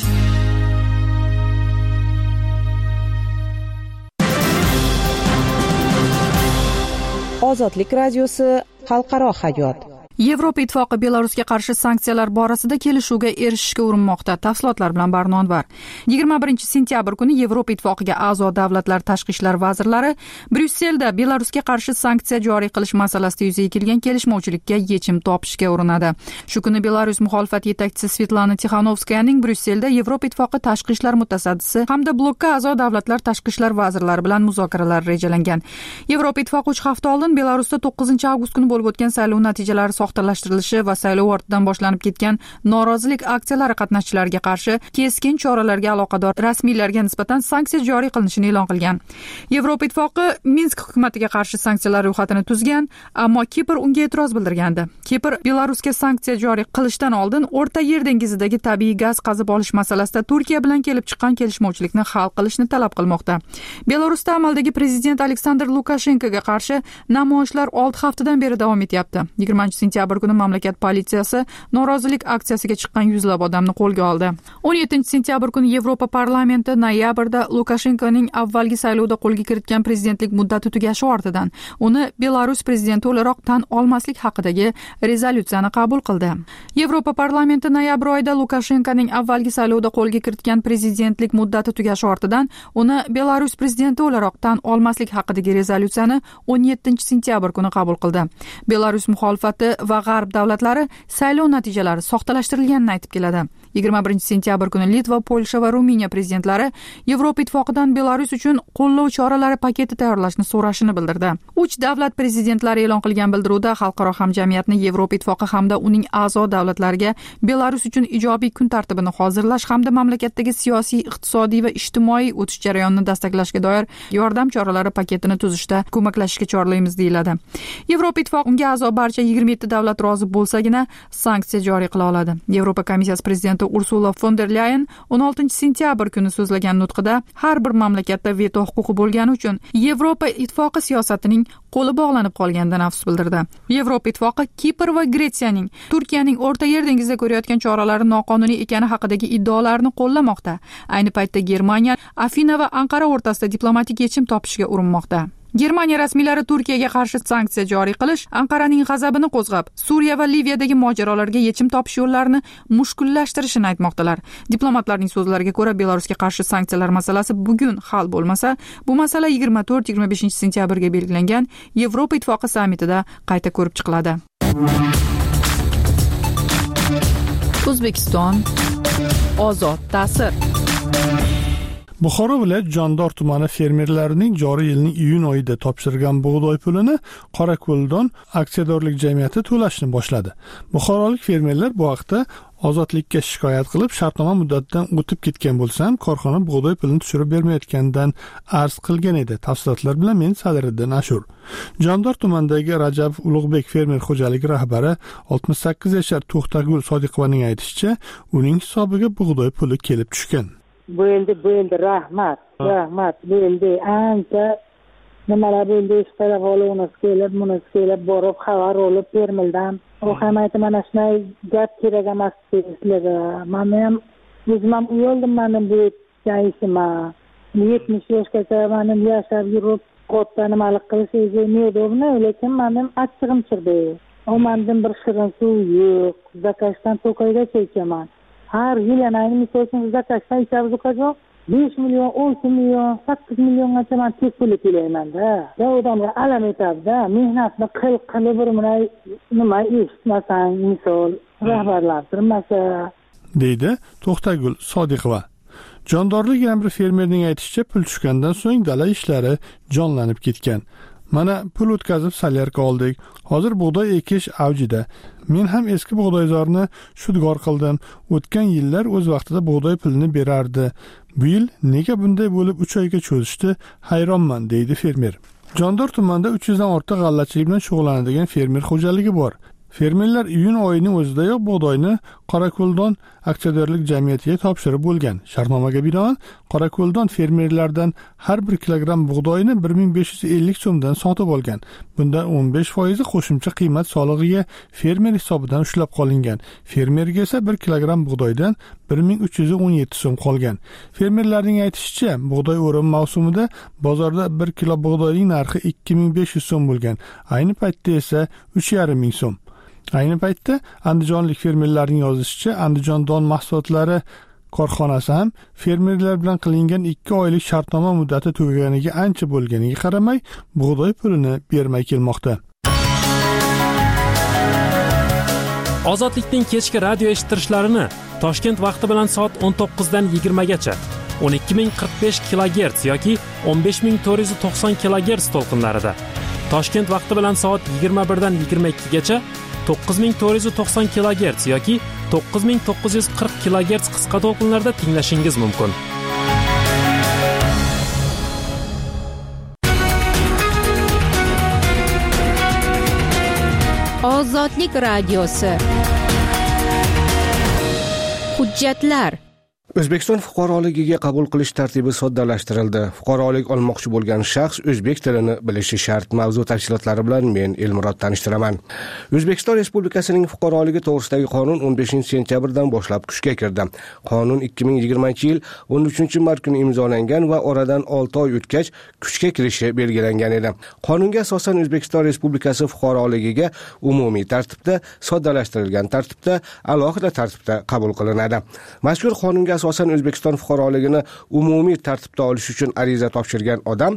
Speaker 4: Ozodlik radiosi xalqaro hayot.
Speaker 1: Yevropa Ittifoqi Belarusga qarshi sanksiyalar borasida kelishuvga erishishga urinmoqda. Tafsilotlar bilan Barnon var. yigirma birinchi sentyabr kuni Yevropa Ittifoqiga a'zo davlatlar tashqi ishlar vazirlari Bryusselda Belarusga qarshi sanksiya joriy qilish masalasida yuzaga kelgan kelishmovchilikka yechim topishga urinadi. Shu kuni Belarus muxolifat yetakchisi Svetlana Tixanovskayaning Bryusselda Yevropa Ittifoqi tashqi ishlar mutasaddisi hamda blokka a'zo davlatlar tashqi ishlar vazirlari bilan muzokaralar rejalangan. Yevropa Ittifoqi uch hafta oldin Belarusda to'qqizinchi avgust kuni bo'lib o'tgan saylov natijalari soxtalashtirilishi va saylov ortidan boshlanib ketgan norozilik aksiyalari qatnashchilariga qarshi keskin choralarga aloqador rasmiylarga nisbatan sanksiya joriy qilinishini e'lon qilgan. Yevropa Ittifoqi Minsk hukumatiga qarshi sanksiyalar ro'yxatini tuzgan, ammo Kipr unga e'tiroz bildirgandi. Kipr Belarusga sanksiya joriy qilishdan oldin O'rta Yer dengizidagi tabiiy gaz qazib olish masalasida Turkiya bilan kelib chiqqan kelishmovchilikni hal qilishni talab qilmoqda. Belarusda amaldagi prezident Aleksandr Lukashenkoga qarshi namoyishlar olti haftadan beri davom etyapti. yigirmanchi sentyabr kuni mamlakat politsiyasi norozilik aksiyasiga chiqqan yuzlab odamni qo'lga oldi. o'n yettinchi sentyabr kuni Yevropa parlamenti noyabrda Lukashenkoning avvalgi saylovda qo'lga kiritgan prezidentlik muddati tugashi ortidan uni Belarus prezidenti o'laroq tan olmaslik haqidagi rezolyutsiyani qabul qildi. Yevropa parlamenti noyabr oyida Lukashenkoning avvalgi saylovda qo'lga kiritgan prezidentlik muddati tugashi ortidan uni Belarus prezidenti o'laroq tan olmaslik haqidagi rezolyutsiyani o'n yettinchi sentyabr kuni qabul qildi. Belarus muxolifati va g'arb davlatlari saylov natijalari soxtalashtirilganini aytib keladi. yigirma birinchi sentyabr kuni Litva, Polsha va Ruminiya prezidentlari Yevropa Ittifoqidan Belarus uchun qo'llov choralari paketi tayyorlashni so'rashini bildirdi. Uch davlat prezidentlari e'lon qilgan bildiruvda xalqaro hamjamiyatni Yevropa Ittifoqi hamda uning a'zo davlatlariga Belarus uchun ijobiy kun tartibini hozirlash hamda mamlakatdagi siyosiy, iqtisodiy va ijtimoiy o'tish jarayonini dastaklashga doir yordam choralari paketini tuzishda ko'maklashishga chorlaymiz deyiladi. Yevropa Ittifoqi unga a'zo barcha yigirma yetti davlat rozi bo'lsagina sanksiya joriy qila oladi. Yevropa komissiyasi prezidenti Ursula von der Leyen o'n oltinchi sentyabr kuni so'zlagan nutqida har bir mamlakatda veto huquqi bo'lgani uchun Yevropa Ittifoqi siyosatining qo'li bog'lanib qolganidan afsus bildirdi. Yevropa Ittifoqi Kipr va Gretsiyaning Turkiyaning O'rta Yer dengizida ko'rayotgan choralari noqonuniy ekani haqidagi iddaolarini qo'llamoqda. Ayni paytda Germaniya, Afina va Anqara o'rtasida diplomatik yechim topishga urinmoqda. Germaniya rasmiylari Turkiyaga qarshi sanksiya joriy qilish Anqaraning g'azabini qo'zg'ab, Suriya va Liviyadagi mojarolarga yechim topish yo'llarini mushkullashtirishini aytmoqdalar. Diplomatlarning so'zlariga ko'ra, Belarusga qarshi sanksiyalar masalasi bugun hal bo'lmasa, bu masala yigirma to'rt yigirma beshinchi sentyabrga belgilangan Yevropa Ittifoqi sammitida qayta ko'rib chiqiladi. O'zbekiston ozod ta'sir.
Speaker 9: Buxoro viloyat Jondor tumani fermerlarining joriy yilning iyun oyida topshirgan bug'doy pulini Qorako'ldon aksiyadorlik jamiyati to'lashni boshladi. Buxorolik fermerlar bu haqda ozodlikka shikoyat qilib, shartnoma muddatidan o'tib ketgan bo'lsa ham korxona bug'doy pulini tushirib bermayotganidan arz qilgan edi. Tafsilotlar bilan men Sadiriddin Ashur. Jondor tumanidagi Rajab Ulug'bek fermer xo'jaligi rahbari oltmish sakkiz yashar To'xtagul Sodiqovaning aytishicha, uning hisobiga bug'doy puli kelib tushgan.
Speaker 10: Bo'ldi, bo'ldi, rahmat, rahmat, bo'ldi. Ancha nimalar bo'ldi, telefonimiz kelib, bunisi kelib, borib xabar olib termildan. U ham aytdi, mana shunday gap kerak emas sizlarga. Men ham o'zim ham uyaldim, mening bu ishimga. yetmish yoshgacha mening yashab yurib, katta nimalik qilish o'zimni, lekin mening achchig'im chiqdi. O mendan bir shirin suv yo'q, zakashdan to'qayga chekaman. Har yil yana misol uchun zakashdan ichamiz ukajon besh million, o'n million, sakkiz milliongacha men tek pul to'layman-da. Ya odamga alam etadi-da, mehnatni qil qilib bir nima eshitmasang, misol rahbarlar turmasa,
Speaker 9: deydi To'xtagul Sodiqova. Jondorlik amri fermerning aytishicha, pul tushgandan so'ng dala ishlari jonlanib ketgan. Mana pul o'tkazib salyarka oldik. Hozir bug'doy ekish avjida. Men ham eski bug'doyzorni shudgor qildim. O'tgan yillar o'z vaqtida bug'doy pulini berardi. Bu yil nega bunday bo'lib uch oyga cho'zishdi? Hayronman, deydi fermer. Jondor tumanida uch yuz dan ortiq g'allachilik bilan shug'ullanadigan fermer xo'jaligi bor. Fermerlar iyun oyining o'zidayoq bug'doyni Qorako'ldon aksiyadorlik jamiyatiga topshirib bo'lgan. Shartnomaga binoan Qorako'ldon fermerlardan har bir kilogramm bug'doyni bir ming besh yuz ellik so'mdan sotib olgan. Bundan o'n besh foizi qo'shimcha qiymat solig'iga fermer hisobidan ushlab qolingan. Fermerga esa bir kilogramm bug'doydan bir ming uch yuz o'n yetti so'm qolgan. Fermerlarning aytishicha, bug'doy o'rim mavsumida bozorda bir kilo bug'doyning narxi ikki ming besh yuz so'm bo'lgan. Ayni paytda esa uch yarim ming so'm. Ayni paytda andijonlik fermerlarning yozishicha, Andijon don mahsulotlari korxonasi ham fermerlar bilan qilingan ikki oylik shartnoma muddati tugaganiga ancha bo'lganiga qaramay, bug'doy pulini bermay kelmoqda.
Speaker 11: Ozodlikning kechki radio eshittirishlarini Toshkent vaqti bilan soat o'n to'qqizdan yigirmagacha o'n ikki ming qirq besh kilogerts yoki o'n besh ming to'rt yuz to'qson kilogerts to'lqinlarida, Toshkent vaqti bilan soat yigirma birdan yigirma ikkigacha to'qqiz ming to'rt yuz to'qson kilogerts yoki to'qqiz ming to'qqiz yuz qirq kilogerts qisqa to'lqinlarda tinglashingiz mumkin.
Speaker 12: Ozodlik radiosi. Hujjatlar.
Speaker 2: O'zbekiston fuqaroligiga qabul qilish tartibi soddalashtirildi. Fuqarolik olmoqchi bo'lgan shaxs o'zbek tilini bilishi shart. Mavzu tafsilotlari bilan men Elmurod tanishtiraman. O'zbekiston Respublikasining fuqaroligi to'g'risidagi qonun o'n beshinchi sentyabrdan boshlab kuchga kirdi. Qonun ikki ming yigirmanchi yil o'n uchinchi mart kuni imzolangan va oradan olti oy o'tgach kuchga kirishi belgilangan edi. Qonunga asosan O'zbekiston Respublikasi fuqaroligiga umumiy tartibda, soddalashtirilgan tartibda, alohida tartibda qabul qilinadi. Mazkur qonunga asosan O'zbekiston fuqaroligini umumiy tartibda olish uchun ariza topshirgan odam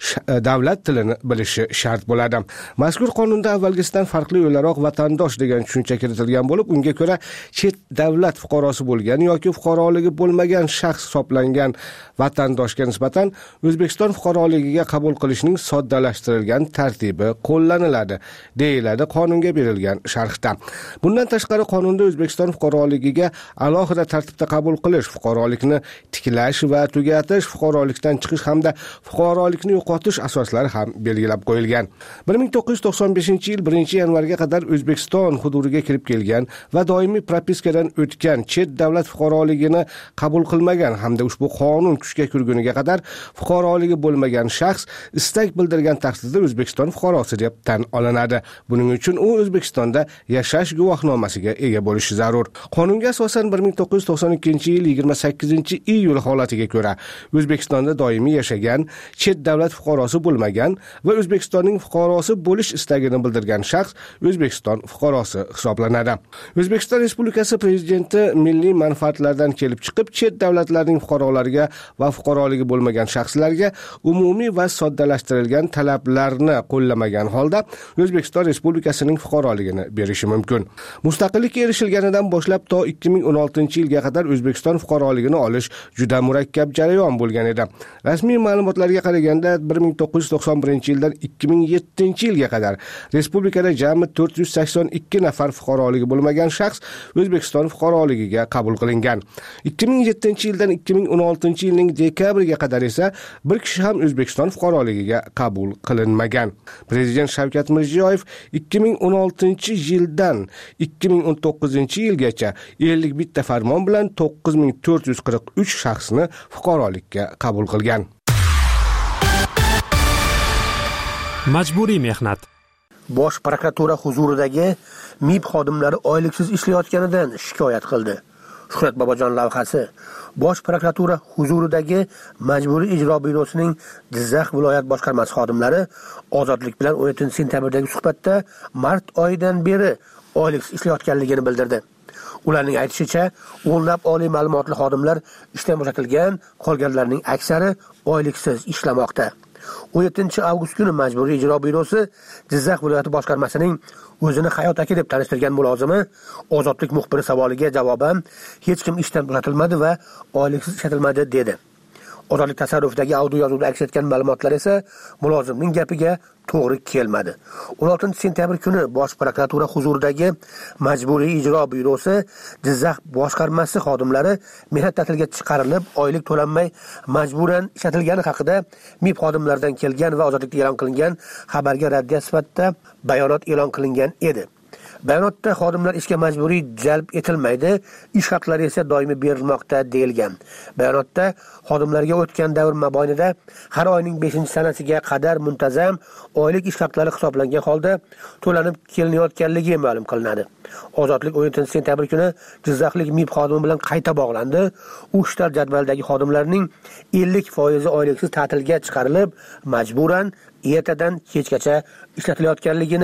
Speaker 2: davlat tilini bilishi shart bo'ladi. Mazkur qonunda avvalgisidan farqli o'laroq vatandosh degan tushuncha kiritilgan bo'lib, unga ko'ra chet davlat fuqarosi bo'lgan yoki fuqaroligi bo'lmagan shaxs hisoblangan vatandoshga nisbatan O'zbekiston fuqaroligiga qabul qilishning soddalashtirilgan tartibi qo'llaniladi, deyiladi qonunga berilgan sharhda. Bundan tashqari qonunda O'zbekiston fuqaroligiga alohida tartibda qabul qilish, fuqarolikni tiklash va tugatish, fuqarolikdan chiqish hamda fuqarolikni yo'qotish asoslari ham belgilab qo'yilgan. bir ming to'qqiz yuz to'qson beshinchi yil birinchi yanvarga qadar O'zbekiston hududiga kirib kelgan va doimiy propiskadan o'tgan chet davlat fuqaroligini qabul qilmagan hamda ushbu qonun kuchga kirguniga qadar fuqaroligi bo'lmagan shaxs istak bildirgan taqdirda O'zbekiston fuqarosi deb tan olinadi. Buning uchun u O'zbekistonda yashash guvohnomasiga ega bo'lishi zarur. Qonunga asosan bir ming to'qqiz yuz to'qson ikkinchi yil yigirma sakkizinchi iyul holatiga ko'ra O'zbekistonda doimiy yashagan, chet davlat fuqarosi bo'lmagan va O'zbekistonning fuqarosi bo'lish istagini bildirgan shaxs O'zbekiston fuqarosi hisoblanadi. O'zbekiston Respublikasi Prezidenti milliy manfaatlardan kelib chiqib, chet davlatlarning fuqarolariga va fuqaroligi bo'lmagan shaxslarga umumiy va soddalashtirilgan talablarni qo'llamagan holda O'zbekiston Respublikasining fuqaroligini berishi mumkin. Mustaqillikka erishilganidan boshlab to ikki ming o'n oltinchi yilga qadar O'zbekiston fuqaroligini olish juda murakkab jarayon bo'lgan edi. Rasmiy ma'lumotlarga qaraganda bir ming to'qqiz yuz to'qson birinchi yildan ikki ming yettinchi yilga qadar respublikada jami to'rt yuz sakson ikki nafar fuqaroligi bo'lmagan shaxs O'zbekiston fuqaroligiga qabul qilingan. ikki ming yettinchi yildan ikki ming o'n oltinchi yilning dekabriga qadar esa bir kishi ham O'zbekiston fuqaroligiga qabul qilinmagan. Prezident Shavkat Mirziyoyev ikki ming o'n oltinchi yildan ikki ming o'n to'qqizinchi yilgacha ellik bitta farmon bilan to'qqiz ming to'rt yuz qirq uch shaxsni fuqarolikka qabul qilgan.
Speaker 11: Majburiy mehnat.
Speaker 13: Bosh prokuratura huzuridagi M I B xodimlari oyliksiz ishlayotganidan shikoyat qildi. Shuhrat Bobojon lavhasi Bosh prokuratura huzuridagi Majburiy ijro byurosining Jizzax viloyat boshqarmasi xodimlari Ozodlik bilan o'n yettinchi sentyabrdagi suhbatda mart oyidan beri oyliksiz ishlayotganligini bildirdi. Ularning aytishicha, o'nlab oliy ma'lumotli xodimlar ishdan bo'shatilgan, qolganlarning aksari oyliksiz ishlamoqda. o'n yettinchi avgust kuni Majburiy ijro byurosi Jizzax viloyati boshqarmasining o'zini Hayot aka deb tanishtirgan mulozimi Ozodlik muxbiri savoliga javoban hech kim ishdan bo'shatilmadi va oyliksiz ishlatilmadi dedi. Ozodlik tasarrufidagi audio yozuvda aks etgan ma'lumotlar esa mulozimning gapiga to'g'ri kelmadi. o'n oltinchi sentyabr kuni Bosh prokuratura huzuridagi Majburiy ijro byurosi Jizzax boshqarmasi xodimlari mehnat ta'tiliga chiqarilib, oylik to'lanmay majburan ishlatilgani haqida M I B xodimlaridan kelgan va Ozodlikda e'lon qilingan xabarga raddiya sifatida bayonot e'lon qilingan edi. Bayonotda xodimlar ishga majburiy jalb etilmaydi, ish haqlari esa doimiy berilmoqda deyilgan. Bayonotda xodimlarga o'tgan davr mobaynida har oyning beshinchi sanasiga qadar muntazam oylik ish haqlari hisoblangan holda to'lanib kelinayotganligi ma'lum qilinadi. Ozodlik o'n yettinchi sentyabr kuni Jizzaxlik M I B xodimi bilan qayta bog'landi. U shtat jadvaldagi xodimlarning ellik foizi oyliksiz ta'tilga chiqarilib, majburan ertadan kechgacha ishlatilayotganligini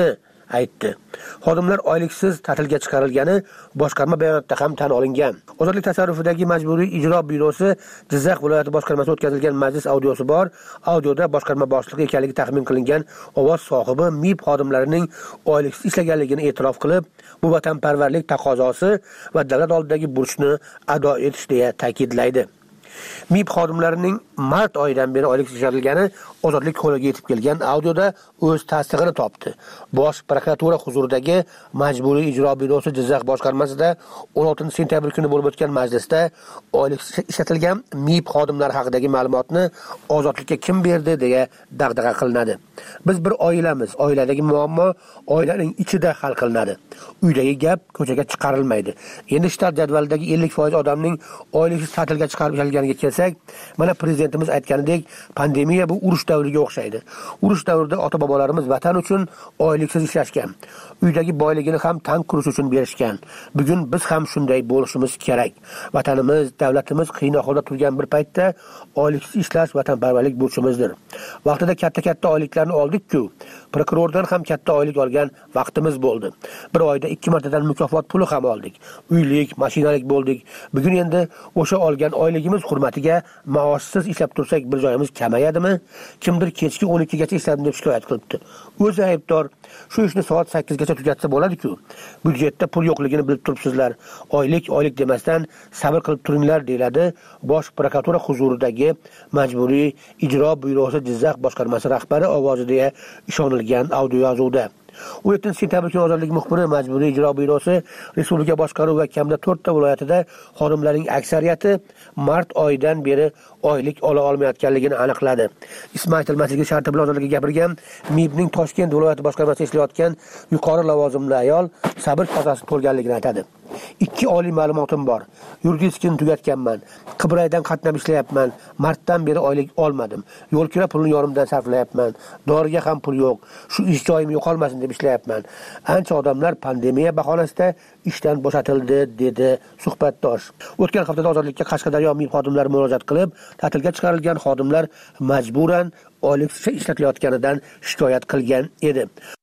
Speaker 13: aytdi. Xodimlar oyliksiz ta'tilga chiqarilgani boshqarma bayonotida ham tan olingan. Ozodlik tasarrufidagi majburiy ijro byurosi Jizzax viloyati boshqarmasi o'tkazilgan majlis audiosi bor. Audioda boshqarma boshlig'i ekanligi taxmin qilingan ovoz sohibi M I B xodimlarining oyliksiz ishlaganligini e'tirof qilib, bu vatanparvarlik taqozosi va davlat oldidagi burchni ado etish deya ta'kidlaydi. M I B xodimlarining mart oyidan beri oyliksiz ishlatilgani ozodlik qo'liga yetib kelgan audioda o'z tasdig'ini topdi. Bosh prokuratura huzuridagi majburiy ijro byurosi Jizzax boshqarmasida o'n oltinchi sentyabr kuni bo'lib o'tgan majlisda oyliksiz ishlatilgan M I B xodimlari haqidagi ma'lumotni ozodlikka kim berdi deya dag'dag'a qilinadi. Biz bir oilamiz, oiladagi muammo oilaning ichida hal qilinadi. Uydagi gap ko'chaga chiqarilmaydi. Endi shtat jadvalidagi ellik foiz odamning oyliksiz ta'tilga chiqarib ishlaganiga kelsak, mana prezidentimiz aytganidek, pandemiya bu urush davriga o'xshaydi. Urush davrida ota-bobolarimiz vatan uchun oyliksiz ishlashgan. Uydagi boyligini ham tank qurish uchun berishgan. Bugun biz ham shunday bo'lishimiz kerak. Vatanimiz, davlatimiz qiyin ahvolda turgan bir paytda oyliksiz ishlash vatanparvarlik burchimizdir. Vaqtida katta-katta oyliklarni oldik-ku, prokurordan ham katta oylik olgan vaqtimiz bo'ldi. Bir oyda ikki martadan mukofot puli ham oldik. Uylik, mashinalik bo'ldik. Bugun endi o'sha olgan oyligimiz hurmatiga maoshsiz ishlab tursak bir joyimiz kamayadimi? Kimdir kechki o'n ikkigacha ishladim deb shikoyat qilibdi. O'zi aybdor. Shu ishni soat sakkizgacha tugatsa bo'ladi-ku. Byudjetda pul yo'qligini bilib turibsizlar. Oylik, oylik demasdan sabr qilib turinglar deyiladi Bosh prokuratura huzuridagi majburiy ijro byurosi Jizzax boshqarmasi rahbari ovoziga ishonilgan audio yozuvda. o'n yettinchi sentyabr kuni ozodlik muxbiri majburiy ijro byurosi respublika boshqaruvi va kamida to'rtta viloyatida xodimlarning aksariyati mart oyidan beri oylik ola olmayotganligini aniqladi. Ismi aytilmasligi sharti bilan ozodlikka gapirgan M I Bning Toshkent viloyati boshqarmasida ishlayotgan yuqori lavozimli ayol sabr kosasi to'lganligini aytadi. Ikki oliy ma'lumotim bor. Yuridiskini tugatganman. Qibraydan qatnab ishlayapman. Martdan beri oylik olmadim. Yo'l kira pulini yonimdan sarflayapman. Doriga ham pul yo'q. Shu ish joyim yo'qolmasin deb ishlayapman. Ancha odamlar pandemiya bahonasida ishdan bo'shatildi, dedi suhbatdosh. O'tgan haftada ozodlikka Qashqadaryo M I B xodimlari murojaat qilib, ta'tilga chiqarilgan xodimlar majburan oyliksiz ishlatilayotganidan shikoyat qilgan edi.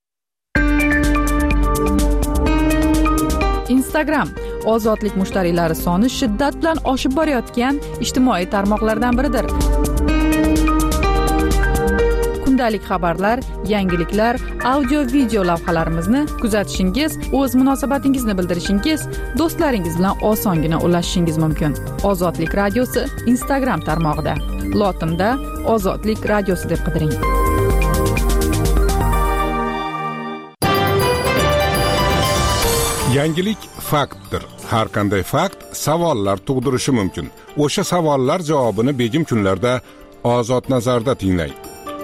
Speaker 1: Instagram ozodlik mushtariylari soni shiddat bilan oshib borayotgan ijtimoiy tarmoqlardan biridir. Kundalik xabarlar, yangiliklar, audio video lavhalarimizni kuzatishingiz, o'z munosabatingizni bildirishingiz, do'stlaringiz bilan osongina ulashishingiz mumkin. Ozodlik radiosi Instagram tarmog'ida. Lotinda Ozodlik radiosi deb qidiring.
Speaker 16: Yangilik faktdir. Har qanday fakt savollar tug'dirishi mumkin. O'sha savollar javobini begim kunlarda Ozod nazarda tinglang.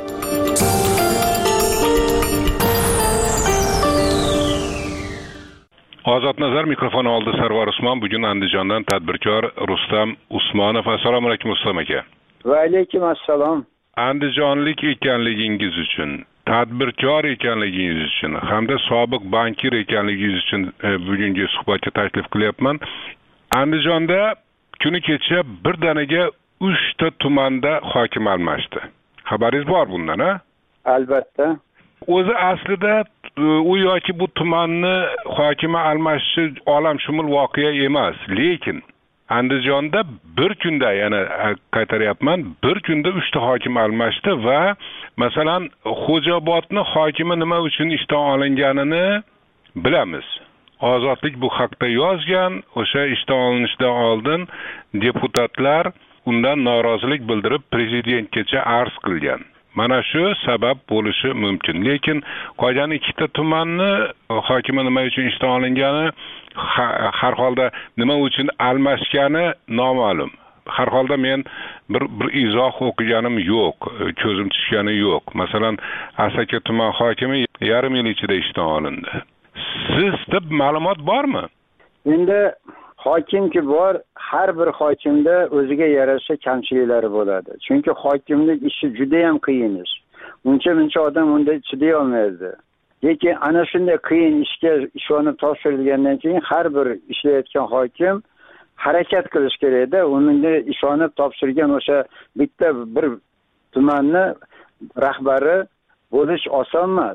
Speaker 14: Ozod nazar mikrofoni oldi Sarvar Usmon. Bugun Andijondan tadbirkor Rustam Usmonov. Assalomu alaykum Rustam aka.
Speaker 15: Va alaykum assalom.
Speaker 14: Andijonlik ekanligingiz uchun, tadbirkor ekanligingiz uchun hamda sobiq bankir ekanligingiz uchun e, bugungi suhbatga taklif qilyapman. Andijonda kuni kecha birdaniga uchta tumanda hokim almashdi. Xabaringiz bor bundan, ha?
Speaker 15: Albatta.
Speaker 14: O'zi aslida u yoki bu tumanni hokimi almashishi olamshumul voqea emas, lekin Andijonda bir kunda, yana qaytaryapman, bir kunda uchta hokim almashdi va masalan Xo'jaobodni hokimi nima uchun ishdan olinganini bilamiz. Ozodlik bu haqda yozgan, o'sha ishdan olinishidan oldin deputatlar undan norozilik bildirib prezidentgacha arz qilgan. Mana shu sabab bo'lishi mumkin. Lekin qolgan ikkita tumanni hokimi nima uchun ishdan olingani, har holda nima uchun almashgani noma'lum. Har holda men bir bir izoh o'qiganim yo'q, ko'zim tushgani yo'q. Masalan, Asaka tuman hokimi yarim yil ichida ishdan olindi. Sizda ma'lumot bormi?
Speaker 15: Endi hokimki bor, har bir hokimda o'ziga yarasha kamchiliklari bo'ladi. Chunki hokimlik ishi juda ham qiyin ish. Uncha-muncha odam unda chiday olmaydi. Lekin ana shunday qiyin ishga ishonib topshirilgandan keyin har bir ishlayotgan hokim harakat qilish kerak-da. Unga ishonib topshirgan o'sha bitta bir tumanni rahbari bo'lish oson emas.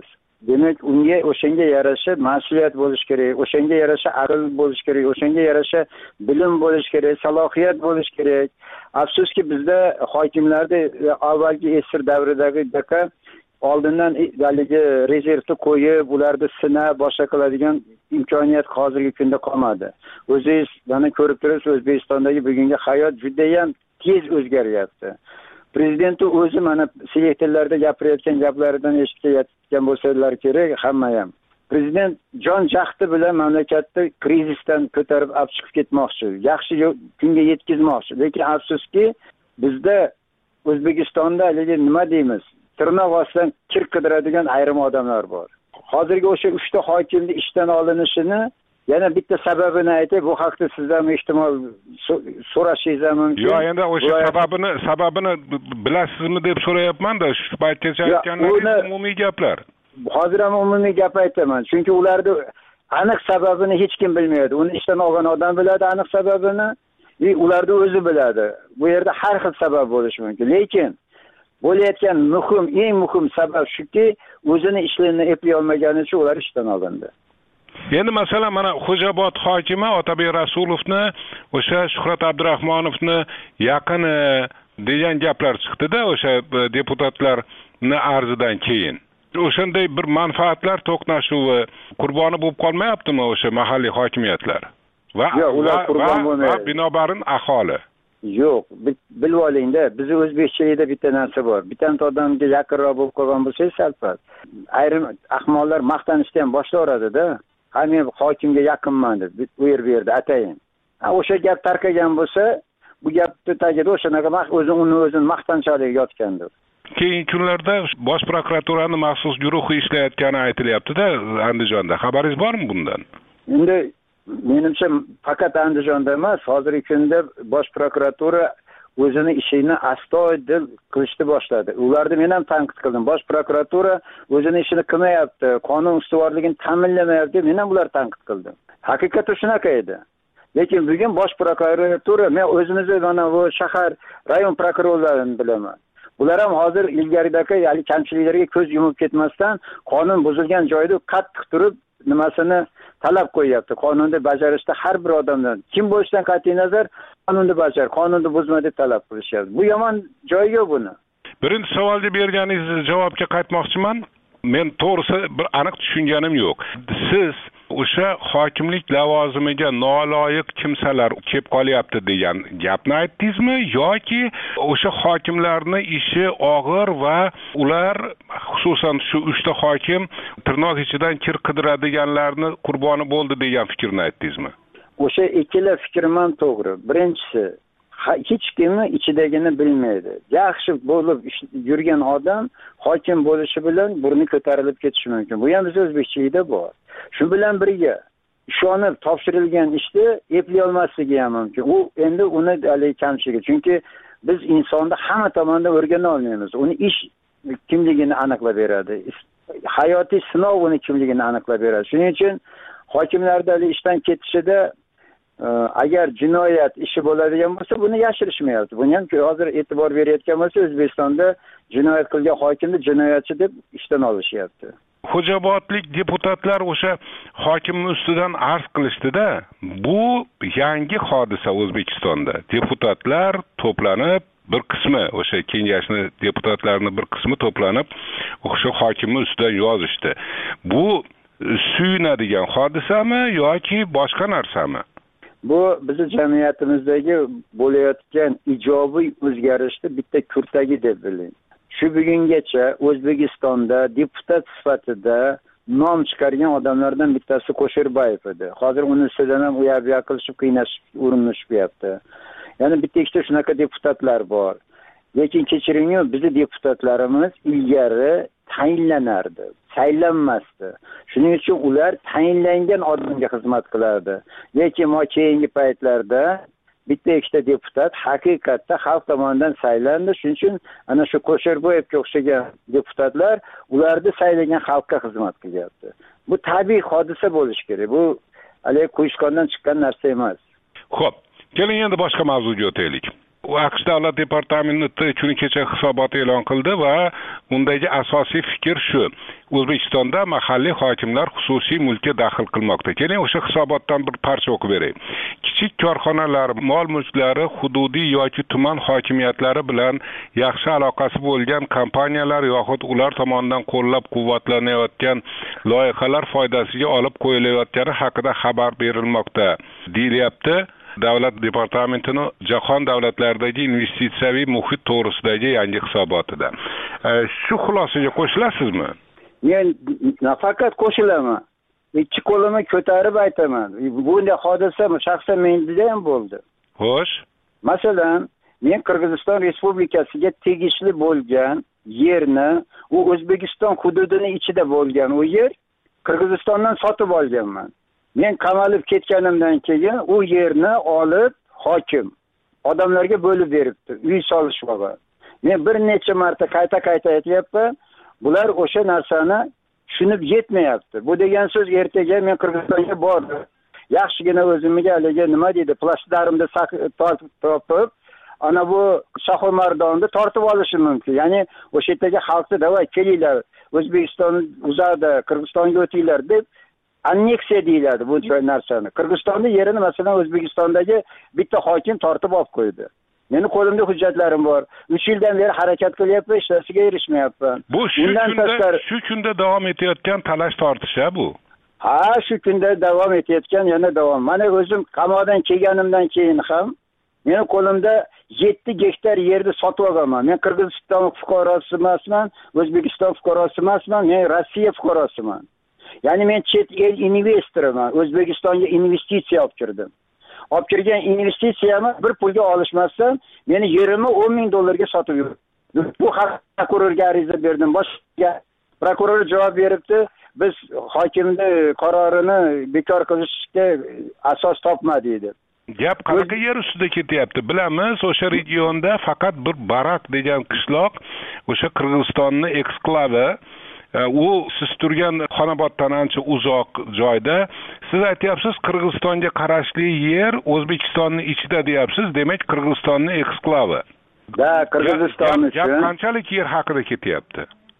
Speaker 15: demak unga o'shanga yarasha mas'uliyat bo'lishi kerak, o'shanga yarasha aql bo'lishi kerak, o'shanga yarasha bilim bo'lishi kerak, salohiyat bo'lishi kerak. Afsuski bizda hokimlarda avvalgi esir davridagi oldindan haligi rezervni qo'yib, ularni sinab, boshqa qiladigan imkoniyat hozirgi kunda qolmadi. O'zingiz mana ko'rib turibsiz, O'zbekistondagi bugungi hayot juda ham tez o'zgaryapti. Prezidentning o'zi mana selektorlarda gapirayotgan gaplaridan eshitgan bo'lsalar kerak, hamma ham. Prezident jon jahdi bilan mamlakatni krizisdan ko'tarib olib chiqib ketmoqchi, yaxshi kunga yetkazmoqchi. Lekin afsuski, bizda O'zbekistonda haligi nima deymiz? Tirnoq ostidan kir qidiradigan ayrim odamlar bor. Hozirgi o'sha uchta hokimning ishdan olinishini yana bitta sababini aytib, bu haqda sizdan ehtimol so'rashingiz mumkin.
Speaker 14: Yo'q, endi o'sha sababini sababini bilasizmi deb so'rayapman-da, shu paytgacha aytganlaringiz umumiy gaplar.
Speaker 15: Hozir ham umumiy gap aytaman, chunki ularni aniq sababini hech kim bilmaydi. Uni ishdan olgan odam biladi aniq sababini, va ularni o'zi biladi. Bu yerda har xil sabab bo'lishi mumkin, lekin bo'layotgan muhim, eng muhim sabab shuki, o'zini ishlarini eplay olmagani uchun ular ishdan olindi.
Speaker 14: Endi masalan mana Xo'jobod hokimi Otabek Rasulovni o'sha Shuhrat Abdurahmonovni yaqini degan gaplar chiqdi-da o'sha deputatlarning arzidan keyin. O'shanday bir manfaatlar to'qnashuvi qurboni bo'lib qolmayaptimi o'sha mahalliy hokimiyatlar? Va
Speaker 15: yo'q, ular qurbon bo'lmaydi.
Speaker 14: Va binobarin aholi.
Speaker 15: Yo'q, bilib olingda, bizning o'zbekchilikda bitta narsa bor. Bitta odamga yaqinroq bo'lib qolgan bo'lsangiz salpat. Ayrim ahmoqlar maqtanishni ham boshlayveradi-da. Ha, men hokimga yaqinman deb, u yer bu yerda atayin. Ha, o'sha gap tarqagan bo'lsa, bu gapni tagida o'shanaqa o'zini uni o'zini maqtanchaligiga yotgandir.
Speaker 14: Keyingi kunlarda Bosh prokuraturaning maxsus guruhi ishlayotgani aytilyapti-da Andijonda. Xabaringiz bormi bundan?
Speaker 15: Endi menimcha faqat Andijonda emas, hozirgi kunda Bosh prokuratura o'zini ishini astoydil qilishni boshladi. Ularni men ham tanqid qildim. Bosh prokuratura o'zini ishini qilmayapti, qonun ustuvorligini ta'minlamayapti, men ham ularni tanqid qildim. Haqiqatda shunaqa edi. Lekin bugun Bosh prokuratura, men o'zimizni mana bu shahar rayon prokurorlarini bilaman. Ular ham hozir ilgaridagi ya'ni kamchiliklarga ko'z yumib ketmasdan qonun buzilgan joyda qattiq turib nimasini talab qo'yapti. Qonunni bajarishda har bir odamdan kim bo'lishidan qat'iy nazar qonunni bajar, qonunni buzma deb talab qilishyapti. Bu yomon joyi yo'q buni.
Speaker 14: Birinchi savolga berganingiz javobga qaytmoqchiman. Men to'g'risi bir aniq tushunganim yo'q. Siz o'sha hokimlik lavozimiga noloyiq kimsalar kelib qolyapti degan gapni aytdingizmi yoki o'sha hokimlarning ishi og'ir va ular xususan shu uchta hokim tirnoq ichidan kir qidiradiganlarni qurboni bo'ldi degan fikrni aytdingizmi?
Speaker 15: O'sha ikkala fikrim ham to'g'ri. Birinchisi, hech kimni ichidagini bilmaydi. Yaxshi bo'lib yurgan odam hokim bo'lishi bilan burni ko'tarilib ketishi mumkin. Bu ham biz o'zbekchilikda bor. Shu bilan birga ishonib topshirilgan ishni eplay olmasligi ham mumkin. U endi uni hali kamchiligi. Chunki biz insonni hamma tomondan o'rgana olmaymiz. Uni ish kimligini aniqlab beradi. Hayotiy sinov uni kimligini aniqlab beradi. Shuning uchun hokimlarda ishdan ketishida agar jinoyat ishi bo'ladigan bo'lsa, buni yashirishmayapti. Buni ham hozir e'tibor berayotgan bo'lsa, O'zbekistonda jinoyat qilgan hokimni jinoyatchi deb ishdan olishyapti.
Speaker 14: Xo'jobodlik deputatlar o'sha hokimning ustidan arz qilishdi-da. Bu yangi hodisa O'zbekistonda. Deputatlar to'planib, bir qismi o'sha kengashni deputatlarning bir qismi to'planib, o'sha hokimning ustidan yozishdi. Bu suyunadigan hodisami yoki boshqa narsami?
Speaker 15: Bu bizning jamiyatimizdagi bo'layotgan ijobiy o'zgarishni bitta kurtagi deb biling. Shu bugungacha O'zbekistonda deputat sifatida nom chiqargan odamlardan bittasi Qo'shirbayev edi. Hozir uni ustidan ham u yoq bu yoq qilishib qiynashib urinishibdi. Ya'ni bitta ikkita shunaqa deputatlar bor. Lekin kechiringmi, bizning deputatlarimiz ilgari tayinlanardi, saylanmasdi. Shuning uchun ular tayinlangan odamga xizmat qilardi. Lekin mo keyingi paytlarda bitta ikkita deputat haqiqatda xalq tomonidan saylandi. Shuning uchun ana shu Qo'shirboyevga o'xshagan deputatlar ularni saylagan xalqqa xizmat qilyapti. Bu tabiiy hodisa bo'lishi kerak. Bu hali quyishqondan chiqqan narsa emas.
Speaker 14: Xo'p, keling endi boshqa mavzuga o'taylik. AQSh Davlat departamenti kuni kecha hisobot e'lon qildi va undagi asosiy fikr shu: O'zbekistonda mahalliy hokimlar xususiy mulkka daxl qilmoqda. Keling o'sha hisobotdan bir parcha o'qib beray. Kichik korxonalar, mol mulklari hududiy yoki tuman hokimiyatlari bilan yaxshi aloqasi bo'lgan kompaniyalar yoxud ular tomonidan qo'llab-quvvatlanayotgan loyihalar foydasiga olib qo'yilayotgani haqida xabar berilmoqda, deyilyapti. Davlat departamentining jahon davlatlaridagi investitsiyaviy muhit to'g'risidagi yangi hisobotida. Shu xulosaga qo'shilasizmi?
Speaker 15: Men nafaqat qo'shilaman, ikki qo'limni ko'tarib aytaman. Bunday hodisa shaxsan menda ham bo'ldi.
Speaker 14: Xo'sh.
Speaker 15: Masalan, men Qirg'iziston Respublikasiga tegishli bo'lgan yerni, u O'zbekiston hududining ichida bo'lgan u yer Qirg'izistondan sotib olganman. Men qamalib ketganimdan keyin u yerni olib hokim odamlarga bo'lib beribdi, uy solishmoqqa. Men bir necha marta qayta-qayta aytyapman, bular o'sha narsani tushunib yetmayapti. Bu degan so'z ertaga men Qirg'izistonga bordim. Yaxshigina o'zimga haligi nima deydi, plastdarimda topib, ana bu Shohimardonni tortib olishim mumkin. Ya'ni o'sha yerdagi xalqni davay kelinglar, O'zbekiston uzadi, Qirg'izistonga o'tinglar deb anneksiya deyiladi bu narsani. Qirg'izistonning yerini masalan O'zbekistondagi bitta hokim tortib olib qo'ydi. Meni qo'limda hujjatlarim bor. uch yildan beri harakat qilyapman, hech narsaga erishmayapman.
Speaker 14: Bu shu kunda shu kunda davom etayotgan talash tortish bu.
Speaker 15: Ha, shu kunda davom etayotgan, yana davom. Mana o'zim qamoqdan kelganimdan keyin ham meni qo'limda yetti gektar yerni sotib olganman. Men Qirg'iziston fuqarosi emasman, O'zbekiston fuqarosi emasman, men Rossiya fuqarosiman. Ya'ni men chet el investoriman. O'zbekistonga investitsiya olib kirdim. Olib kirgan investitsiyamni bir pulga olishmasdan meni yerimni o'n ming dollarga sotib yurdi. Bu haqda prokurorga ariza berdim. Boshqa prokuror javob beribdi, biz hokimni qarorini bekor qilishga asos topmadik dedi.
Speaker 14: Gap qanaqa yer ustida ketyapti? Bilamiz, o'sha regionda faqat bir Barak degan qishloq, o'sha Qirg'izistonning eksklavi, u siz turgan Xonoboddan ancha uzoq joyda. Siz aytyapsiz, Qirg'izistonga qarashli yer O'zbekistonning ichida deyapsiz, demak Qirg'izistonning eksklavi.
Speaker 15: Da, Qirg'iziston uchun.
Speaker 14: Gap qanchalik yer haqida ketyapti?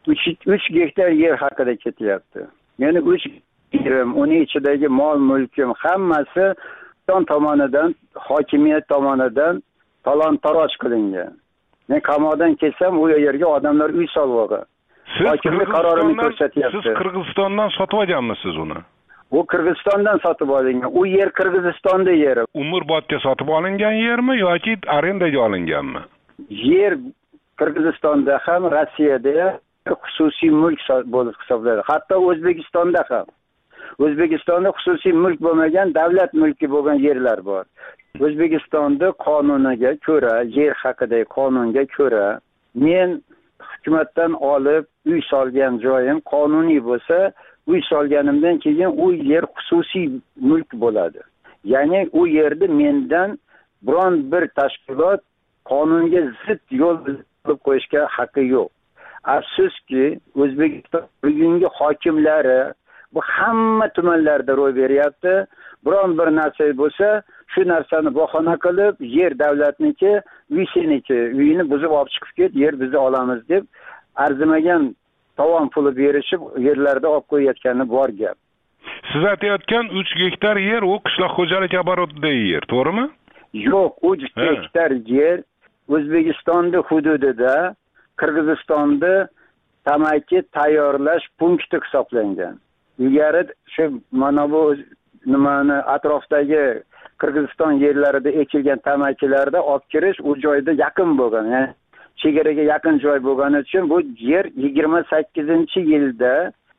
Speaker 15: uch gektar yer haqida ketyapti. Ya'ni uch yerim, uning ichidagi mol mulkim hammasi O'zbekiston tomonidan, hokimiyat tomonidan talon-taroj qilingan. Men qamoqdan kelsam, u yerga odamlar uy solib olgan. Hokimlik qarorini ko'rsatyapti.
Speaker 14: Siz Qirg'izistondan sotib olganmisiz uni?
Speaker 15: U Qirg'izistondan sotib olingan. U yer Qirg'izistonda yeri.
Speaker 14: Umrbodga sotib olingan yermi yoki arendaga olinganmi?
Speaker 15: Yer Qirg'izistonda ham, Rossiyada ham xususiy mulk bo'lib hisoblanadi. Hatto O'zbekistonda ham. O'zbekistonda xususiy mulk bo'lmagan, davlat mulki bo'lgan yerlar bor. O'zbekistonda qonuniga ko'ra, yer haqidagi qonunga ko'ra, men hukumatdan olib uy solgan joyim qonuniy bo'lsa, uy solganimdan keyin u yer xususiy mulk bo'ladi. Ya'ni u yerda mendan biron bir tashkilot qonunga zid yo'l olib qo'yishga haqqi yo'q. Afsuski, O'zbekiston bugungi hokimlari bu hamma tumanlarda ro'y beryapti. Biron bir narsa bo'lsa, shu narsani bahona qilib, yer davlatniki, uy seniki, uyini buzib olib chiqib ket, yer bizni olamiz deb arzimagan tovon puli berishib, yerlarda olib qo'yayotgani bor gap.
Speaker 14: Siz aytayotgan uch gektar yer u qishloq xo'jalik oborotidagi yer, to'g'rimi?
Speaker 15: Yo'q, uch gektar yer O'zbekistonning hududida Qirg'izistonda tamaki tayyorlash punkti hisoblangan. Ilgari shu mana bu nimani atrofdagi Qirg'iziston yerlarida ekilgan tamakilarda olib kirish u joyda yaqin bo'lgan. Ya'ni chegaraga yaqin joy bo'lgani uchun bu yer yigirma sakkizinchi yilda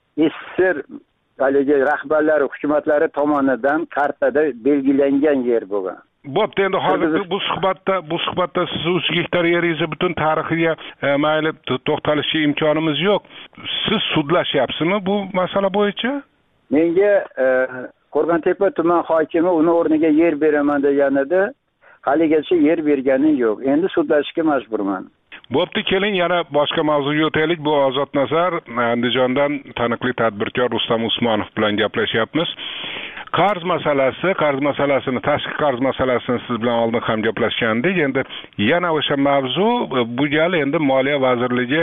Speaker 15: SSR haligi rahbarlari, hukumatlari tomonidan kartada belgilangan yer bo'lgan.
Speaker 14: Bo'pti, endi hozir bu suhbatda bu suhbatda siz uch gektar yeringizni butun tarixiga e, mayli to'xtalishga imkonimiz yo'q. Siz sudlashyapsizmi bu masala bo'yicha?
Speaker 15: Menga e, Qo'rg'ontepa tuman hokimi uni o'rniga yer beraman deganida, haligacha yer bergani yo'q. Endi sudlashga majburman.
Speaker 14: Bo'pti, keling yana boshqa mavzuga o'taylik. Bu Ozod Nazar, Andijondan taniqli tadbirkor Rustam Usmonov bilan gaplashyapmiz. Qarz masalasi, qarz masalasini, tashqi qarz masalasini siz bilan oldin ham gaplashgandik. Endi yana o'sha mavzu bu gal endi Moliya vazirligi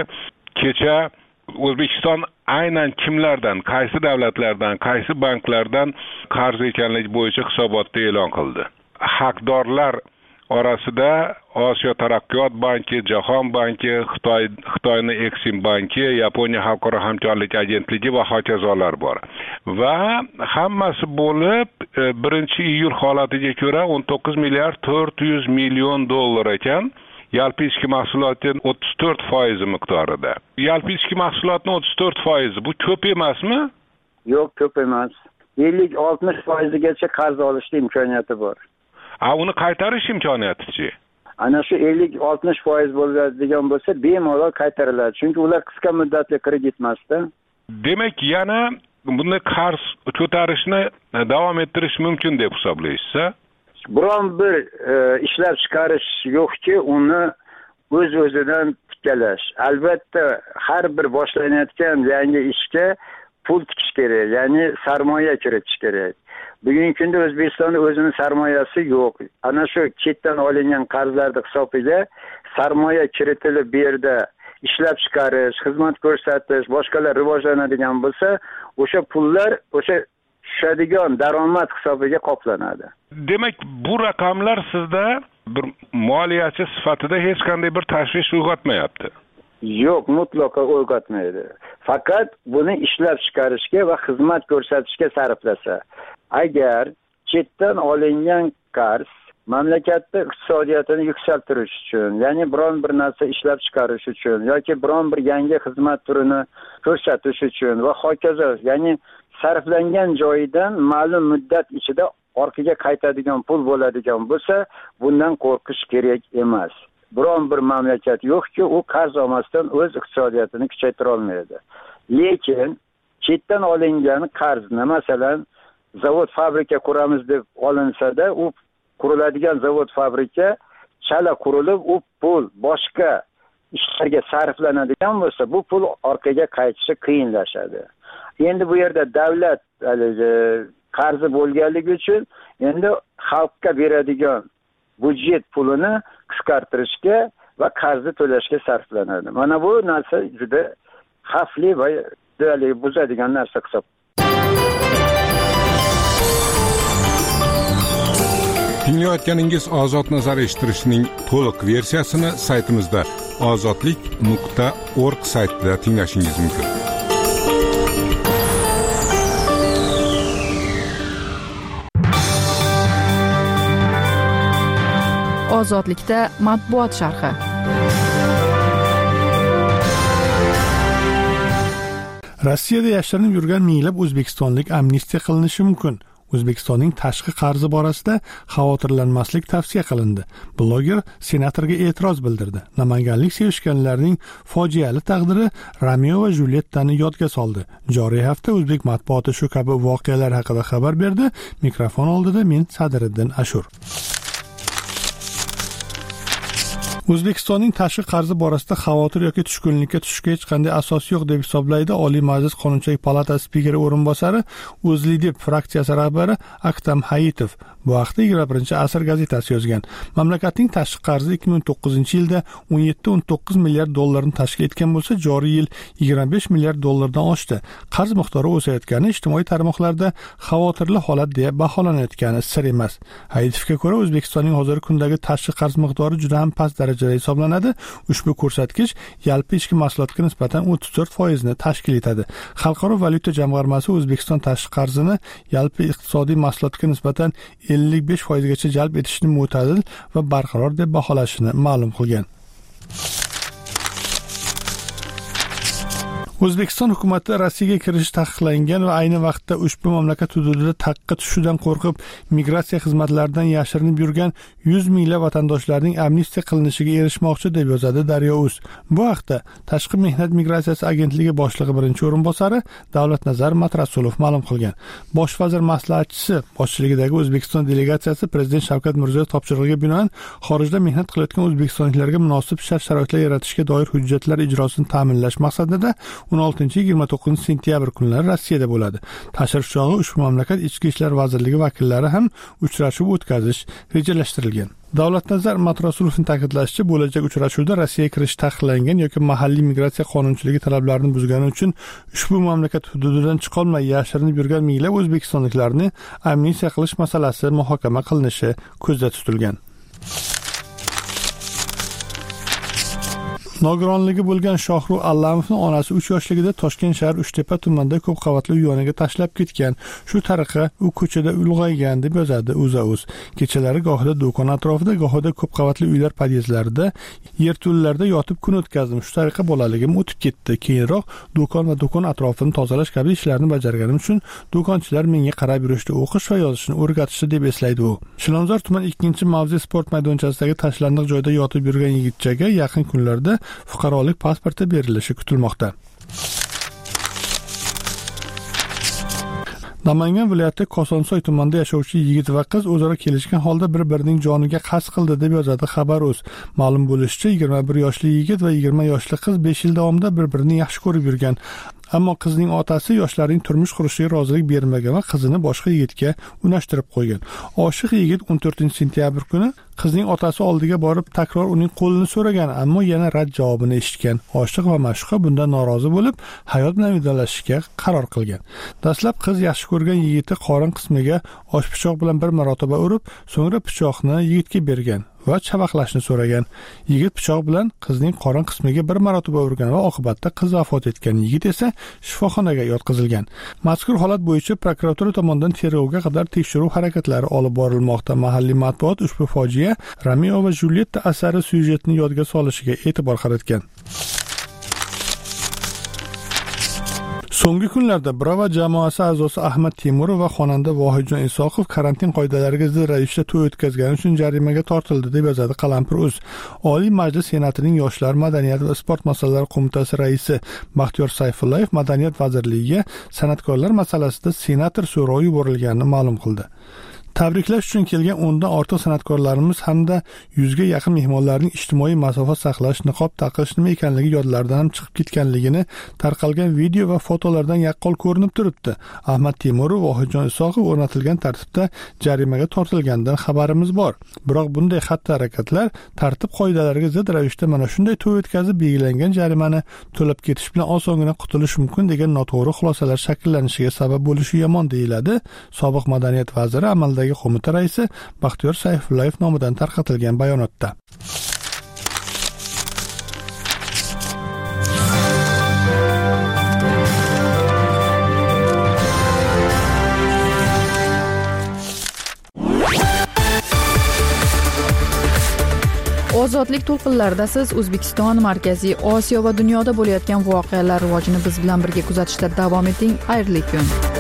Speaker 14: kecha O'zbekiston aynan kimlardan, qaysi davlatlardan, qaysi banklardan qarz ekanligi bo'yicha hisobotni e'lon qildi. Haqdorlar orasida Osiyo taraqqiyot banki, Jahon banki, Xitoy Xitoyning Exim banki, Yaponiya xalqaro hamkorlik agentligi va hokazolar bor. Va hammasi bo'lib birinchi iyul holatiga ko'ra o'n to'qqiz milliard to'rt yuz million dollar ekan. Yalpi ichki mahsulotning o'ttiz to'rt foiz miqdorida. Yalpi ichki mahsulotning o'ttiz to'rt foiz bu ko'p emasmi?
Speaker 15: Yo'q, ko'p emas. ellik oltmish foizgacha qarz olishning imkoniyati bor.
Speaker 14: A uni qaytarish imkoniyati-chi?
Speaker 15: Ana shu ellik oltmish foiz bo'ladigan bo'lsa, bemalol qaytariladi. Chunki ular qisqa muddatli kredit emasda.
Speaker 14: Demak, yana bunday qarz ko'tarishni davom ettirish mumkin deb hisoblaysiz-a?
Speaker 15: Biron bir e, ishlab chiqarish yo'qki, uni o'z-o'zidan tiklash. Albatta, har bir boshlanayotgan yangi ishga pul tikish kerak, ya'ni sarmoya kiritish kerak. Bugungi kunda O'zbekistonda o'zining sarmoyasi yo'q. Ana shu chetdan olingan qarzlarning hisobiga sarmoya kiritilib bu yerda ishlab chiqarish, xizmat ko'rsatish, boshqalar rivojlanadigan bo'lsa, o'sha pullar o'sha tushadigan daromad hisobiga qoplanadi.
Speaker 14: Demak, bu raqamlar sizda bir moliyachi sifatida hech qanday bir tashvish uyg'otmayapti.
Speaker 15: Yo'q, mutlaqo uyg'otmaydi. Faqat buni ishlab chiqarishga va xizmat ko'rsatishga sarflasa. Agar chetdan olingan qarz mamlakatda iqtisodiyotini yuksaltirish uchun, ya'ni biron bir narsa ishlab chiqarish uchun yoki biron bir yangi xizmat turini ko'rsatish uchun va hokazo, ya'ni sarflangan joyidan ma'lum muddat ichida orqaga qaytadigan pul bo'ladigan bo'lsa, bundan qo'rqish kerak emas. Biron bir mamlakat yo'qki, u qarz olmasdan o'z iqtisodiyotini kuchaytira olmaydi. Lekin chetdan olingan qarzni, masalan, zavod fabrika quramiz deb olinsa-da, u quriladigan zavod fabrika chala qurilib, u pul boshqa ishlarga sarflanadigan bo'lsa, bu pul orqaga qaytishi qiyinlashadi. Endi bu yerda davlat qarzi bo'lganligi uchun endi xalqqa beradigan budjet pulini qisqartirishga va qarzni to'lashga sarflanadi. Mana bu narsa juda xavfli va dualigi buzadigan narsa hisob.
Speaker 16: Tinglayotganingiz Ozod nazar eshittirishning to'liq versiyasini saytimizda ozodlik nuqta org saytida tinglashingiz mumkin.
Speaker 1: Ozodlikda matbuot sharhi.
Speaker 9: Rossiyada yashirinib yurgan minglab o'zbekistonlik amnistiya qilinishi mumkin. O'zbekistonning tashqi qarzi borasida xavotirlanmaslik tavsiya qilindi. Bloger senatorga e'tiroz bildirdi. Namanganlik sevishganlarning fojiali taqdiri Romeo va Julyettani yodga soldi. Joriy hafta o'zbek matbuoti shu kabi voqealar haqida xabar berdi. Mikrofon oldida men Sadiriddin Ashur. O'zbekistonning tashqi qarzi borasida xavotir yoki tushkunlikka tushishga hech qanday asos yo'q deb hisoblaydi Oliy Majlis Qonunchilik palatasi spikeri o'rinbosari, O'zLiDeP fraksiyasi rahbari Aktam Hayitov. Bu haqda yigirma birinchi asr gazetasi yozgan. Mamlakatning tashqi qarzi ikki ming to'qqizinchi yilda o'n yetti o'n to'qqiz milliard dollarni tashkil etgan bo'lsa, joriy yil yigirma besh milliard dollardan oshdi. Qarz miqdori o'sayotgani ijtimoiy tarmoqlarda xavotirli holat deya baholanayotgani sir emas. Hayitovga ko'ra, O'zbekistonning hozirgi kundagi tashqi qarz miqdori juda ham past darajada hisoblanadi. Ushbu ko'rsatkich yalpi ichki mahsulotga nisbatan o'ttiz to'rt foiz ni tashkil etadi. Xalqaro valyuta jamg'armasi O'zbekiston tashqi qarzini yalpi iqtisodiy mahsulotga nisbatan ellik besh foiz gacha jalb etishni mo'tadil va barqaror deb baholashini ma'lum qilgan. O'zbekiston hukumati Rossiyaga kirish taqiqlangan va ayni vaqtda ushbu mamlakat hududida taqqa tushishidan qo'rqib, migratsiya xizmatlaridan yashirinib yurgan yuz minglab vatandoshlarning amnistiya qilinishiga erishmoqchi deb yozadi Daryo.uz. Bu haqda Tashqi mehnat migratsiyasi agentligi boshlig'i birinchi o'rinbosari Davlatnazar Matrasulov ma'lum qilgan. Bosh vazir maslahatchisi boshchiligidagi O'zbekiston delegatsiyasi Prezident Shavkat Mirziyoyev topshirig'iga binoan xorijda mehnat qilayotgan o'zbekistonliklarga munosib shart-sharoitlar yaratishga doir hujjatlar ijrosini ta'minlash maqsadida o'n oltinchi yigirma to'qqizinchi sentyabr kunlari Rossiyada bo'ladi. Tashrif chog'i ushbu mamlakat Ichki ishlar vazirligi vakillari ham uchrashuv o'tkazish rejalashtirilgan. Davlatnazar Matrasulovning ta'kidlashicha, bo'lajak uchrashuvda Rossiyaga kirish taqiqlangan yoki mahalliy migratsiya qonunchiligi talablarini buzgani uchun ushbu mamlakat hududidan chiqolmay yashirinib yurgan minglab o'zbekistonliklarni amnistiya qilish masalasi muhokama qilinishi ko'zda tutilgan. Nogironligi bo'lgan Shohru Allamovning onasi uch yoshligida Toshkent shahar Uchtepa tumanida ko'p qavatli uy yoniga tashlab ketgan. Shu tariqa u ko'chada ulg'aygan deb yozadi O'zA-Uz. Kechalari gohida do'kon atrofida, gohida ko'p qavatli uylar podyezdlarida, yerto'llarda yotib kun o'tkazdim. Shu tariqa bolaligim o'tib ketdi. Keyinroq do'kon va do'kon atrofini tozalash kabi ishlarni bajarganim uchun do'konchilar menga qarab yurishni, o'qish va yozishni o'rgatishdi deb eslaydi u. Chilonzor tuman ikkinchi mavze sport maydonchasidagi tashlandiq joyda yotib yurgan yigitchaga yaqin kunlarda fuqarolik pasporti berilishi kutilmoqda. Namangan viloyati Kosonsoy tumanida yashovchi yigit va qiz o'zaro kelishgan holda bir-birining joniga qasd qildi deb yozadi Xabar.uz. Ma'lum bo'lishicha, yigirma bir yoshli yigit va yigirma yoshli qiz besh yil davomida bir-birini yaxshi ko'rib yurgan. Ammo qizning otasi yoshlarning turmush qurishiga rozilik bermagan va qizini boshqa yigitga unashtirib qo'ygan. Oshiq yigit o'n to'rtinchi sentyabr kuni qizning otasi oldiga borib takror uning qo'lini so'ragan, ammo yana rad javobini eshitgan. Oshiq va ma'shuqa bundan norozi bo'lib, hayot bilan vidolashishga qaror qilgan. Dastlab qiz yaxshi ko'rgan yigiti qorin qismiga osh pichoq bilan bir marotaba urib, so'ngra pichoqni yigitga bergan va chavaqlashni so'ragan. Yigit pichoq bilan qizning qorin qismiga bir marotaba urgan va oqibatda qiz vafot etgan. Yigit esa shifoxonaga yotqizilgan. Mazkur holat bo'yicha prokuratura tomonidan tergovga qadar tekshiruv harakatlari olib borilmoqda. Mahalliy matbuot ushbu fojia Romeo va Julietta asari syujetini yodga solishiga e'tibor qaratgan. So'nggi kunlarda Bravo jamoasi a'zosi Ahmad Temurov va xonanda Vohidjon Isoqov karantin qoidalariga zid ravishda to'y o'tkazgani uchun jarimaga tortildi deb yozadi Qalampir.uz. Oliy Majlis Senatining Yoshlar, madaniyat va sport masalalari qo'mitasi raisi Baxtiyor Sayfullayev Madaniyat vazirligiga san'atkorlar masalasida senator so'rovi yuborilganini ma'lum qildi. Tabriklash uchun kelgan o'ndan ortiq san'atkorlarimiz hamda yuzga yaqin mehmonlarning ijtimoiy masofa saqlash, niqob taqish nima ekanligi yodlaridan ham chiqib ketganligini tarqalgan video va fotolardan yaqqol ko'rinib turibdi. Ahmad Temurov va Vohidjon Isoqov o'rnatilgan tartibda jarimaga tortilganidan xabarimiz bor. Biroq bunday xatti-harakatlar tartib qoidalariga zid ravishda mana shunday to'y o'tkazib belgilangan jarimani to'lab ketish bilan osongina qutulish mumkin degan noto'g'ri xulosalar shakllanishiga sabab bo'lishi yomon deyiladi. Sobiq madaniyat vaziri amaldagi qo'mita raisi Baxtiyor Sayfullayev nomidan tarqatilgan bayonotda.
Speaker 1: Ozodlik to'lqinlarida siz O'zbekiston, Markaziy Osiyo va dunyoda bo'layotgan voqealar rivojini biz bilan birga kuzatishda davom eting. Xayrli kun.